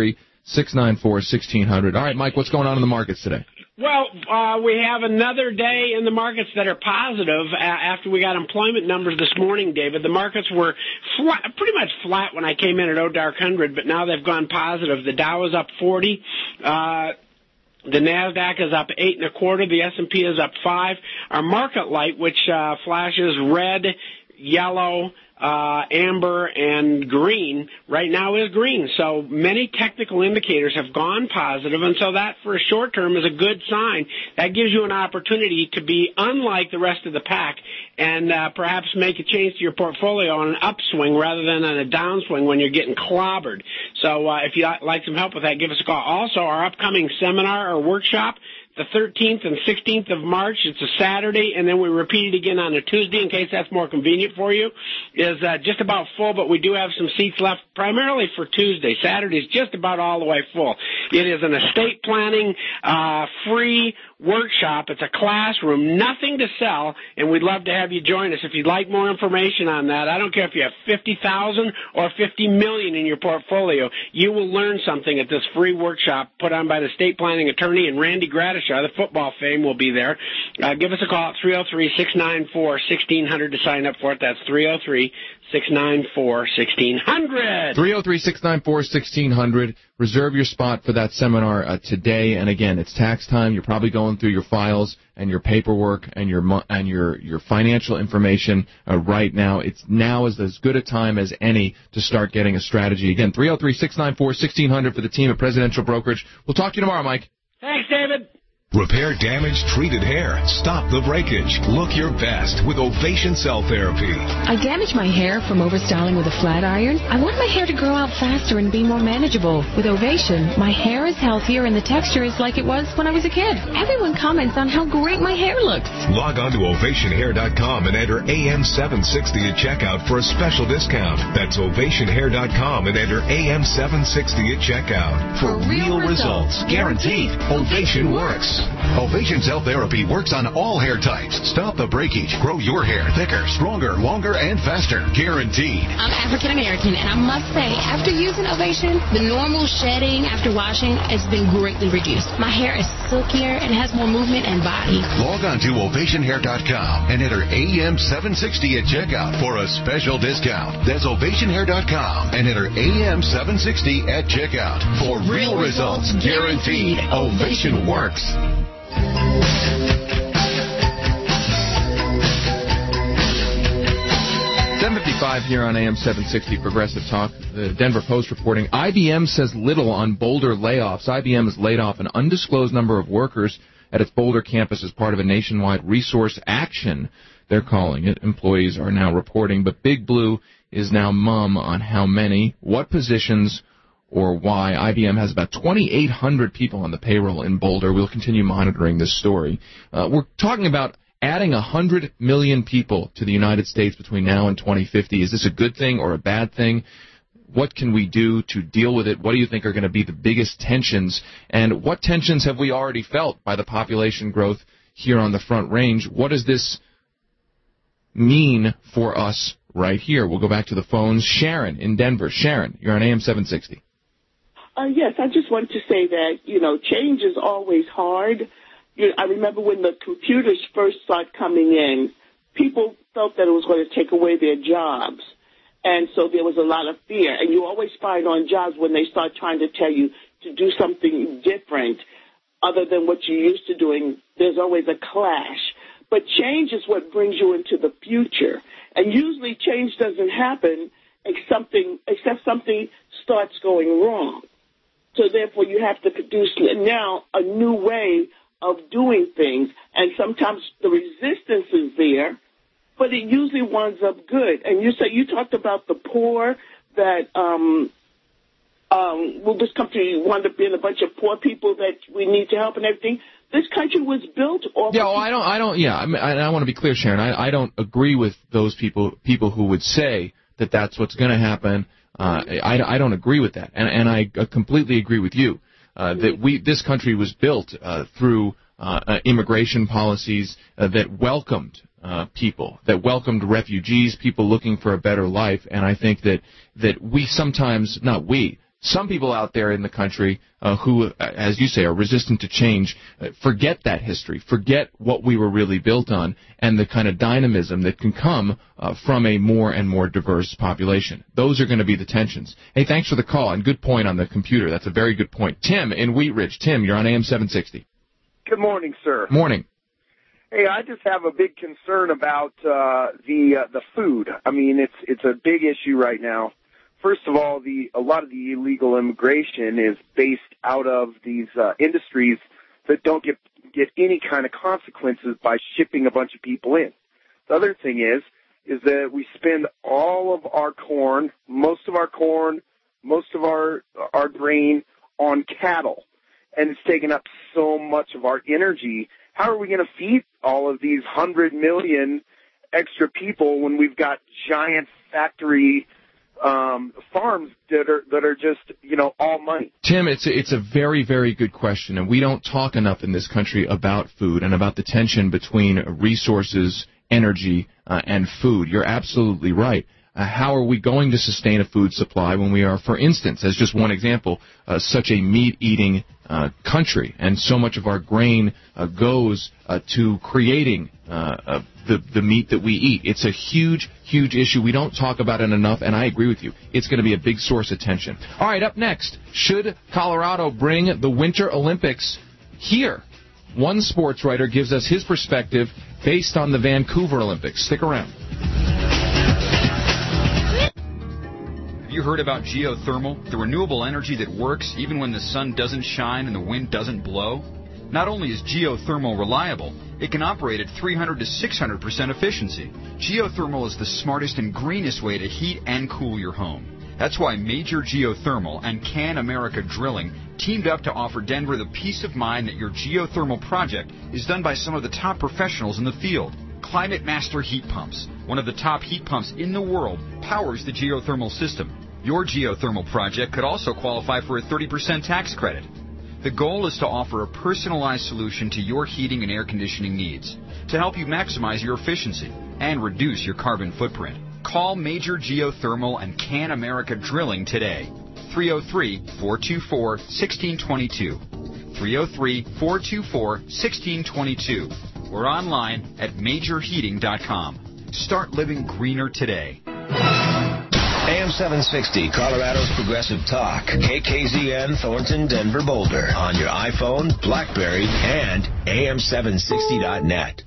303-694-1600. All right, Mike, what's going on in the markets today? Well, we have another day in the markets that are positive after we got employment numbers this morning, David. The markets were pretty much flat when I came in at O'Dark 100, but now they've gone positive. The Dow is up 40. The NASDAQ is up 8.25. The S&P is up 5. Our market light, which flashes red, yellow, amber, and green, right now is green. So many technical indicators have gone positive, and so that for a short term is a good sign. That gives you an opportunity to be unlike the rest of the pack and perhaps make a change to your portfolio on an upswing rather than on a downswing when you're getting clobbered. So if you'd like some help with that, give us a call. Also, our upcoming seminar or workshop, the 13th and 16th of March, it's a Saturday, and then we repeat it again on a Tuesday in case that's more convenient for you, is just about full, but we do have some seats left primarily for Tuesday. Saturday is just about all the way full. It is an estate planning, free workshop. It's a classroom, nothing to sell, and we'd love to have you join us. If you'd like more information on that, I don't care if you have 50,000 or 50 million in your portfolio, you will learn something at this free workshop put on by the estate planning attorney, and Randy Gradishaw, the football fame, will be there. Give us a call at 303-694-1600 to sign up for it. That's 303-694-1600. 303-694-1600. Reserve your spot for that seminar today. And again, it's tax time. You're probably going through your files and your paperwork and your financial information right now. It's now is as good a time as any to start getting a strategy. Again, 303-694-1600 for the team at Presidential Brokerage. We'll talk to you tomorrow, Mike. Thanks, David. Repair damaged, treated hair. Stop the breakage. Look your best with Ovation Cell Therapy. I damaged my hair from overstyling with a flat iron. I want my hair to grow out faster and be more manageable. With Ovation, my hair is healthier and the texture is like it was when I was a kid. Everyone comments on how great my hair looks. Log on to ovationhair.com and enter AM760 at checkout for a special discount. That's ovationhair.com and enter AM760 at checkout. For real results, guaranteed, Ovation works. Ovation Cell Therapy works on all hair types. Stop the breakage. Grow your hair thicker, stronger, longer, and faster. Guaranteed. I'm African American, and I must say, after using Ovation, the normal shedding after washing has been greatly reduced. My hair is silkier and has more movement and body. Log on to ovationhair.com and enter AM760 at checkout for a special discount. That's ovationhair.com and enter AM760 at checkout. For real results, guaranteed. Ovation works. 7:55 here on AM 760 Progressive Talk. The Denver Post reporting IBM says little on Boulder layoffs. IBM has laid off an undisclosed number of workers at its Boulder campus as part of a nationwide resource action, they're calling it. Employees are now reporting, but Big Blue is now mum on how many, what positions, or why. IBM has about 2,800 people on the payroll in Boulder. We'll continue monitoring this story. We're talking about adding 100 million people to the United States between now and 2050. Is this a good thing or a bad thing? What can we do to deal with it? What do you think are going to be the biggest tensions? And what tensions have we already felt by the population growth here on the Front Range? What does this mean for us right here? We'll go back to the phones. Sharon in Denver. Sharon, you're on AM 760. Yes, I just wanted to say that, change is always hard. I remember when the computers first started coming in, people felt that it was going to take away their jobs. And so there was a lot of fear. And you always find on jobs when they start trying to tell you to do something different other than what you're used to doing, there's always a clash. But change is what brings you into the future. And usually change doesn't happen except something starts going wrong. So therefore you have to produce now a new way of doing things. And sometimes the resistance is there, but it usually winds up good. And you talked about the poor that this country wound up being a bunch of poor people that we need to help and everything. This country was built off. Yeah, I want to be clear, Sharon. I don't agree with those people who would say that that's what's going to happen. I don't agree with that, and I completely agree with you that this country was built through immigration policies that welcomed people, that welcomed refugees, people looking for a better life, and I think that we sometimes, not we, some people out there in the country who, as you say, are resistant to change, forget that history, forget what we were really built on, and the kind of dynamism that can come from a more and more diverse population. Those are going to be the tensions. Hey, thanks for the call, and good point on the computer. That's a very good point. Tim in Wheat Ridge. Tim, you're on AM 760. Good morning, sir. Morning. Hey, I just have a big concern about the food. I mean, it's a big issue right now. First of all, a lot of the illegal immigration is based out of these industries that don't get any kind of consequences by shipping a bunch of people in. The other thing is that we spend all of our corn, most of our grain on cattle, and it's taken up so much of our energy. How are we going to feed all of these 100 million extra people when we've got giant factory farms that are just, all money? Tim, it's a very, very good question, and we don't talk enough in this country about food and about the tension between resources, energy, and food. You're absolutely right. How are we going to sustain a food supply when we are, for instance, as just one example, such a meat-eating country, and so much of our grain goes to creating the meat that we eat? It's a huge, huge issue. We don't talk about it enough, and I agree with you. It's going to be a big source of tension. All right, up next, should Colorado bring the Winter Olympics here? One sports writer gives us his perspective based on the Vancouver Olympics. Stick around. Have you heard about geothermal, the renewable energy that works even when the sun doesn't shine and the wind doesn't blow? Not only is geothermal reliable, it can operate at 300 to 600% efficiency. Geothermal is the smartest and greenest way to heat and cool your home. That's why Major Geothermal and Can America Drilling teamed up to offer Denver the peace of mind that your geothermal project is done by some of the top professionals in the field. Climate Master Heat Pumps, one of the top heat pumps in the world, powers the geothermal system. Your geothermal project could also qualify for a 30% tax credit. The goal is to offer a personalized solution to your heating and air conditioning needs to help you maximize your efficiency and reduce your carbon footprint. Call Major Geothermal and Can America Drilling today. 303-424-1622. 303-424-1622. Or online at majorheating.com. Start living greener today. AM 760, Colorado's Progressive Talk. KKZN, Thornton, Denver, Boulder. On your iPhone, BlackBerry, and AM760.net.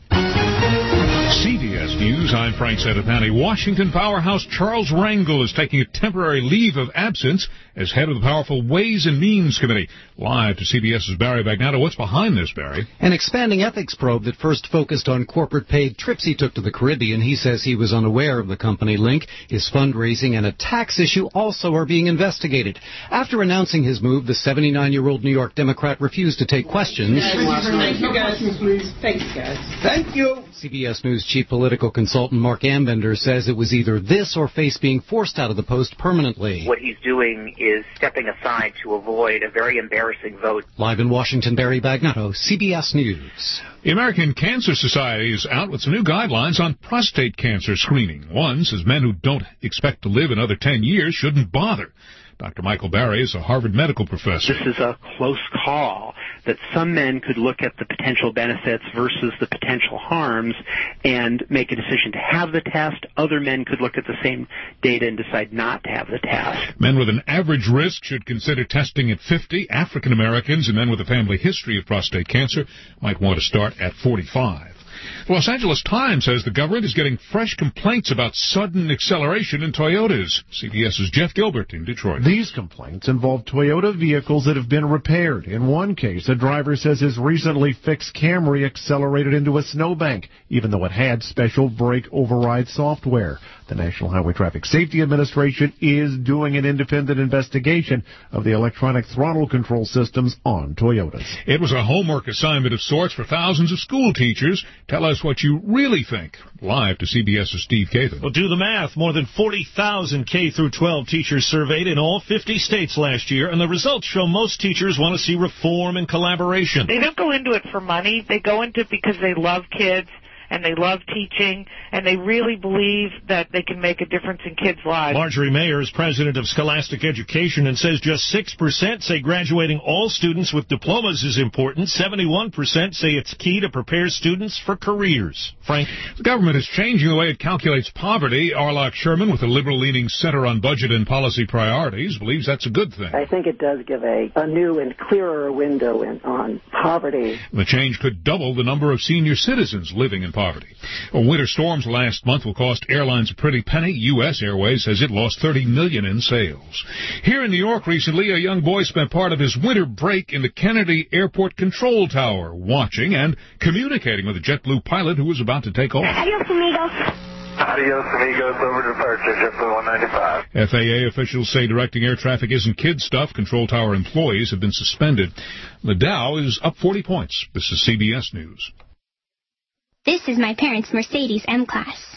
CBS News, I'm Frank Sedapani. Washington powerhouse Charles Rangel is taking a temporary leave of absence as head of the powerful Ways and Means Committee. Live to CBS's Barry Bagnata. What's behind this, Barry? An expanding ethics probe that first focused on corporate paid trips he took to the Caribbean. He says he was unaware of the company link. His fundraising and a tax issue also are being investigated. After announcing his move, the 79-year-old New York Democrat refused to take questions. Thank you, guys. Thanks, guys. Thank you. CBS News chief political consultant Mark Ambender says it was either this or face being forced out of the post permanently. What he's doing is stepping aside to avoid a very embarrassing vote. Live in Washington, Barry Bagnata, CBS News. The American Cancer Society is out with some new guidelines on prostate cancer screening. One says men who don't expect to live another 10 years shouldn't bother. Dr. Michael Barry is a Harvard medical professor. This is a close call that some men could look at the potential benefits versus the potential harms and make a decision to have the test. Other men could look at the same data and decide not to have the test. Men with an average risk should consider testing at 50. African Americans and men with a family history of prostate cancer might want to start at 45. The Los Angeles Times says the government is getting fresh complaints about sudden acceleration in Toyotas. CBS's Jeff Gilbert in Detroit. These complaints involve Toyota vehicles that have been repaired. In one case, a driver says his recently fixed Camry accelerated into a snowbank, even though it had special brake override software. The National Highway Traffic Safety Administration is doing an independent investigation of the electronic throttle control systems on Toyotas. It was a homework assignment of sorts for thousands of school teachers. Tell us what you really think. Live to CBS's Steve Kathan. Well, do the math. More than 40,000 K-12 teachers surveyed in all 50 states last year, and the results show most teachers want to see reform and collaboration. They don't go into it for money. They go into it because they love kids and they love teaching, and they really believe that they can make a difference in kids' lives. Marjorie Mayer is president of Scholastic Education and says just 6% say graduating all students with diplomas is important. 71% say it's key to prepare students for careers. Frank? The government is changing the way it calculates poverty. Arlock Sherman, with a liberal-leaning Center on Budget and Policy Priorities, believes that's a good thing. I think it does give a new and clearer window on poverty. The change could double the number of senior citizens living in poverty. Winter storms last month will cost airlines a pretty penny. U.S. Airways says it lost $30 million in sales. Here in New York recently, a young boy spent part of his winter break in the Kennedy Airport Control Tower, watching and communicating with a JetBlue pilot who was about to take off. Adios, amigos. Adios, amigos. Over departure, JetBlue 195. FAA officials say directing air traffic isn't kid stuff. Control Tower employees have been suspended. The Dow is up 40 points. This is CBS News. This is my parents' Mercedes M-Class. 1 This is my parents' Mercedes M-Class.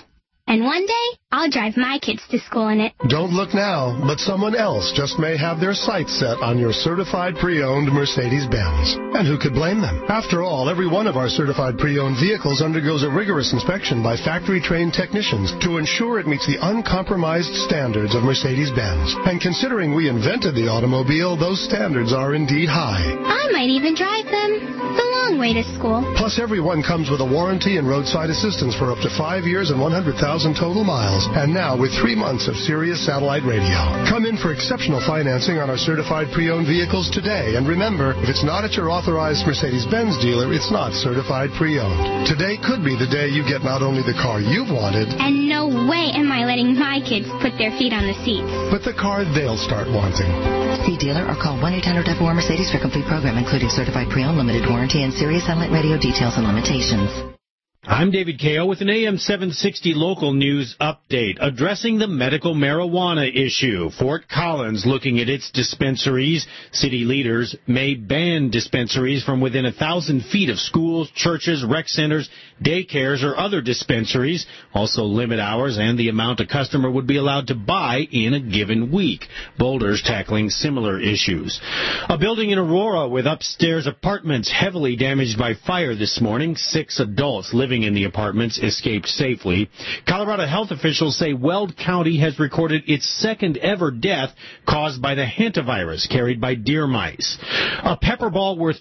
And one day, I'll drive my kids to school in it. Don't look now, but someone else just may have their sights set on your certified pre-owned Mercedes-Benz. And who could blame them? After all, every one of our certified pre-owned vehicles undergoes a rigorous inspection by factory-trained technicians to ensure it meets the uncompromised standards of Mercedes-Benz. And considering we invented the automobile, those standards are indeed high. I might even drive them the long way to school. Plus, every one comes with a warranty and roadside assistance for up to 5 years and 100,000 total miles. And now with 3 months of Sirius satellite radio. Come in for exceptional financing on our certified pre-owned vehicles today. And remember, if it's not at your authorized Mercedes-Benz dealer, it's not certified pre-owned. Today could be the day you get not only the car you've wanted, and no way am I letting my kids put their feet on the seats, but the car they'll start wanting. See dealer or call 1-800-4-Mercedes for complete program, including certified pre-owned, limited warranty, and Sirius satellite radio details and limitations. I'm David Kao with an AM 760 local news update addressing the medical marijuana issue. Fort Collins looking at its dispensaries. City leaders may ban dispensaries from within 1,000 feet of schools, churches, rec centers, daycares, or other dispensaries. Also limit hours and the amount a customer would be allowed to buy in a given week. Boulder's tackling similar issues. A building in Aurora with upstairs apartments heavily damaged by fire this morning. 6 adults living in the apartments escaped safely. Colorado health officials say Weld County has recorded its second ever death caused by the hantavirus carried by deer mice. A pepper ball worth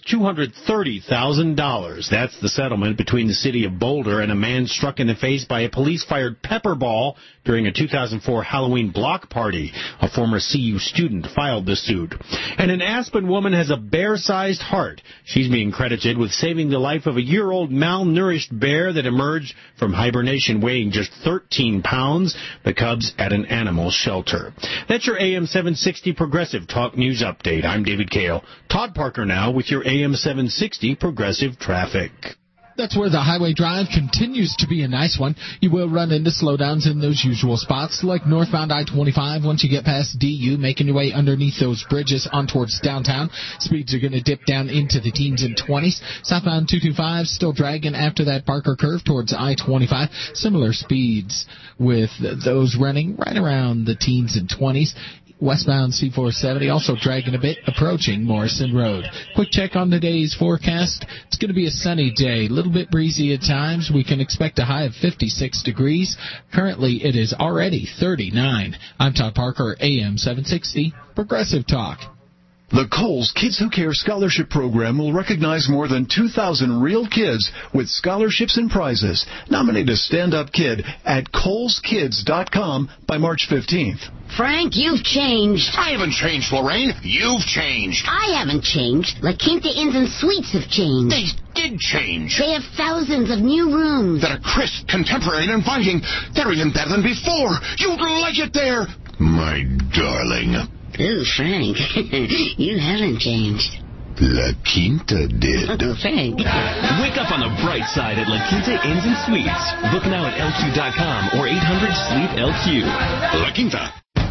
$230,000. That's the settlement between the city of Boulder and a man struck in the face by a police-fired pepper ball during a 2004 Halloween block party. A former CU student filed the suit. And an Aspen woman has a bear-sized heart. She's being credited with saving the life of a year-old malnourished bear that emerged from hibernation weighing just 13 pounds. The cubs at an animal shelter. That's your AM 760 Progressive Talk News Update. I'm David Kale. Todd Parker now with your AM 760 Progressive Traffic. That's where the highway drive continues to be a nice one. You will run into slowdowns in those usual spots, like northbound I-25 once you get past DU, making your way underneath those bridges on towards downtown. Speeds are going to dip down into the teens and 20s. Southbound 225 still dragging after that Barker curve towards I-25. Similar speeds with those running right around the teens and 20s. Westbound C-470 also dragging a bit, approaching Morrison Road. Quick check on today's forecast. It's going to be a sunny day, a little bit breezy at times. We can expect a high of 56 degrees. Currently, it is already 39. I'm Todd Parker, AM 760, Progressive Talk. The Kohl's Kids Who Care Scholarship Program will recognize more than 2,000 real kids with scholarships and prizes. Nominate a stand-up kid at KohlsKids.com by March 15th. Frank, you've changed. I haven't changed, Lorraine. You've changed. I haven't changed. La Quinta Inns and Suites have changed. They did change. They have thousands of new rooms that are crisp, contemporary, and inviting. They're even better than before. You'd like it there, my darling. Ooh, Frank, you haven't changed. La Quinta did. Oh, Frank. Wake up on the bright side at La Quinta Inns and Suites. Book now at LQ.com or 800-SLEEP-LQ. La Quinta.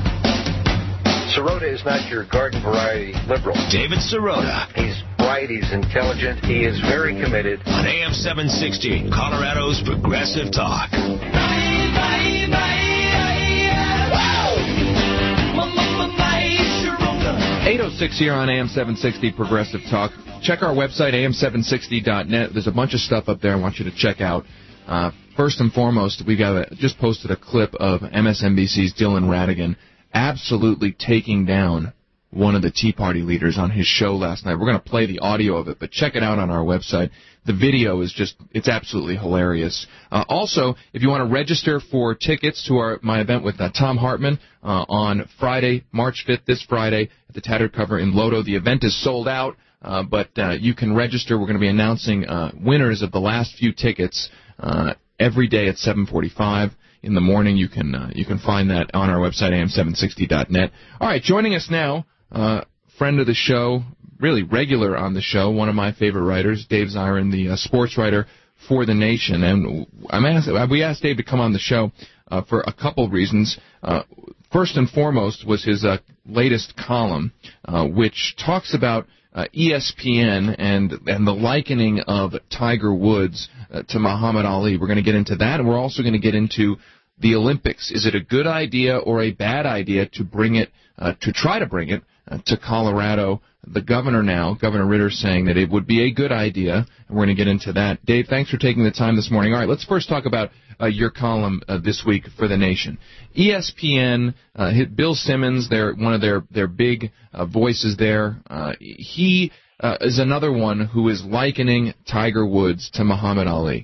Sirota is not your garden variety liberal. David Sirota. He's bright, he's intelligent, he is very committed. On AM 760, Colorado's Progressive Talk. 8:06 here on AM 760 Progressive Talk. Check our website, am760.net. There's a bunch of stuff up there I want you to check out. First and foremost, we just posted a clip of MSNBC's Dylan Ratigan absolutely taking down one of the Tea Party leaders on his show last night. We're going to play the audio of it, but check it out on our website. The video is it's absolutely hilarious. Also, if you want to register for tickets to my event with Tom Hartman on Friday, March 5th, this Friday, at the Tattered Cover in Lodo, the event is sold out, but you can register. We're going to be announcing winners of the last few tickets every day at 7:45 in the morning. You can find that on our website, am760.net. All right, joining us now, friend of the show, really regular on the show, one of my favorite writers, Dave Zirin, the sports writer for The Nation. And we asked Dave to come on the show for a couple of reasons. First and foremost was his latest column, which talks about ESPN and the likening of Tiger Woods to Muhammad Ali. We're going to get into that, and we're also going to get into the Olympics. Is it a good idea or a bad idea to bring it, to try to bring it to Colorado? The governor now, Governor Ritter, saying that it would be a good idea, and we're going to get into that. Dave, thanks for taking the time this morning. All right, let's first talk about your column this week for The Nation. ESPN, Bill Simmons, one of their big voices there. He is another one who is likening Tiger Woods to Muhammad Ali.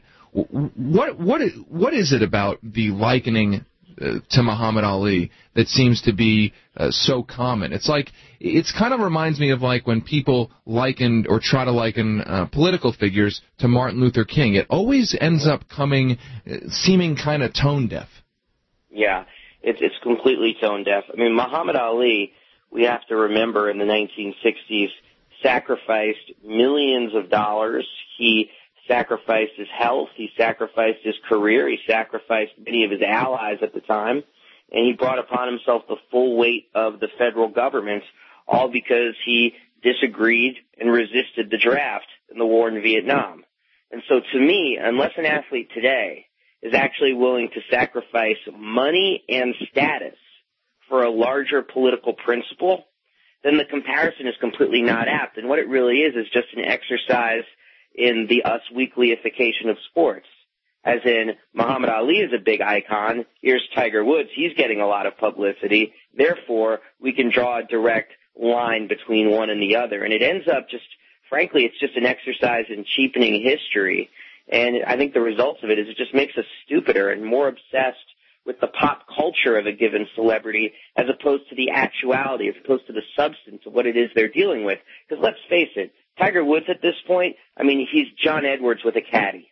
What is it about the likening to Muhammad Ali that seems to be so common? It's kind of reminds me of like when people likened or try to liken political figures to Martin Luther King. It always ends up seeming kind of tone deaf. Yeah, it's completely tone deaf. I mean, Muhammad Ali, we have to remember, in the 1960s, sacrificed millions of dollars. He sacrificed his health, he sacrificed his career, he sacrificed many of his allies at the time, and he brought upon himself the full weight of the federal government, all because he disagreed and resisted the draft in the war in Vietnam. And so to me, unless an athlete today is actually willing to sacrifice money and status for a larger political principle, then the comparison is completely not apt. And what it really is just an exercise in the Us Weeklyification of sports. As in, Muhammad Ali is a big icon. Here's Tiger Woods. He's getting a lot of publicity. Therefore, we can draw a direct line between one and the other. And it ends up frankly, it's just an exercise in cheapening history. And I think the results of it is it just makes us stupider and more obsessed with the pop culture of a given celebrity as opposed to the actuality, as opposed to the substance of what it is they're dealing with. Because let's face it, Tiger Woods at this point, I mean, he's John Edwards with a caddy.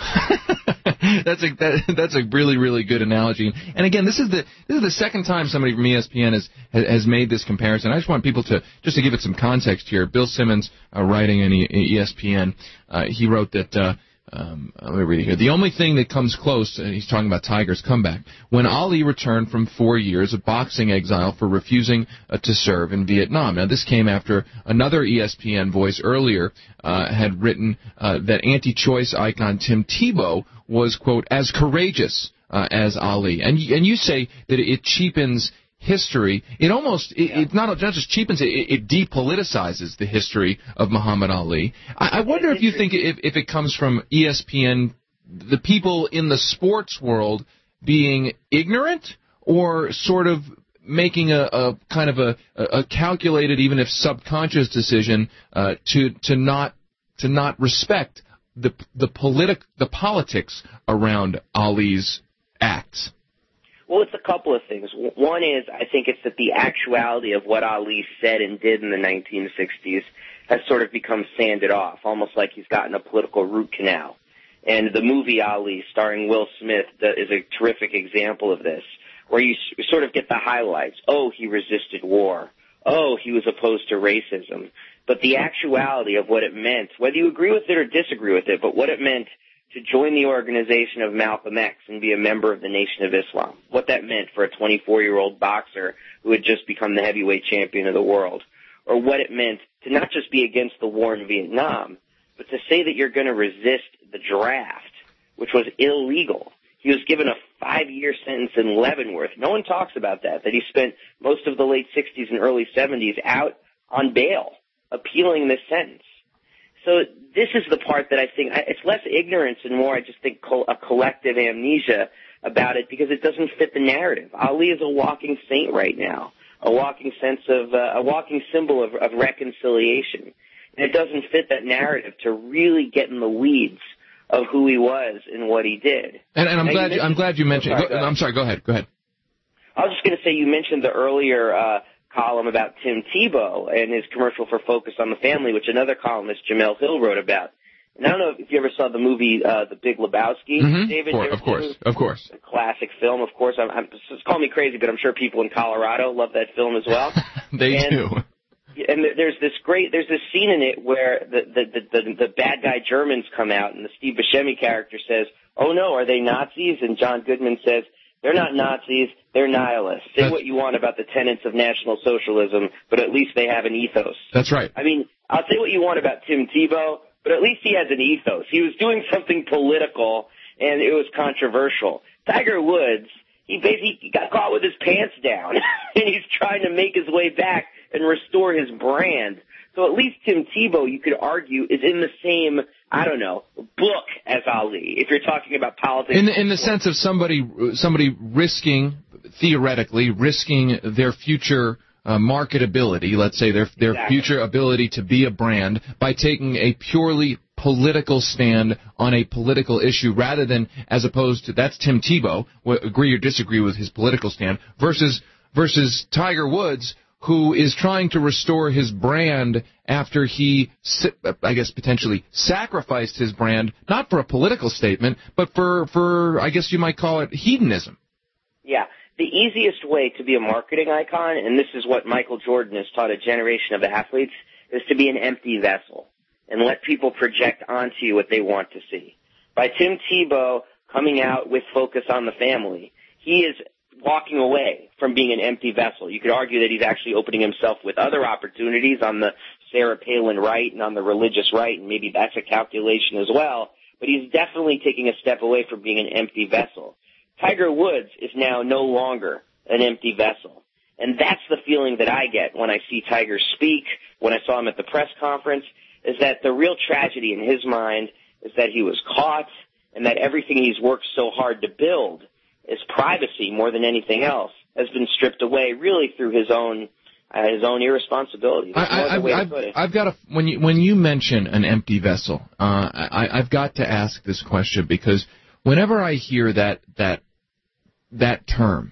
That's a really, really good analogy. And again, this is the second time somebody from ESPN has made this comparison. I just want people to give it some context here. Bill Simmons, writing in ESPN, he wrote that. Let me read it here. The only thing that comes close, he's talking about Tiger's comeback, when Ali returned from 4 years of boxing exile for refusing to serve in Vietnam. Now, this came after another ESPN voice earlier had written that anti-choice icon Tim Tebow was, quote, as courageous as Ali. And you say that it cheapens history. It not just cheapens it, it depoliticizes the history of Muhammad Ali. I wonder if you think if it comes from ESPN, the people in the sports world being ignorant, or sort of making a kind of a calculated, even if subconscious decision to not respect the politics around Ali's acts. Well, it's a couple of things. One is, I think it's that the actuality of what Ali said and did in the 1960s has sort of become sanded off, almost like he's gotten a political root canal. And the movie Ali, starring Will Smith, is a terrific example of this, where you sort of get the highlights. Oh, he resisted war. Oh, he was opposed to racism. But the actuality of what it meant, whether you agree with it or disagree with it, but what it meant to join the organization of Malcolm X and be a member of the Nation of Islam, what that meant for a 24-year-old boxer who had just become the heavyweight champion of the world, or what it meant to not just be against the war in Vietnam, but to say that you're going to resist the draft, which was illegal. He was given a 5-year sentence in Leavenworth. No one talks about that he spent most of the late 60s and early 70s out on bail, appealing this sentence. So this is the part that I think, it's less ignorance and more, I just think, a collective amnesia about it, because it doesn't fit the narrative. Ali is a walking saint right now, a walking symbol of reconciliation. And it doesn't fit that narrative to really get in the weeds of who he was and what he did. And I'm glad you mentioned. I'm sorry. Go ahead. I was just going to say, you mentioned the earlier column about Tim Tebow and his commercial for Focus on the Family, which another columnist, Jamel Hill, wrote about. And I don't know if you ever saw the movie The Big Lebowski, David. Of course. A classic film, of course. Just call me crazy, but I'm sure people in Colorado love that film as well. They do. And there's this scene in it where the bad guy Germans come out, and the Steve Buscemi character says, "Oh no, are they Nazis?" And John Goodman says, "They're not Nazis, they're nihilists. Say what you want about the tenets of National Socialism, but at least they have an ethos." That's right. I mean, I'll say what you want about Tim Tebow, but at least he has an ethos. He was doing something political, and it was controversial. Tiger Woods he basically got caught with his pants down, and he's trying to make his way back and restore his brand. So at least Tim Tebow, you could argue, is in the same, I don't know, book as Ali, if you're talking about politics. In the sense of somebody risking, theoretically, risking their future marketability, let's say their future ability to be a brand, by taking a purely political stand on a political issue rather than, as opposed to, that's Tim Tebow, agree or disagree with his political stand, versus Tiger Woods, who is trying to restore his brand after he, I guess, potentially sacrificed his brand, not for a political statement, but for I guess you might call it hedonism. Yeah. The easiest way to be a marketing icon, and this is what Michael Jordan has taught a generation of athletes, is to be an empty vessel and let people project onto you what they want to see. By Tim Tebow coming out with Focus on the Family, he is walking away from being an empty vessel. You could argue that he's actually opening himself with other opportunities on the Sarah Palin right and on the religious right, and maybe that's a calculation as well, but he's definitely taking a step away from being an empty vessel. Tiger Woods is now no longer an empty vessel. And that's the feeling that I get when I see Tiger speak, when I saw him at the press conference, is that the real tragedy in his mind is that he was caught and that everything he's worked so hard to build, his privacy more than anything else, has been stripped away really through his own irresponsibility. I've got when you mention an empty vessel, I've got to ask this question, because whenever I hear that term,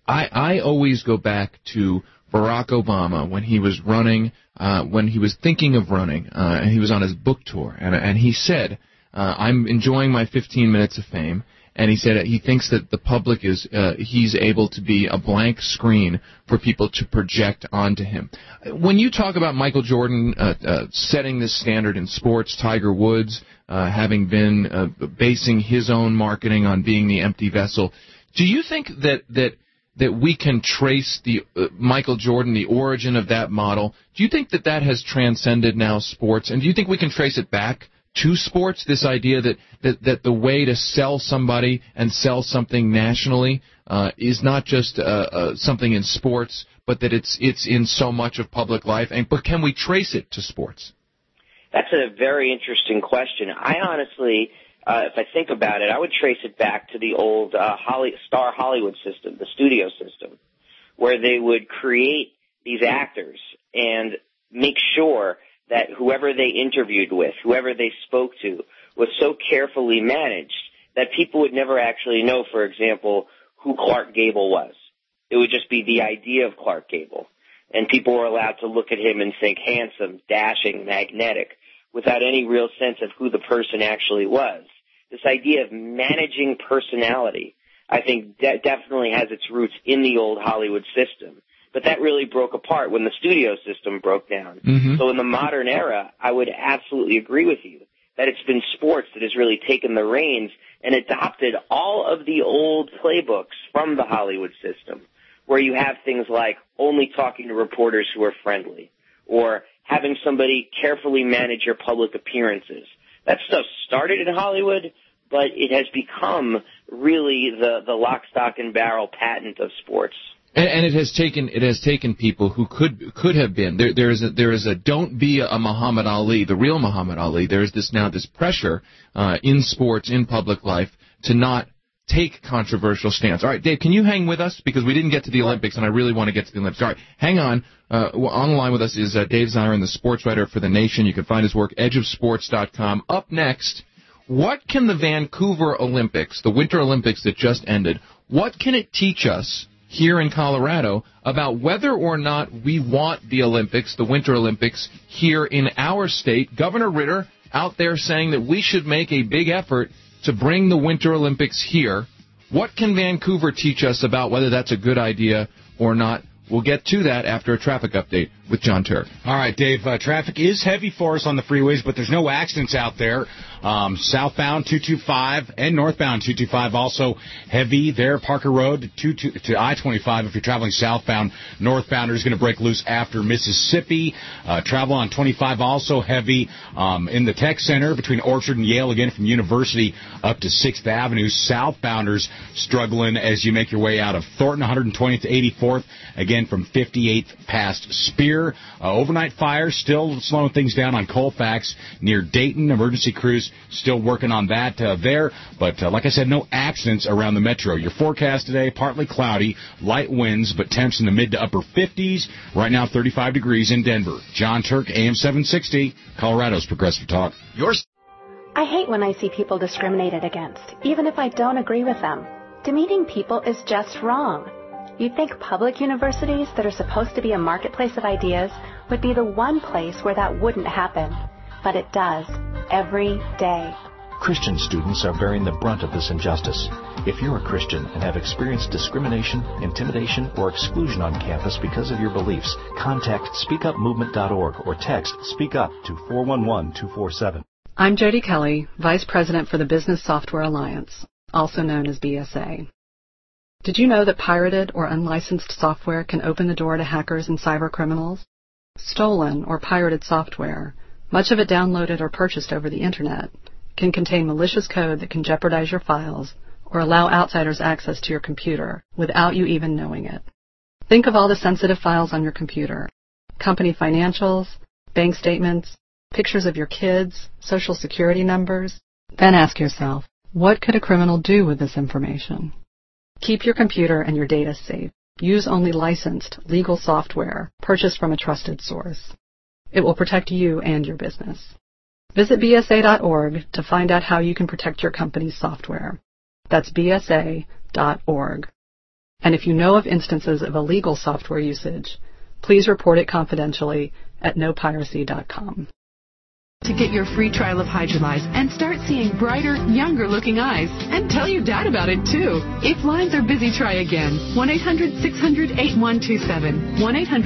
I always go back to Barack Obama when he was running, when he was thinking of running, and he was on his book tour, and he said, I'm enjoying my 15 minutes of fame, and he said he thinks that the public is, he's able to be a blank screen for people to project onto him. When you talk about Michael Jordan setting this standard in sports, Tiger Woods having been basing his own marketing on being the empty vessel, do you think that we can trace the Michael Jordan, the origin of that model? Do you think that has transcended now sports? And do you think we can trace it back to sports, this idea that the way to sell somebody and sell something nationally is not just something in sports, but that it's in so much of public life? But can we trace it to sports? That's a very interesting question. I honestly, if I think about it, I would trace it back to the old Star Hollywood system, the studio system, where they would create these actors and make sure that whoever they interviewed with, whoever they spoke to, was so carefully managed that people would never actually know, for example, who Clark Gable was. It would just be the idea of Clark Gable. And people were allowed to look at him and think handsome, dashing, magnetic, without any real sense of who the person actually was. This idea of managing personality, I think, definitely has its roots in the old Hollywood system. But that really broke apart when the studio system broke down. Mm-hmm. So in the modern era, I would absolutely agree with you that it's been sports that has really taken the reins and adopted all of the old playbooks from the Hollywood system, where you have things like only talking to reporters who are friendly, or having somebody carefully manage your public appearances. That stuff started in Hollywood, but it has become really the lock, stock, and barrel patent of sports. And it has taken people who could have been there is a don't be a Muhammad Ali, the real Muhammad Ali. There is this pressure in sports, in public life, to not take controversial stance. All right, Dave, can you hang with us, because we didn't get to the Olympics and I really want to get to the Olympics. All right, hang on. On the line with us is Dave Zirin, the sports writer for The Nation. You can find his work edgeofsports.com. Up next, what can the Vancouver Olympics, the Winter Olympics that just ended, what can it teach us here in Colorado about whether or not we want the Olympics, the Winter Olympics, here in our state? Governor Ritter out there saying that we should make a big effort to bring the Winter Olympics here. What can Vancouver teach us about whether that's a good idea or not? We'll get to that after a traffic update with John Turk. All right, Dave, traffic is heavy for us on the freeways, but there's no accidents out there. Southbound 225 and northbound 225 also heavy there. Parker Road to I-25 if you're traveling southbound. Northbound is going to break loose after Mississippi. Travel on 25 also heavy in the Tech Center between Orchard and Yale, again from University up to 6th Avenue. Southbounders struggling as you make your way out of Thornton, 120th to 84th, again from 58th past Spear. Overnight fire still slowing things down on Colfax near Dayton. Emergency crews still working on that there. But like I said, no accidents around the metro. Your forecast today, partly cloudy, light winds, but temps in the mid to upper 50s. Right now, 35 degrees in Denver. John Turk, AM 760, Colorado's Progressive Talk. I hate when I see people discriminated against, even if I don't agree with them. Demeaning people is just wrong. You'd think public universities that are supposed to be a marketplace of ideas would be the one place where that wouldn't happen. But it does, every day. Christian students are bearing the brunt of this injustice. If you're a Christian and have experienced discrimination, intimidation, or exclusion on campus because of your beliefs, contact speakupmovement.org or text Speak Up to 411-247. I'm Jody Kelly, Vice President for the Business Software Alliance, also known as BSA. Did you know that pirated or unlicensed software can open the door to hackers and cyber criminals? Stolen or pirated software, much of it downloaded or purchased over the Internet, can contain malicious code that can jeopardize your files or allow outsiders access to your computer without you even knowing it. Think of all the sensitive files on your computer: company financials, bank statements, pictures of your kids, social security numbers. Then ask yourself, what could a criminal do with this information? Keep your computer and your data safe. Use only licensed, legal software purchased from a trusted source. It will protect you and your business. Visit BSA.org to find out how you can protect your company's software. That's BSA.org. And if you know of instances of illegal software usage, please report it confidentially at nopiracy.com. To get your free trial of Hydrolyze and start seeing brighter, younger-looking eyes. And tell your dad about it, too. If lines are busy, try again. 1-800-600-8127.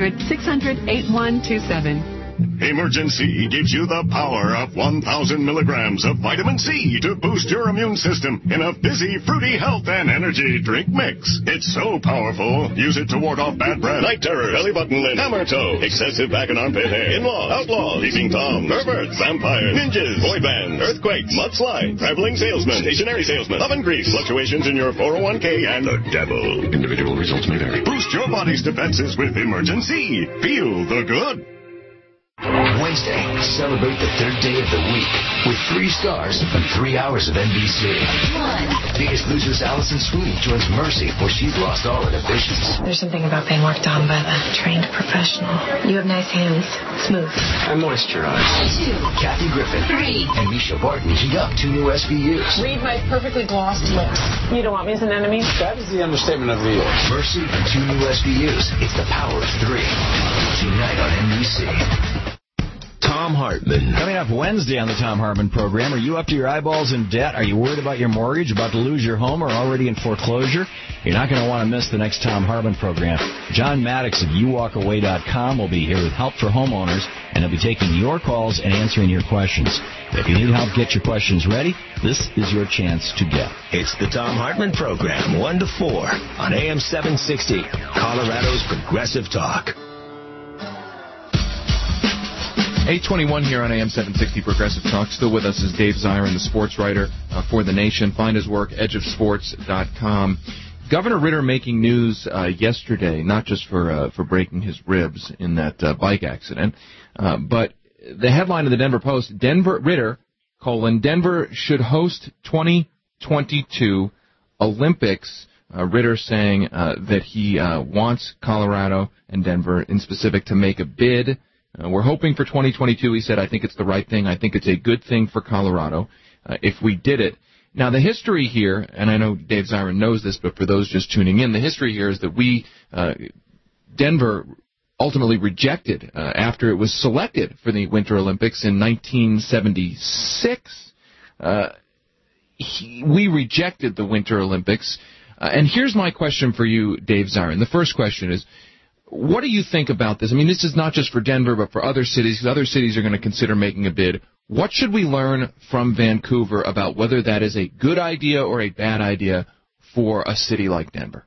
1-800-600-8127. Emergency gives you the power of 1,000 milligrams of vitamin C to boost your immune system in a fizzy, fruity health and energy drink mix. It's so powerful, use it to ward off bad breath, night terrors, belly button lint, hammer toe, excessive back and armpit hair, in-laws, outlaws, peeping toms, perverts, vampires, ninjas, boy bands, earthquakes, mudslide, traveling salesmen, stationary salesmen, oven grease, fluctuations in your 401k, and the devil. Individual results may vary. Boost your body's defenses with Emergency. Feel the good. Wednesday, celebrate the third day of the week with 3 stars and 3 hours of NBC. Biggest Losers Allison Sweeney joins Mercy where she's lost all inhibitions. There's something about being worked on by the trained professional. You have nice hands. Smooth. I moisturize. 2. Kathy Griffin. 3. And Misha Barton heat up 2 new SVUs. Read my perfectly glossed lips. You don't want me as an enemy? That is the understatement of the year. Mercy and 2 new SVUs. It's the power of 3. Tonight on NBC. Tom Hartman. Coming up Wednesday on the Tom Hartman program, are you up to your eyeballs in debt? Are you worried about your mortgage, about to lose your home, or already in foreclosure? You're not going to want to miss the next Tom Hartman program. John Maddox of YouWalkAway.com will be here with help for homeowners, and he'll be taking your calls and answering your questions. If you need help get your questions ready, this is your chance to get. It's the Tom Hartman program, 1 to 4 on AM 760, Colorado's Progressive Talk. 821 here on AM 760 Progressive Talk. Still with us is Dave Zirin, the sports writer for The Nation. Find his work, edgeofsports.com. Governor Ritter making news yesterday, not just for breaking his ribs in that bike accident, but the headline of the Denver Post, Denver should host 2022 Olympics. Ritter saying that he wants Colorado and Denver in specific to make a bid. We're hoping for 2022, he said. I think it's the right thing. I think it's a good thing for Colorado if we did it. Now, the history here, and I know Dave Zirin knows this, but for those just tuning in, the history here is that Denver ultimately rejected after it was selected for the Winter Olympics in 1976. We rejected the Winter Olympics. And here's my question for you, Dave Zirin. The first question is, what do you think about this? I mean, this is not just for Denver, but for other cities, because other cities are going to consider making a bid. What should we learn from Vancouver about whether that is a good idea or a bad idea for a city like Denver?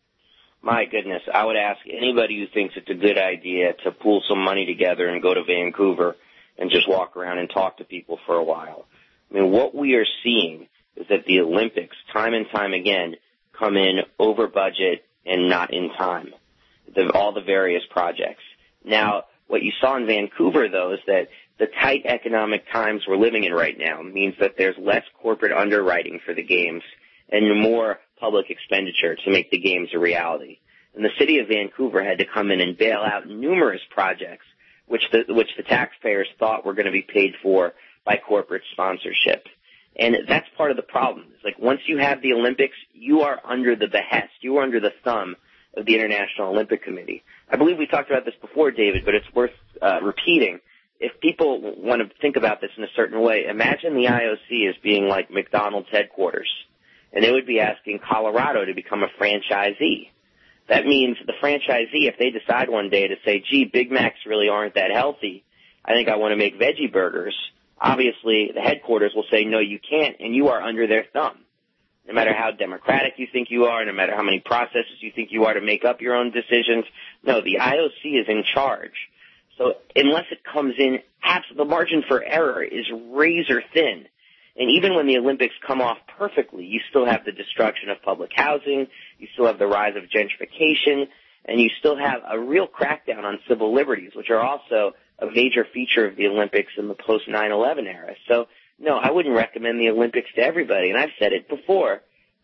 My goodness, I would ask anybody who thinks it's a good idea to pool some money together and go to Vancouver and just walk around and talk to people for a while. I mean, what we are seeing is that the Olympics, time and time again, come in over budget and not in time, all the various projects. Now, what you saw in Vancouver, though, is that the tight economic times we're living in right now means that there's less corporate underwriting for the games and more public expenditure to make the games a reality. And the city of Vancouver had to come in and bail out numerous projects which the taxpayers thought were going to be paid for by corporate sponsorship. And that's part of the problem. It's like once you have the Olympics, you are under the behest, you are under the thumb of the International Olympic Committee. I believe we talked about this before, David, but it's worth repeating. If people want to think about this in a certain way, imagine the IOC as being like McDonald's headquarters, and they would be asking Colorado to become a franchisee. That means the franchisee, if they decide one day to say, gee, Big Macs really aren't that healthy, I think I want to make veggie burgers, obviously the headquarters will say, no, you can't, and you are under their thumb. No matter how democratic you think you are, no matter how many processes you think you are to make up your own decisions, no, the IOC is in charge. So unless it comes in, the margin for error is razor thin. And even when the Olympics come off perfectly, you still have the destruction of public housing, you still have the rise of gentrification, and you still have a real crackdown on civil liberties, which are also a major feature of the Olympics in the post-9/11 era. So, no, I wouldn't recommend the Olympics to everybody. And I've said it before,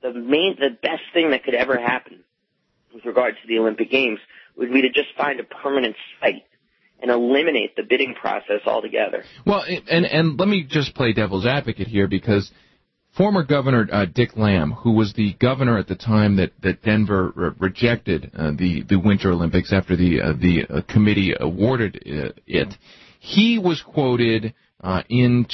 the best thing that could ever happen with regard to the Olympic Games would be to just find a permanent site and eliminate the bidding process altogether. Well, and let me just play devil's advocate here, because former Governor Dick Lamb, who was the governor at the time that Denver rejected the Winter Olympics after the committee awarded it, he was quoted in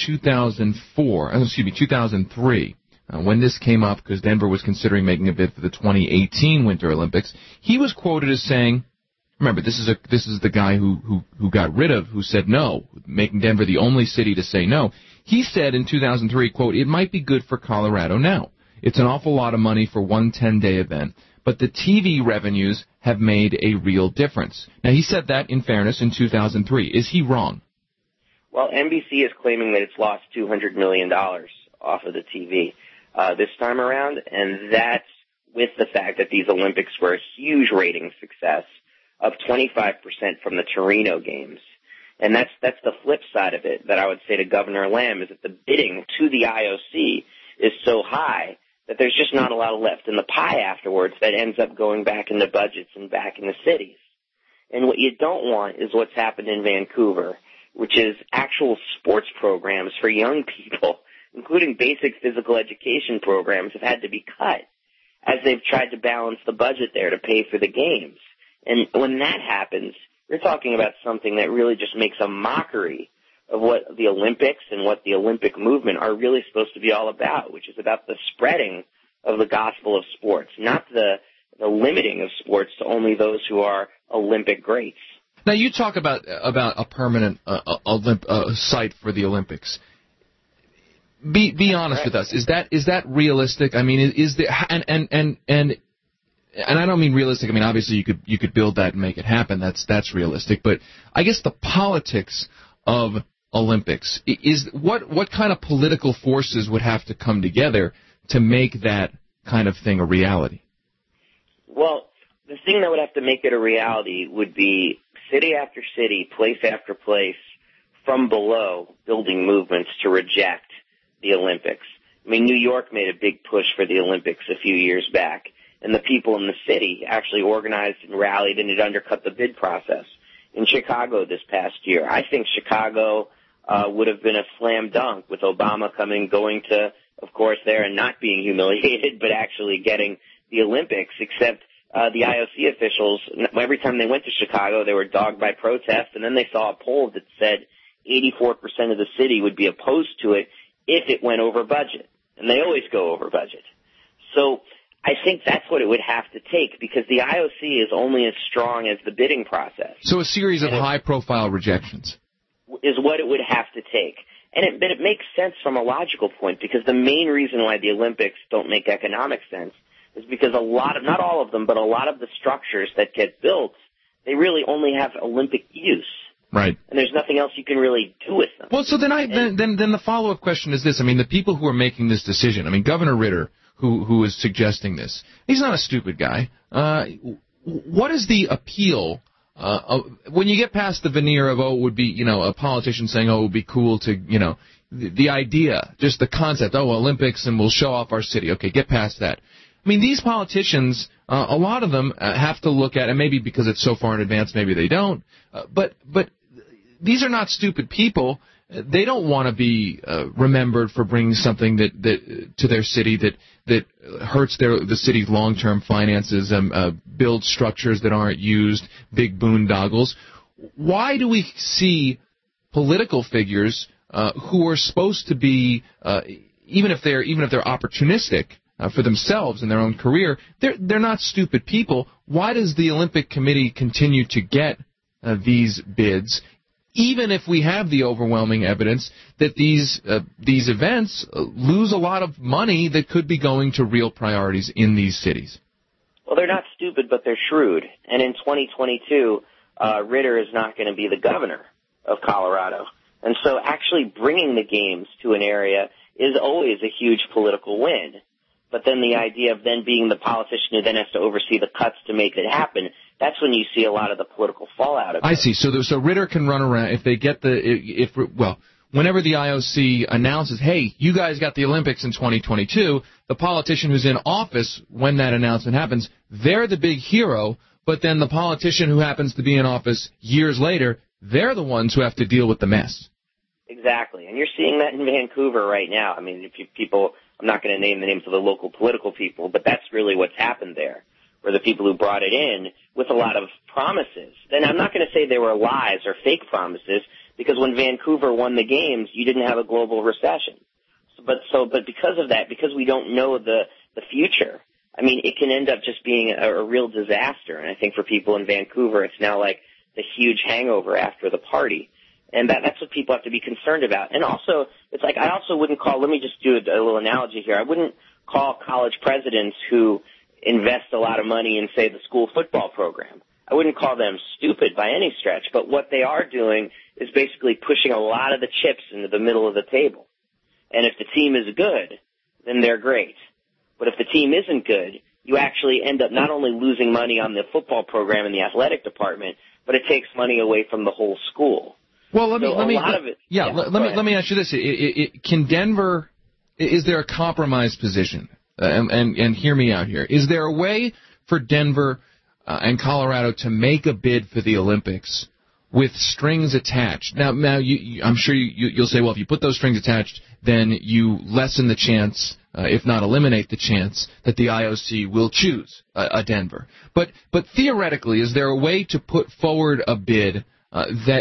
2003, when this came up, because Denver was considering making a bid for the 2018 Winter Olympics. He was quoted as saying, remember, this is the guy who said no, making Denver the only city to say no. He said in 2003, quote, it might be good for Colorado now. It's an awful lot of money for one 10-day event, but the TV revenues have made a real difference. Now, he said that, in fairness, in 2003. Is he wrong? Well, NBC is claiming that it's lost $200 million off of the TV this time around, and that's with the fact that these Olympics were a huge rating success, up 25% from the Torino games. And that's the flip side of it that I would say to Governor Lamb, is that the bidding to the IOC is so high that there's just not a lot left in the pie afterwards that ends up going back into budgets and back in the cities. And what you don't want is what's happened in Vancouver, which is actual sports programs for young people, including basic physical education programs, have had to be cut as they've tried to balance the budget there to pay for the games. And when that happens, you're talking about something that really just makes a mockery of what the Olympics and what the Olympic movement are really supposed to be all about, which is about the spreading of the gospel of sports, not the limiting of sports to only those who are Olympic greats. Now, you talk about a permanent site for the Olympics. Be honest with us. Is that realistic? I mean, is there and I don't mean realistic. I mean, obviously you could build that and make it happen. That's realistic. But I guess the politics of Olympics is what kind of political forces would have to come together to make that kind of thing a reality? Well, the thing that would have to make it a reality would be city after city, place after place, from below, building movements to reject the Olympics. I mean, New York made a big push for the Olympics a few years back, and the people in the city actually organized and rallied, and it undercut the bid process. In Chicago this past year, I think Chicago would have been a slam dunk with Obama going to, of course, there and not being humiliated, but actually getting the Olympics, except the IOC officials, every time they went to Chicago, they were dogged by protest, and then they saw a poll that said 84% of the city would be opposed to it if it went over budget. And they always go over budget. So I think that's what it would have to take, because the IOC is only as strong as the bidding process. So a series of high-profile rejections is what it would have to take. But it makes sense from a logical point, because the main reason why the Olympics don't make economic sense is because not all of them, but a lot of the structures that get built, they really only have Olympic use. Right. And there's nothing else you can really do with them. Well, so then the follow-up question is this. I mean, the people who are making this decision, I mean, Governor Ritter, who is suggesting this, he's not a stupid guy. What is the appeal when you get past the veneer of, it would be, a politician saying, it would be cool to, the idea, just the concept, Olympics and we'll show off our city. Okay, get past that. I mean, these politicians, a lot of them have to look at, and maybe because it's so far in advance, maybe they don't, but these are not stupid people. They don't want to be remembered for bringing something that to their city that hurts the city's long-term finances, build structures that aren't used, big boondoggles. Why do we see political figures who are supposed to be, even if they're opportunistic for themselves in their own career, they're not stupid people? Why does the Olympic Committee continue to get these bids, even if we have the overwhelming evidence that these events lose a lot of money that could be going to real priorities in these cities? Well, they're not stupid, but they're shrewd. And in 2022, Ritter is not going to be the governor of Colorado. And so actually bringing the games to an area is always a huge political win. But then the idea of then being the politician who then has to oversee the cuts to make it happen, that's when you see a lot of the political fallout of it. I see. So Ritter can run around if they get whenever the IOC announces, hey, you guys got the Olympics in 2022, the politician who's in office when that announcement happens, they're the big hero, but then the politician who happens to be in office years later, they're the ones who have to deal with the mess. Exactly. And you're seeing that in Vancouver right now. I mean, I'm not going to name the names of the local political people, but that's really what's happened there, where the people who brought it in with a lot of promises. Then I'm not going to say they were lies or fake promises, because when Vancouver won the games, you didn't have a global recession. But because of that, because we don't know the future, I mean, it can end up just being a real disaster. And I think for people in Vancouver, it's now like the huge hangover after the party. And that's what people have to be concerned about. And also, it's like I also wouldn't call, let me just do a little analogy here. I wouldn't call college presidents who invest a lot of money in, say, the school football program. I wouldn't call them stupid by any stretch, but what they are doing is basically pushing a lot of the chips into the middle of the table. And if the team is good, then they're great. But if the team isn't good, you actually end up not only losing money on the football program and the athletic department, but it takes money away from the whole school. Well, let me ask you this: can Denver? Is there a compromise position? And hear me out here. Is there a way for Denver and Colorado to make a bid for the Olympics with strings attached? Now, I'm sure you'll say, well, if you put those strings attached, then you lessen the chance, if not eliminate the chance, that the IOC will choose a Denver. But theoretically, is there a way to put forward a bid that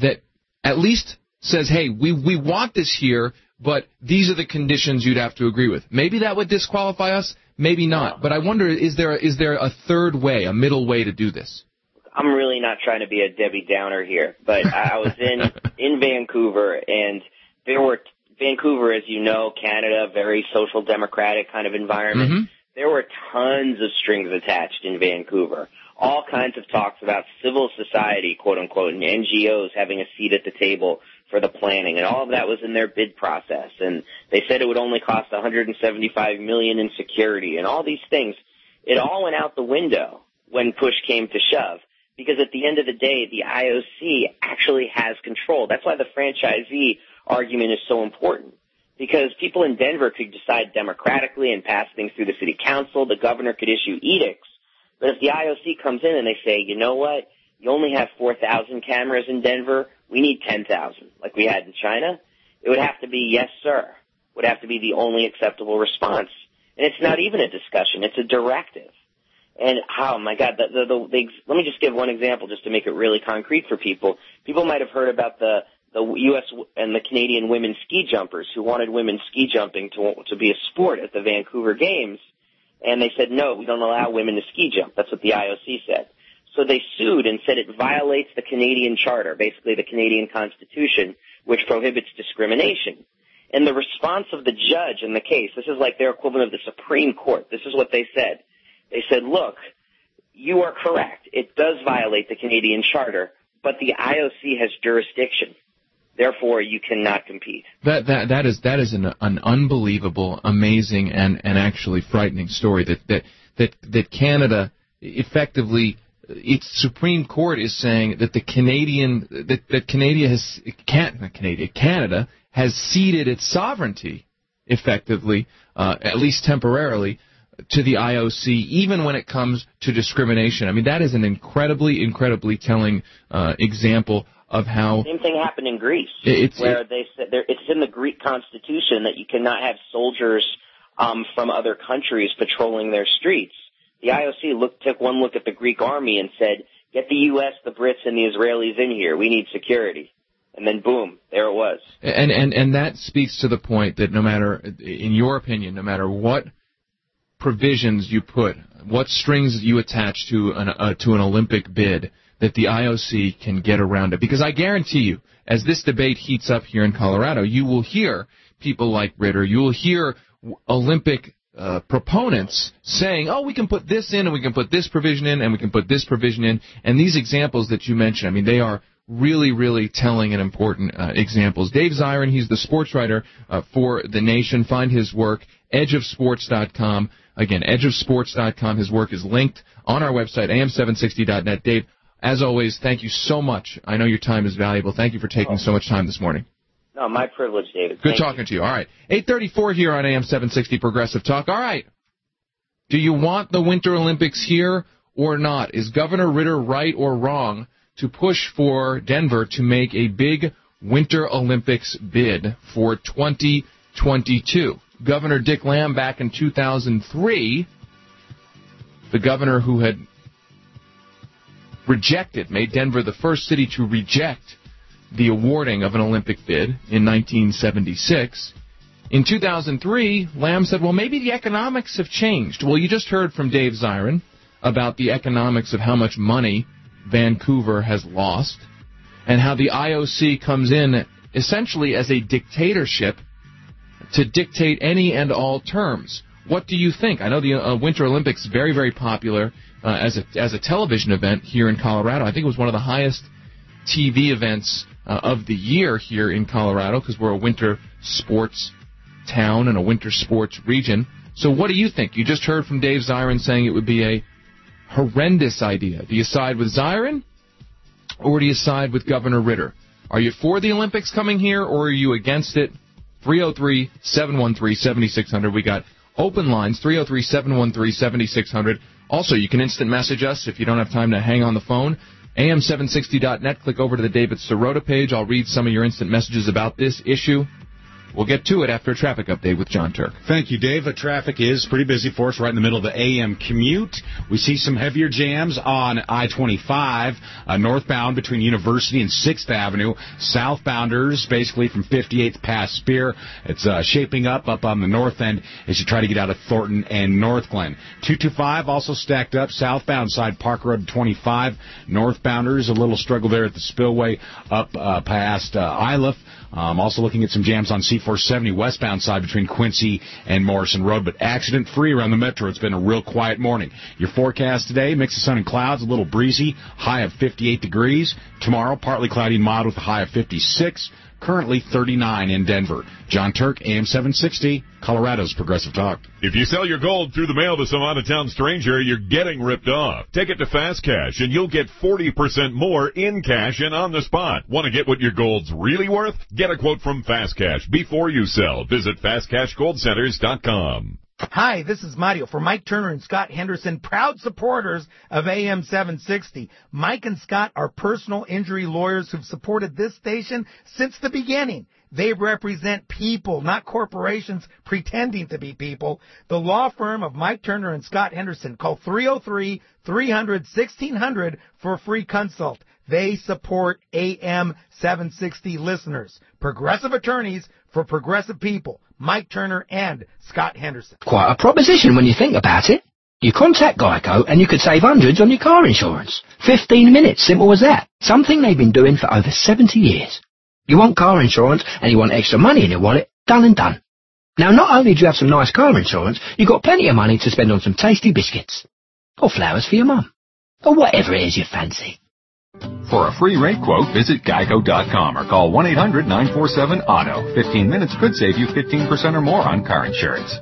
at least says, hey, we want this here, but these are the conditions you'd have to agree with? Maybe that would disqualify us, maybe not. But I wonder, is there a third way, a middle way to do this? I'm really not trying to be a Debbie Downer here, but I was in Vancouver, and Vancouver, as you know, Canada, very social democratic kind of environment. Mm-hmm. There were tons of strings attached in Vancouver. All kinds of talks about civil society, quote unquote, and NGOs having a seat at the table for the planning, and all of that was in their bid process. And they said it would only cost $175 million in security, and all these things. It all went out the window when push came to shove, because at the end of the day, the IOC actually has control. That's why the franchisee argument is so important, because people in Denver could decide democratically and pass things through the city council. The governor could issue edicts. But if the IOC comes in and they say, you know what, you only have 4,000 cameras in Denver, we need 10,000, like we had in China, it would have to be yes, sir. Would have to be the only acceptable response. And it's not even a discussion. It's a directive. And, oh, my God, let me just give one example just to make it really concrete for people. People might have heard about the U.S. and the Canadian women ski jumpers who wanted women ski jumping to be a sport at the Vancouver Games. And they said, no, we don't allow women to ski jump. That's what the IOC said. So they sued and said it violates the Canadian Charter, basically the Canadian Constitution, which prohibits discrimination. And the response of the judge in the case, this is like their equivalent of the Supreme Court. This is what they said. They said, look, you are correct. It does violate the Canadian Charter, but the IOC has jurisdiction. Therefore, you cannot compete. That is an unbelievable, amazing, and actually frightening story that Canada effectively, its Supreme Court is saying that Canada has ceded its sovereignty effectively, at least temporarily, to the IOC, even when it comes to discrimination. I mean, that is an incredibly telling example of how... Same thing happened in Greece, where they said it's in the Greek constitution that you cannot have soldiers from other countries patrolling their streets. The IOC took one look at the Greek army and said, get the U.S., the Brits, and the Israelis in here. We need security. And then, boom, there it was. And that speaks to the point that no matter, in your opinion, no matter what provisions you put, what strings you attach to an Olympic bid, that the IOC can get around it. Because I guarantee you, as this debate heats up here in Colorado, you will hear people like Ritter, you will hear Olympic proponents saying, oh, we can put this in, and we can put this provision in, and we can put this provision in. And these examples that you mentioned, I mean, they are really telling and important examples. Dave Zirin, he's the sports writer for The Nation. Find his work, edgeofsports.com. Again, edgeofsports.com. His work is linked on our website, am760.net. Dave, as always, thank you so much. I know your time is valuable. Thank you for taking so much time this morning. No, my privilege, David. Good talking to you. All right. 8:34 here on AM 760 Progressive Talk. All right. Do you want the Winter Olympics here or not? Is Governor Ritter right or wrong to push for Denver to make a big Winter Olympics bid for 2022? Governor Dick Lamb back in 2003, the governor who had made Denver the first city to reject the awarding of an Olympic bid in 1976. In 2003, Lamb said, well, maybe the economics have changed. Well, you just heard from Dave Zirin about the economics of how much money Vancouver has lost and how the IOC comes in essentially as a dictatorship to dictate any and all terms. What do you think? I know the Winter Olympics very popular as a television event here in Colorado. I think it was one of the highest TV events of the year here in Colorado because we're a winter sports town and a winter sports region. So what do you think? You just heard from Dave Zirin saying it would be a horrendous idea. Do you side with Zirin or do you side with Governor Ritter? Are you for the Olympics coming here or are you against it? 303-713-7600. We got open lines, 303-713-7600. Also, you can instant message us if you don't have time to hang on the phone. AM760.net. Click over to the David Sirota page. I'll read some of your instant messages about this issue. We'll get to it after a traffic update with John Turk. Thank you, Dave. The traffic is pretty busy for us right in the middle of the AM commute. We see some heavier jams on I-25, northbound between University and 6th Avenue. Southbounders, basically from 58th past Spear. It's shaping up on the north end as you try to get out of Thornton and North Glen. 225 also stacked up, southbound side Park Road 25. Northbounders, a little struggle there at the spillway up past Iliff. Also looking at some jams on C470 westbound side between Quincy and Morrison Road, but accident-free around the metro. It's been a real quiet morning. Your forecast today, mix of sun and clouds, a little breezy, high of 58 degrees. Tomorrow, partly cloudy and mild with a high of 56. Currently 39 in Denver. John Turk, AM 760, Colorado's Progressive Talk. If you sell your gold through the mail to some out-of-town stranger, you're getting ripped off. Take it to Fast Cash, and you'll get 40% more in cash and on the spot. Want to get what your gold's really worth? Get a quote from Fast Cash before you sell. Visit FastCashGoldCenters.com. Hi, this is Mario for Mike Turner and Scott Henderson, proud supporters of AM 760. Mike and Scott are personal injury lawyers who've supported this station since the beginning. They represent people, not corporations pretending to be people. The law firm of Mike Turner and Scott Henderson. Call 303-300-1600 for a free consult. They support AM 760 listeners. Progressive attorneys for progressive people. Mike Turner and Scott Henderson. Quite a proposition when you think about it. You contact Geico and you could save hundreds on your car insurance. 15 minutes, simple as that. Something they've been doing for over 70 years. You want car insurance and you want extra money in your wallet, done and done. Now, not only do you have some nice car insurance, you've got plenty of money to spend on some tasty biscuits. Or flowers for your mum. Or whatever it is you fancy. For a free rate quote, visit geico.com or call 1-800-947-AUTO. 15 minutes could save you 15% or more on car insurance.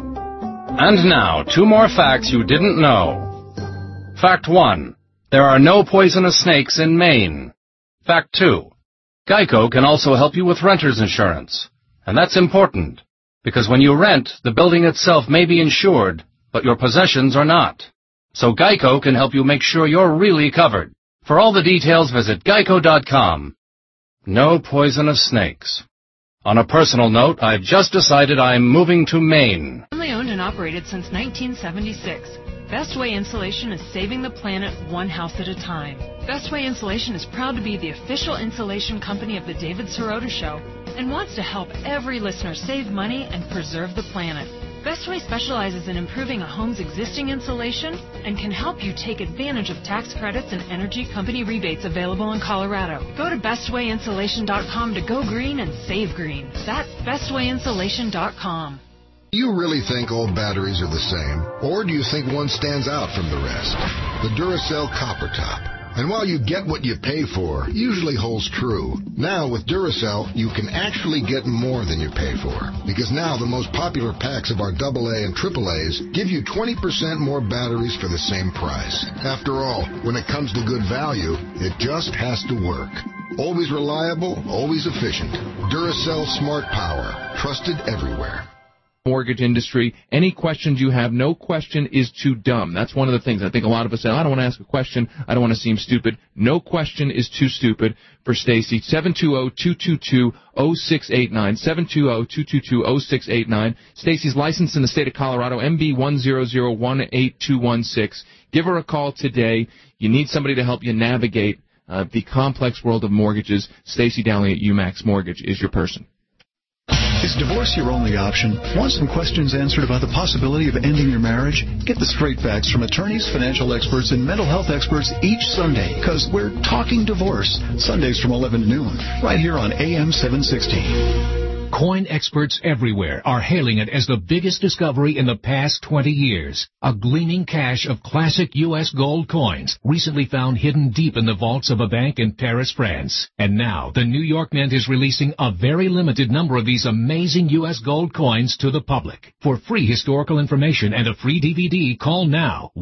And now, 2 more facts you didn't know. Fact 1. There are no poisonous snakes in Maine. Fact 2. Geico can also help you with renter's insurance. And that's important, because when you rent, the building itself may be insured, but your possessions are not. So Geico can help you make sure you're really covered. For all the details, visit geico.com. No poisonous snakes. On a personal note, I've just decided I'm moving to Maine. Family owned and operated since 1976. Bestway Insulation is saving the planet one house at a time. Bestway Insulation is proud to be the official insulation company of the David Sirota Show and wants to help every listener save money and preserve the planet. Bestway specializes in improving a home's existing insulation and can help you take advantage of tax credits and energy company rebates available in Colorado. Go to bestwayinsulation.com to go green and save green. That's bestwayinsulation.com. Do you really think all batteries are the same? Or do you think one stands out from the rest? The Duracell Copper Top. And while you get what you pay for, usually holds true. Now with Duracell, you can actually get more than you pay for. Because now the most popular packs of our AA and AAAs give you 20% more batteries for the same price. After all, when it comes to good value, it just has to work. Always reliable, always efficient. Duracell Smart Power. Trusted everywhere. Mortgage industry. Any questions you have, no question is too dumb. That's one of the things. I think a lot of us say, I don't want to ask a question. I don't want to seem stupid. No question is too stupid for Stacy. 720-222-0689. 720-222-0689. Stacy's licensed in the state of Colorado, MB 100182116. Give her a call today. You need somebody to help you navigate the complex world of mortgages. Stacy Downey at UMax Mortgage is your person. Is divorce your only option? Want some questions answered about the possibility of ending your marriage? Get the straight facts from attorneys, financial experts, and mental health experts each Sunday, because we're talking divorce. Sundays from 11 to noon, right here on AM 760. Coin experts everywhere are hailing it as the biggest discovery in the past 20 years. A gleaming cache of classic U.S. gold coins recently found hidden deep in the vaults of a bank in Paris, France. And now, the New York Mint is releasing a very limited number of these amazing U.S. gold coins to the public. For free historical information and a free DVD, call now,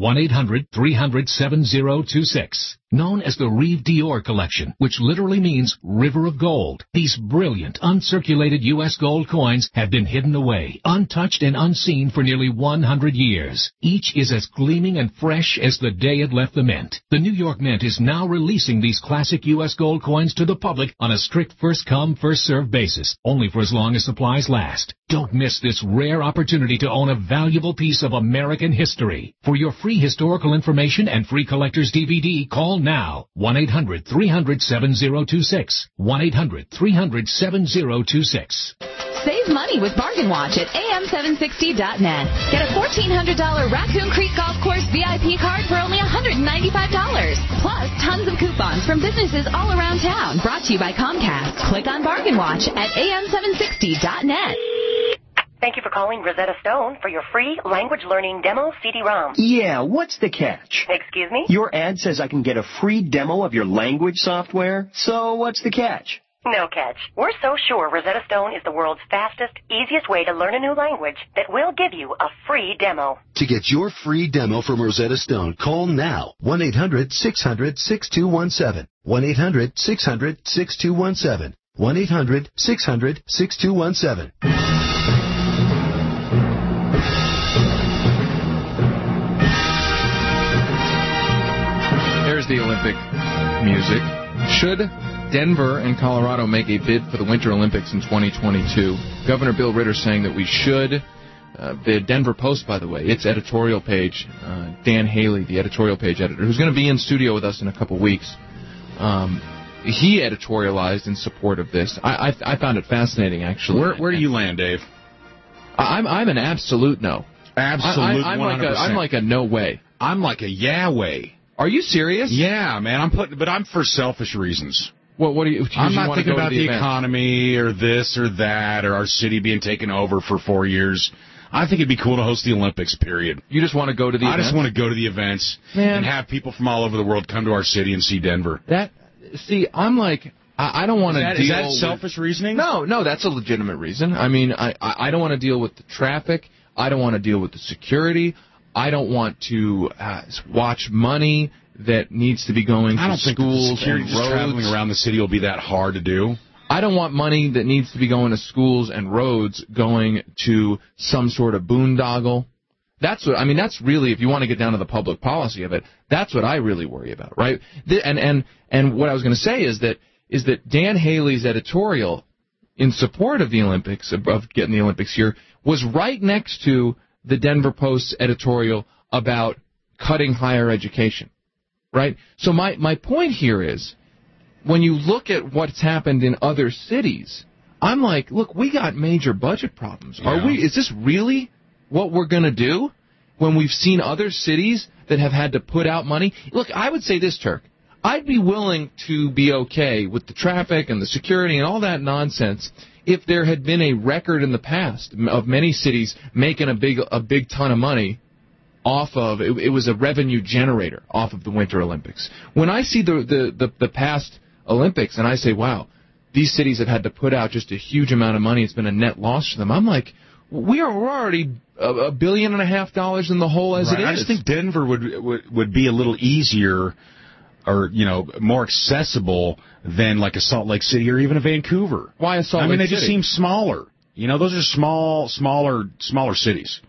1-800-300-7026. Known as the Rive d'Or collection, which literally means river of gold. These brilliant, uncirculated U.S. gold coins have been hidden away, untouched and unseen for nearly 100 years. Each is as gleaming and fresh as the day it left the mint. The New York Mint is now releasing these classic U.S. gold coins to the public on a strict first-come, first-served basis, only for as long as supplies last. Don't miss this rare opportunity to own a valuable piece of American history. For your free historical information and free collector's DVD, call now. 1-800-300-7026. 1-800-300-7026. Save money with Bargain Watch at am760.net. Get a $1,400 Raccoon Creek Golf Course VIP card for only $195. Plus, tons of coupons from businesses all around town. Brought to you by Comcast. Click on Bargain Watch at am760.net. Thank you for calling Rosetta Stone for your free language learning demo CD-ROM. Yeah, what's the catch? Excuse me? Your ad says I can get a free demo of your language software, so what's the catch? No catch. We're so sure Rosetta Stone is the world's fastest, easiest way to learn a new language that we'll give you a free demo. To get your free demo from Rosetta Stone, call now. 1-800-600-6217. 1-800-600-6217. 1-800-600-6217. There's the Olympic music. Should Denver and Colorado make a bid for the Winter Olympics in 2022? Governor Bill Ritter saying that we should. The Denver Post, by the way, its editorial page, Dan Haley, the editorial page editor, who's going to be in studio with us in a couple weeks, he editorialized in support of this. I found it fascinating, actually. Where do you land, Dave? I'm an absolute no. Absolute 100%. I'm like a no way. I'm like a yeah way. Are you serious? Yeah, man. But I'm for selfish reasons. What do you? I'm not thinking about the economy or this or that or our city being taken over for 4 years. I think it'd be cool to host the Olympics, period. You just want to go to the events? I just want to go to the events and have people from all over the world come to our city and see Denver. I'm like, I don't want to deal with... Is that selfish reasoning? No, that's a legitimate reason. I mean, I don't want to deal with the traffic. I don't want to deal with the security. I don't want to watch money that needs to be going to schools and roads. Traveling around the city will be that hard to do. I don't want money that needs to be going to schools and roads going to some sort of boondoggle. That's really, if you want to get down to the public policy of it, that's what I really worry about, right? And what I was going to say is that Dan Haley's editorial in support of the Olympics, of getting the Olympics here, was right next to the Denver Post's editorial about cutting higher education, right? So my point here is, when you look at what's happened in other cities, I'm like, look, we got major budget problems. Yeah. Is this really what we're going to do when we've seen other cities that have had to put out money? Look, I would say this, Turk. I'd be willing to be okay with the traffic and the security and all that nonsense if there had been a record in the past of many cities making a big ton of money off of it was a revenue generator off of the Winter Olympics. When I see the past Olympics and I say, wow, these cities have had to put out just a huge amount of money, it's been a net loss for them, I'm like, we're already $1.5 billion in the hole as it is. I just think Denver would be a little easier or, more accessible than like a Salt Lake City or even a Vancouver. Why a Salt Lake City? They just seem smaller. Those are smaller cities.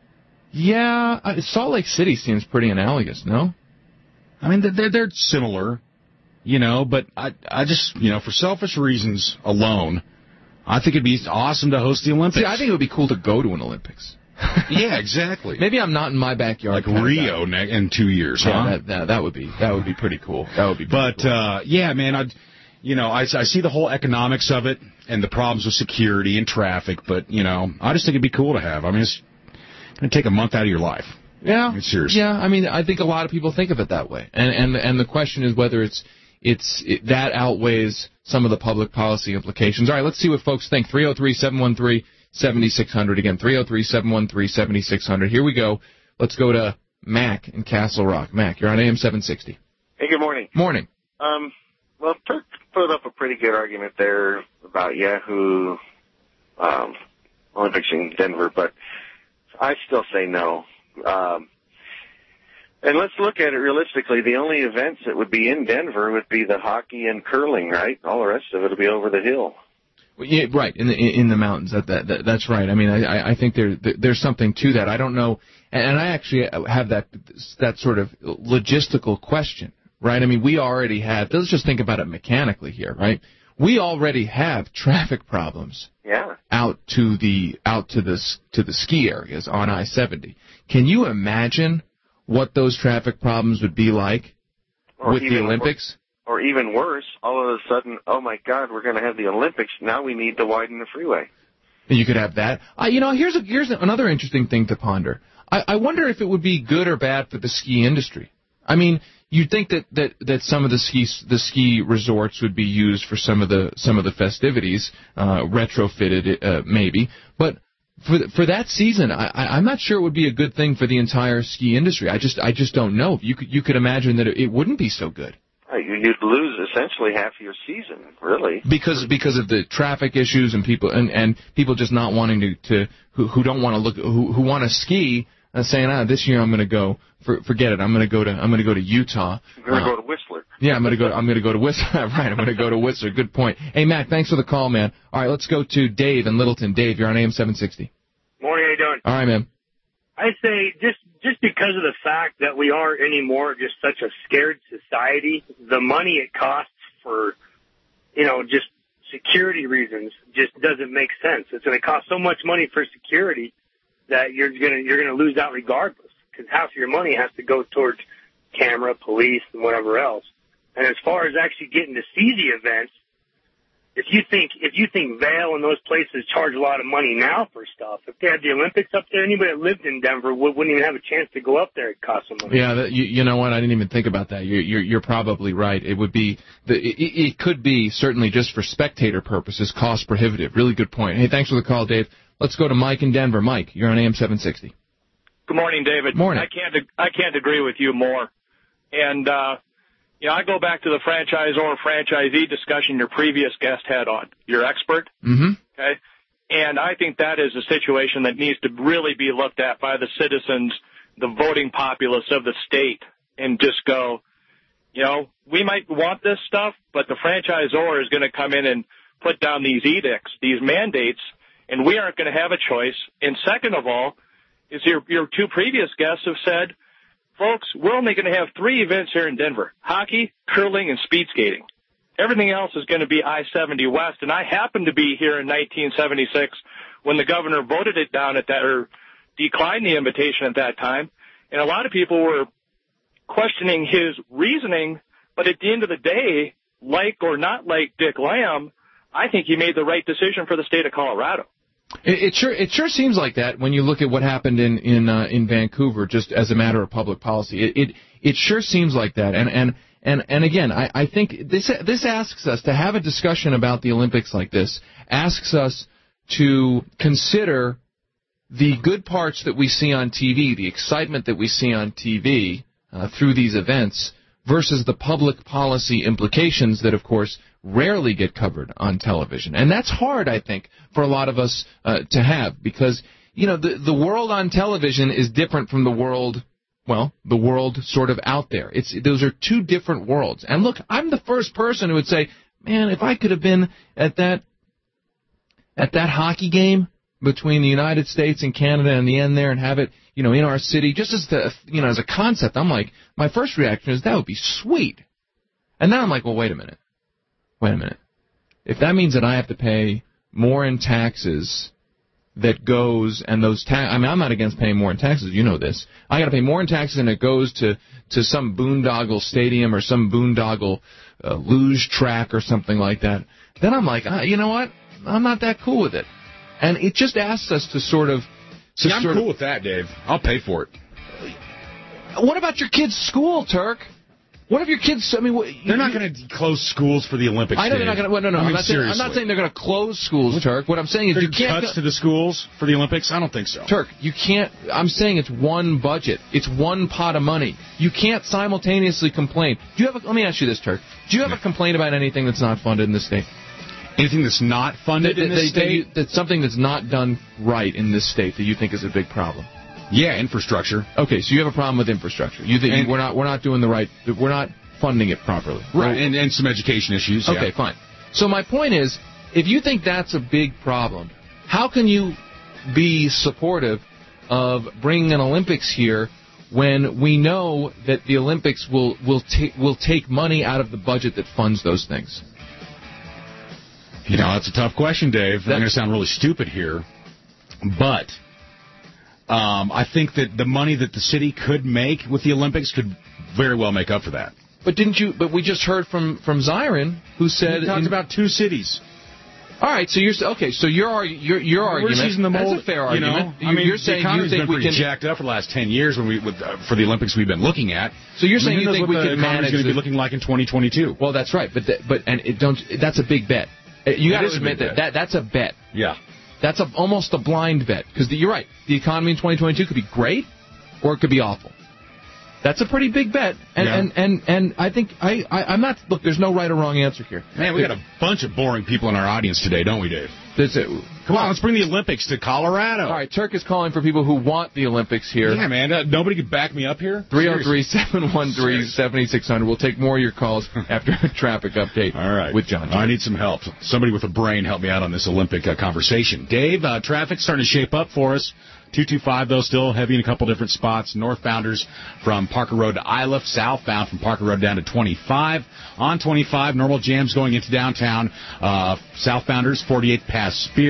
Yeah, Salt Lake City seems pretty analogous, no? They're similar, but I just, for selfish reasons alone, I think it'd be awesome to host the Olympics. See, I think it would be cool to go to an Olympics. Yeah, exactly. Maybe I'm not in my backyard. Like Rio in 2 years, huh? Yeah, that would be pretty cool. That would be pretty cool. Yeah, man, I see the whole economics of it and the problems with security and traffic, but, I just think it'd be cool to have. It's going to take a month out of your life. Yeah. Seriously. Yeah, I think a lot of people think of it that way. And the question is whether that outweighs some of the public policy implications. All right, let's see what folks think. 303-713-7600. Again, 303-713-7600. Here we go. Let's go to Mac in Castle Rock. Mac, you're on AM 760. Hey, good morning. Morning. Well, Turk put up a pretty good argument there about Yahoo Olympics in Denver, but I still say no. And let's look at it realistically. The only events that would be in Denver would be the hockey and curling, right? All the rest of it will be over the hill. Well, yeah, right, in the mountains. That's right. I think there's something to that. I don't know, and I actually have that sort of logistical question, right? we already have. Let's just think about it mechanically here, right? We already have traffic problems. Yeah. Out to the ski areas on I-70. Can you imagine what those traffic problems would be like with the Olympics? Or even worse, all of a sudden, oh my God, we're going to have the Olympics. Now we need to widen the freeway. You could have that. Here's another interesting thing to ponder. I wonder if it would be good or bad for the ski industry. You'd think that some of the ski resorts would be used for some of the festivities, retrofitted maybe, but for that season, I'm not sure it would be a good thing for the entire ski industry. I just don't know. You could imagine that it wouldn't be so good. You'd lose essentially half your season, really, because of the traffic issues and people just not wanting who don't want to look who want to ski. Saying, this year I'm going to go. Forget it. I'm going to go to Utah. I'm going to go to Whistler. Yeah, I'm going to go to Whistler. Right, I'm going to go to Whistler. Good point. Hey, Mac, thanks for the call, man. All right, let's go to Dave in Littleton. Dave, you're on AM 760. Morning, how you doing? All right, man. I say just because of the fact that we aren't anymore just such a scared society, the money it costs for, just security reasons just doesn't make sense. It's going to cost so much money for security that you're gonna lose out regardless, because half of your money has to go towards camera, police, and whatever else. And as far as actually getting to see the events, if you think Vail and those places charge a lot of money now for stuff, if they had the Olympics up there, anybody that lived in Denver wouldn't even have a chance to go up there. It costs some money. Yeah, you know what? I didn't even think about that. You're probably right. It would be it could be certainly just for spectator purposes cost prohibitive. Really good point. Hey, thanks for the call, Dave. Let's go to Mike in Denver. Mike, you're on AM 760. Good morning, David. Morning. I can't agree with you more. And I go back to the franchisee discussion your previous guest had on, your expert. Mm-hmm. Okay? And I think that is a situation that needs to really be looked at by the citizens, the voting populace of the state, and just go, we might want this stuff, but the franchisor is going to come in and put down these edicts, these mandates, and we aren't going to have a choice. And second of all, is your two previous guests have said, folks, we're only going to have 3 events here in Denver: hockey, curling, and speed skating. Everything else is going to be I-70 West, and I happened to be here in 1976 when the governor voted it down or declined the invitation at that time, and a lot of people were questioning his reasoning, but at the end of the day, like or not like Dick Lamb, I think he made the right decision for the state of Colorado. It sure seems like that when you look at what happened in Vancouver, just as a matter of public policy. It sure seems like that. And again, I think this asks us to have a discussion about the Olympics like this, asks us to consider the good parts that we see on TV, the excitement that we see on TV through these events, versus the public policy implications that, of course, rarely get covered on television. And that's hard, I think, for a lot of us to have, because, the world on television is different from the world sort of out there. Those are two different worlds. And look, I'm the first person who would say, man, if I could have been at that hockey game between the United States and Canada and the end there and have it, in our city, just as as a concept, I'm like, my first reaction is that would be sweet. And then I'm like, well, wait a minute. If that means that I have to pay more in taxes that goes, and those I'm not against paying more in taxes, you know this. I got to pay more in taxes and it goes to some boondoggle stadium or some boondoggle luge track or something like that. Then I'm like, you know what? I'm not that cool with it. And it just asks us to sort of... I'm cool with that, Dave. I'll pay for it. What about your kid's school, Turk? What if your kids... they're not going to close schools for the Olympics. I know they're not going to... Well, no. I'm not saying they're going to close schools, Turk. What I'm saying is you can't... Cuts to the schools for the Olympics? I don't think so. Turk, you can't... I'm saying it's one budget. It's one pot of money. You can't simultaneously complain. Let me ask you this, Turk. Do you have a complaint about anything that's not funded in this state? Anything that's not funded in this state? That's something that's not done right in this state that you think is a big problem. Yeah, infrastructure. Okay, so you have a problem with infrastructure. You think we're not doing the right... We're not funding it properly. Right, and some education issues. Okay, yeah. Fine. So my point is, if you think that's a big problem, how can you be supportive of bringing an Olympics here when we know that the Olympics will take money out of the budget that funds those things? That's a tough question, Dave. I'm going to sound really stupid here, but I think that the money that the city could make with the Olympics could very well make up for that. But But we just heard from Zirin, who said... He talked about 2 cities. All right, so your argument... Seizing the mold, that's a fair argument. You're saying you think we can... jacked up for the last 10 years for the Olympics we've been looking at. So you're saying you think we can manage... going to be looking like in 2022. Well, that's right, that's a big bet. You got to admit that's a bet. Yeah. That's almost a blind bet, because you're right. The economy in 2022 could be great, or it could be awful. That's a pretty big bet, and I think I'm not. Look, there's no right or wrong answer here. Man, we got a bunch of boring people in our audience today, don't we, Dave? Come on, let's bring the Olympics to Colorado. All right, Turk is calling for people who want the Olympics here. Yeah, man, nobody could back me up here. 303-713-7600. We'll take more of your calls after a traffic update. All right, with John. I need some help. Somebody with a brain help me out on this Olympic conversation. Dave, traffic's starting to shape up for us. 225, though, still heavy in a couple different spots. Northbounders from Parker Road to Iliff. Southbound from Parker Road down to 25. On 25, normal jams going into downtown. Southbounders, 48 past Spear.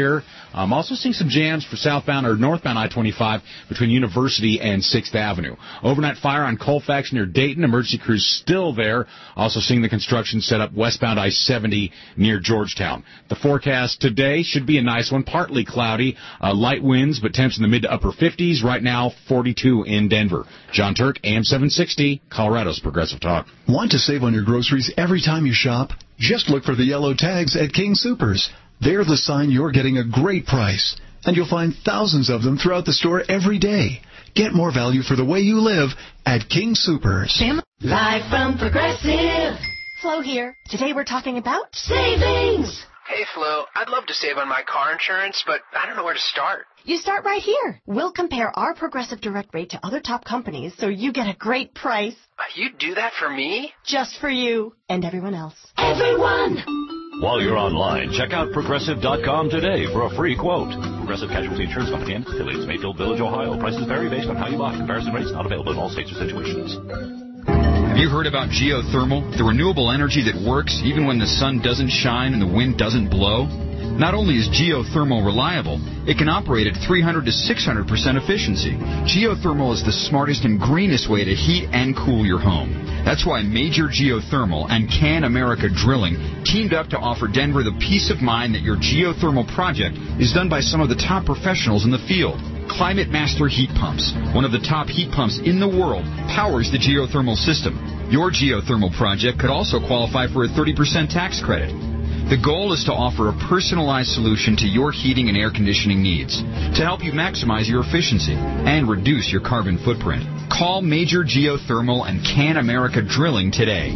I'm also seeing some jams for southbound or northbound I-25 between University and 6th Avenue. Overnight fire on Colfax near Dayton. Emergency crews still there. Also seeing the construction set up westbound I-70 near Georgetown. The forecast today should be a nice one. Partly cloudy, light winds, but temps in the mid to upper 50s. Right now, 42 in Denver. John Turk, AM 760, Colorado's Progressive Talk. Want to save on your groceries every time you shop? Just look for the yellow tags at King Soopers. They're the sign you're getting a great price. And you'll find thousands of them throughout the store every day. Get more value for the way you live at King Soopers. Live from Progressive. Flo here. Today we're talking about savings. Hey, Flo, I'd love to save on my car insurance, but I don't know where to start. You start right here. We'll compare our Progressive Direct rate to other top companies so you get a great price. You'd do that for me? Just for you and everyone else. Everyone! While you're online, check out Progressive.com today for a free quote. Progressive Casualty Insurance Company and affiliates, Mayfield Village, Ohio. Prices vary based on how you buy. Comparison rates not available in all states or situations. Have you heard about geothermal, the renewable energy that works even when the sun doesn't shine and the wind doesn't blow? Not only is geothermal reliable, it can operate at 300 to 600% efficiency. Geothermal is the smartest and greenest way to heat and cool your home. That's why Major Geothermal and Can America Drilling teamed up to offer Denver the peace of mind that your geothermal project is done by some of the top professionals in the field. Climate Master Heat Pumps, one of the top heat pumps in the world, powers the geothermal system. Your geothermal project could also qualify for a 30% tax credit. The goal is to offer a personalized solution to your heating and air conditioning needs to help you maximize your efficiency and reduce your carbon footprint. Call Major Geothermal and Can America Drilling today.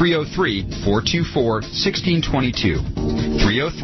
303-424-1622.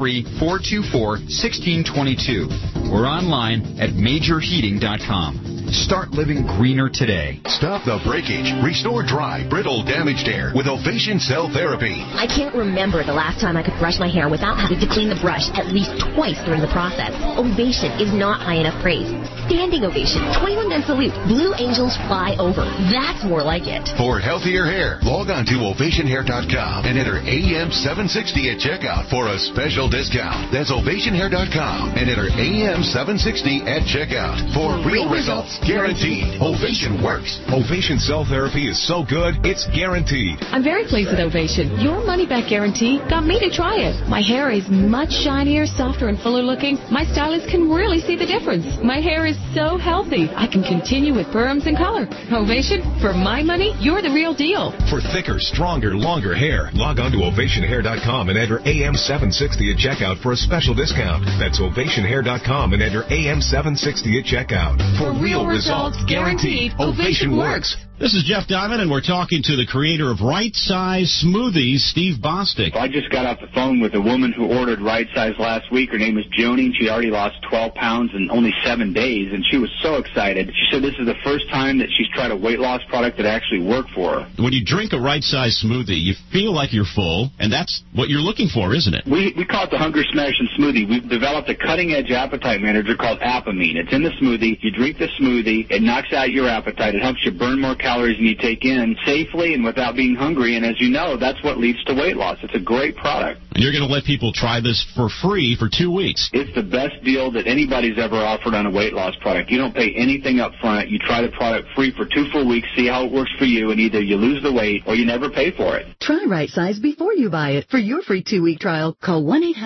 303-424-1622. Or online at majorheating.com. Start living greener today. Stop the breakage. Restore dry, brittle, damaged hair with Ovation Cell Therapy. I can't remember the last time I could brush my hair without having to clean the brush at least twice during the process. Ovation is not high enough praise. Standing ovation, 21 gun salute, Blue Angels fly over. That's more like it. For healthier hair, log on to ovationhair.com and enter AM760 at checkout for a special discount. That's ovationhair.com and enter AM760 at checkout for real results. Guaranteed. Ovation works. Ovation Cell Therapy is so good, it's guaranteed. I'm very pleased with Ovation. Your money-back guarantee got me to try it. My hair is much shinier, softer, and fuller looking. My stylist can really see the difference. My hair is so healthy. I can continue with perms and color. Ovation, for my money, you're the real deal. For thicker, stronger, longer hair, log on to ovationhair.com and enter AM760 at checkout for a special discount. That's ovationhair.com and enter AM760 at checkout. For real results guaranteed. Ovation works. This is Jeff Diamond, and we're talking to the creator of Right Size Smoothies, Steve Bostic. I just got off the phone with a woman who ordered Right Size last week. Her name is Joni, and she already lost 12 pounds in only 7 days, and she was so excited. She said this is the first time that she's tried a weight loss product that actually worked for her. When you drink a Right Size smoothie, you feel like you're full, and that's what you're looking for, isn't it? We call it the Hunger Smashing Smoothie. We've developed a cutting-edge appetite manager called Apamine. It's in the smoothie. You drink the smoothie. It knocks out your appetite. It helps you burn more calories than you take in safely and without being hungry. And as you know, that's what leads to weight loss. It's a great product. And you're going to let people try this for free for 2 weeks. It's the best deal that anybody's ever offered on a weight loss product. You don't pay anything up front. You try the product free for 2 full weeks, see how it works for you, and either you lose the weight or you never pay for it. Try Right Size before you buy it. For your free 2-week trial, call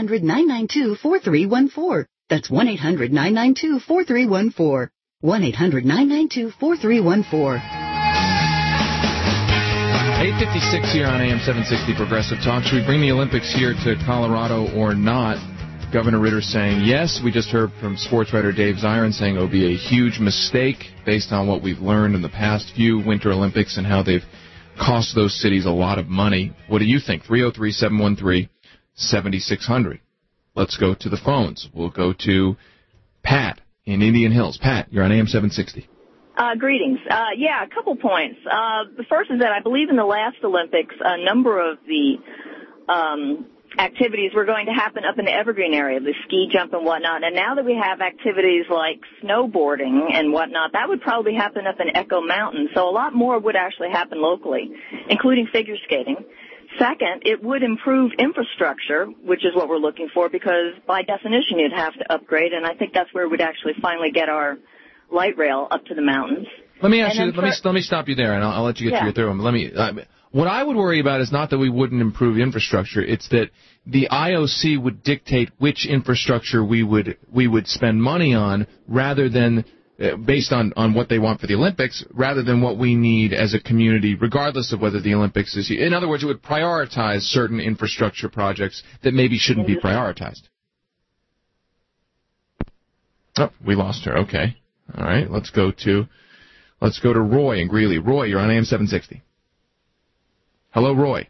1-800-992-4314. That's 1-800-992-4314. 1-800-992-4314. 8:56 here on AM 760 Progressive Talk. Should we bring the Olympics here to Colorado or not? Governor Ritter saying yes. We just heard from sports writer Dave Zirin saying it will be a huge mistake based on what we've learned in the past few Winter Olympics and how they've cost those cities a lot of money. What do you think? 303-713-7600. Let's go to the phones. We'll go to Pat in Indian Hills. Pat, you're on AM 760. Greetings. A couple points. The first is that I believe in the last Olympics, a number of the activities were going to happen up in the Evergreen area, the ski jump and whatnot. And now that we have activities like snowboarding and whatnot, that would probably happen up in Echo Mountain. So a lot more would actually happen locally, including figure skating. Second, it would improve infrastructure, which is what we're looking for, because by definition you'd have to upgrade, and I think that's where we'd actually finally get our light rail up to the mountains. Let me ask you. Let me stop you there, and I'll let you get through them. What I would worry about is not that we wouldn't improve infrastructure; it's that the IOC would dictate which infrastructure we would spend money on, rather than based on what they want for the Olympics, rather than what we need as a community, regardless of whether the Olympics is. In other words, it would prioritize certain infrastructure projects that maybe shouldn't be prioritized. Oh, we lost her. Okay. All right. Let's go to Roy in Greeley. Roy, you're on AM 760. Hello, Roy.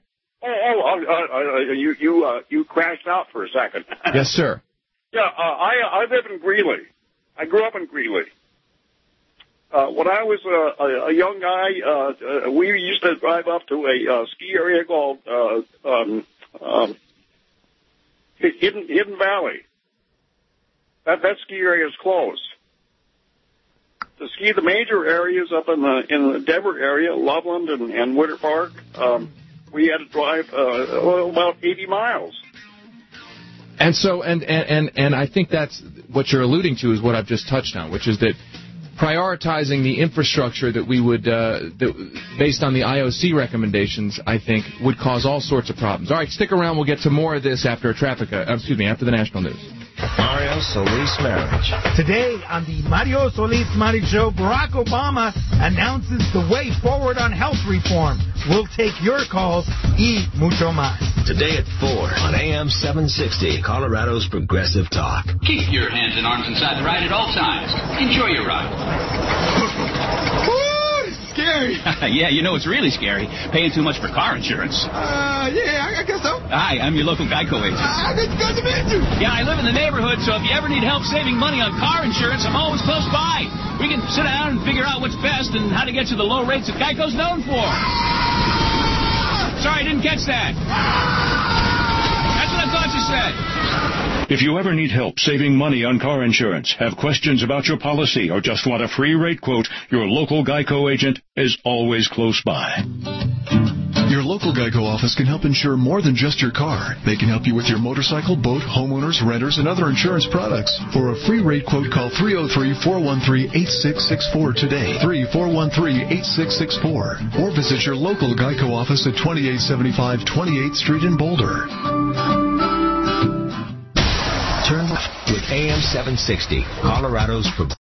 You crashed out for a second. Yes, sir. Yeah, I live in Greeley. I grew up in Greeley. When I was a young guy, we used to drive up to a ski area called Hidden Valley. That ski area is closed. To ski the major areas up in the Denver area, Loveland and Winter Park, we had to drive about 80 miles. And so, and I think that's what you're alluding to is what I've just touched on, which is that prioritizing the infrastructure that we would, based on the IOC recommendations, I think would cause all sorts of problems. All right, stick around. We'll get to more of this after after the national news. Mario Solis Marriage. Today on the Mario Solis Marriage Show, Barack Obama announces the way forward on health reform. We'll take your calls y mucho más. Today at 4 on AM 760, Colorado's Progressive Talk. Keep your hands and arms inside the ride at all times. Enjoy your ride. Scary. Yeah, you know it's really scary. Paying too much for car insurance. Yeah, I guess so. Hi, I'm your local Geico agent. Good to meet you. Yeah, I live in the neighborhood, so if you ever need help saving money on car insurance, I'm always close by. We can sit down and figure out what's best and how to get you the low rates that Geico's known for. Sorry, I didn't catch that. That's what I thought you said. If you ever need help saving money on car insurance, have questions about your policy, or just want a free rate quote, your local Geico agent is always close by. Your local Geico office can help insure more than just your car. They can help you with your motorcycle, boat, homeowners, renters, and other insurance products. For a free rate quote, call 303-413-8664 today. 3-413-8664. Or visit your local Geico office at 2875 28th Street in Boulder. Turn left with AM 760, Colorado's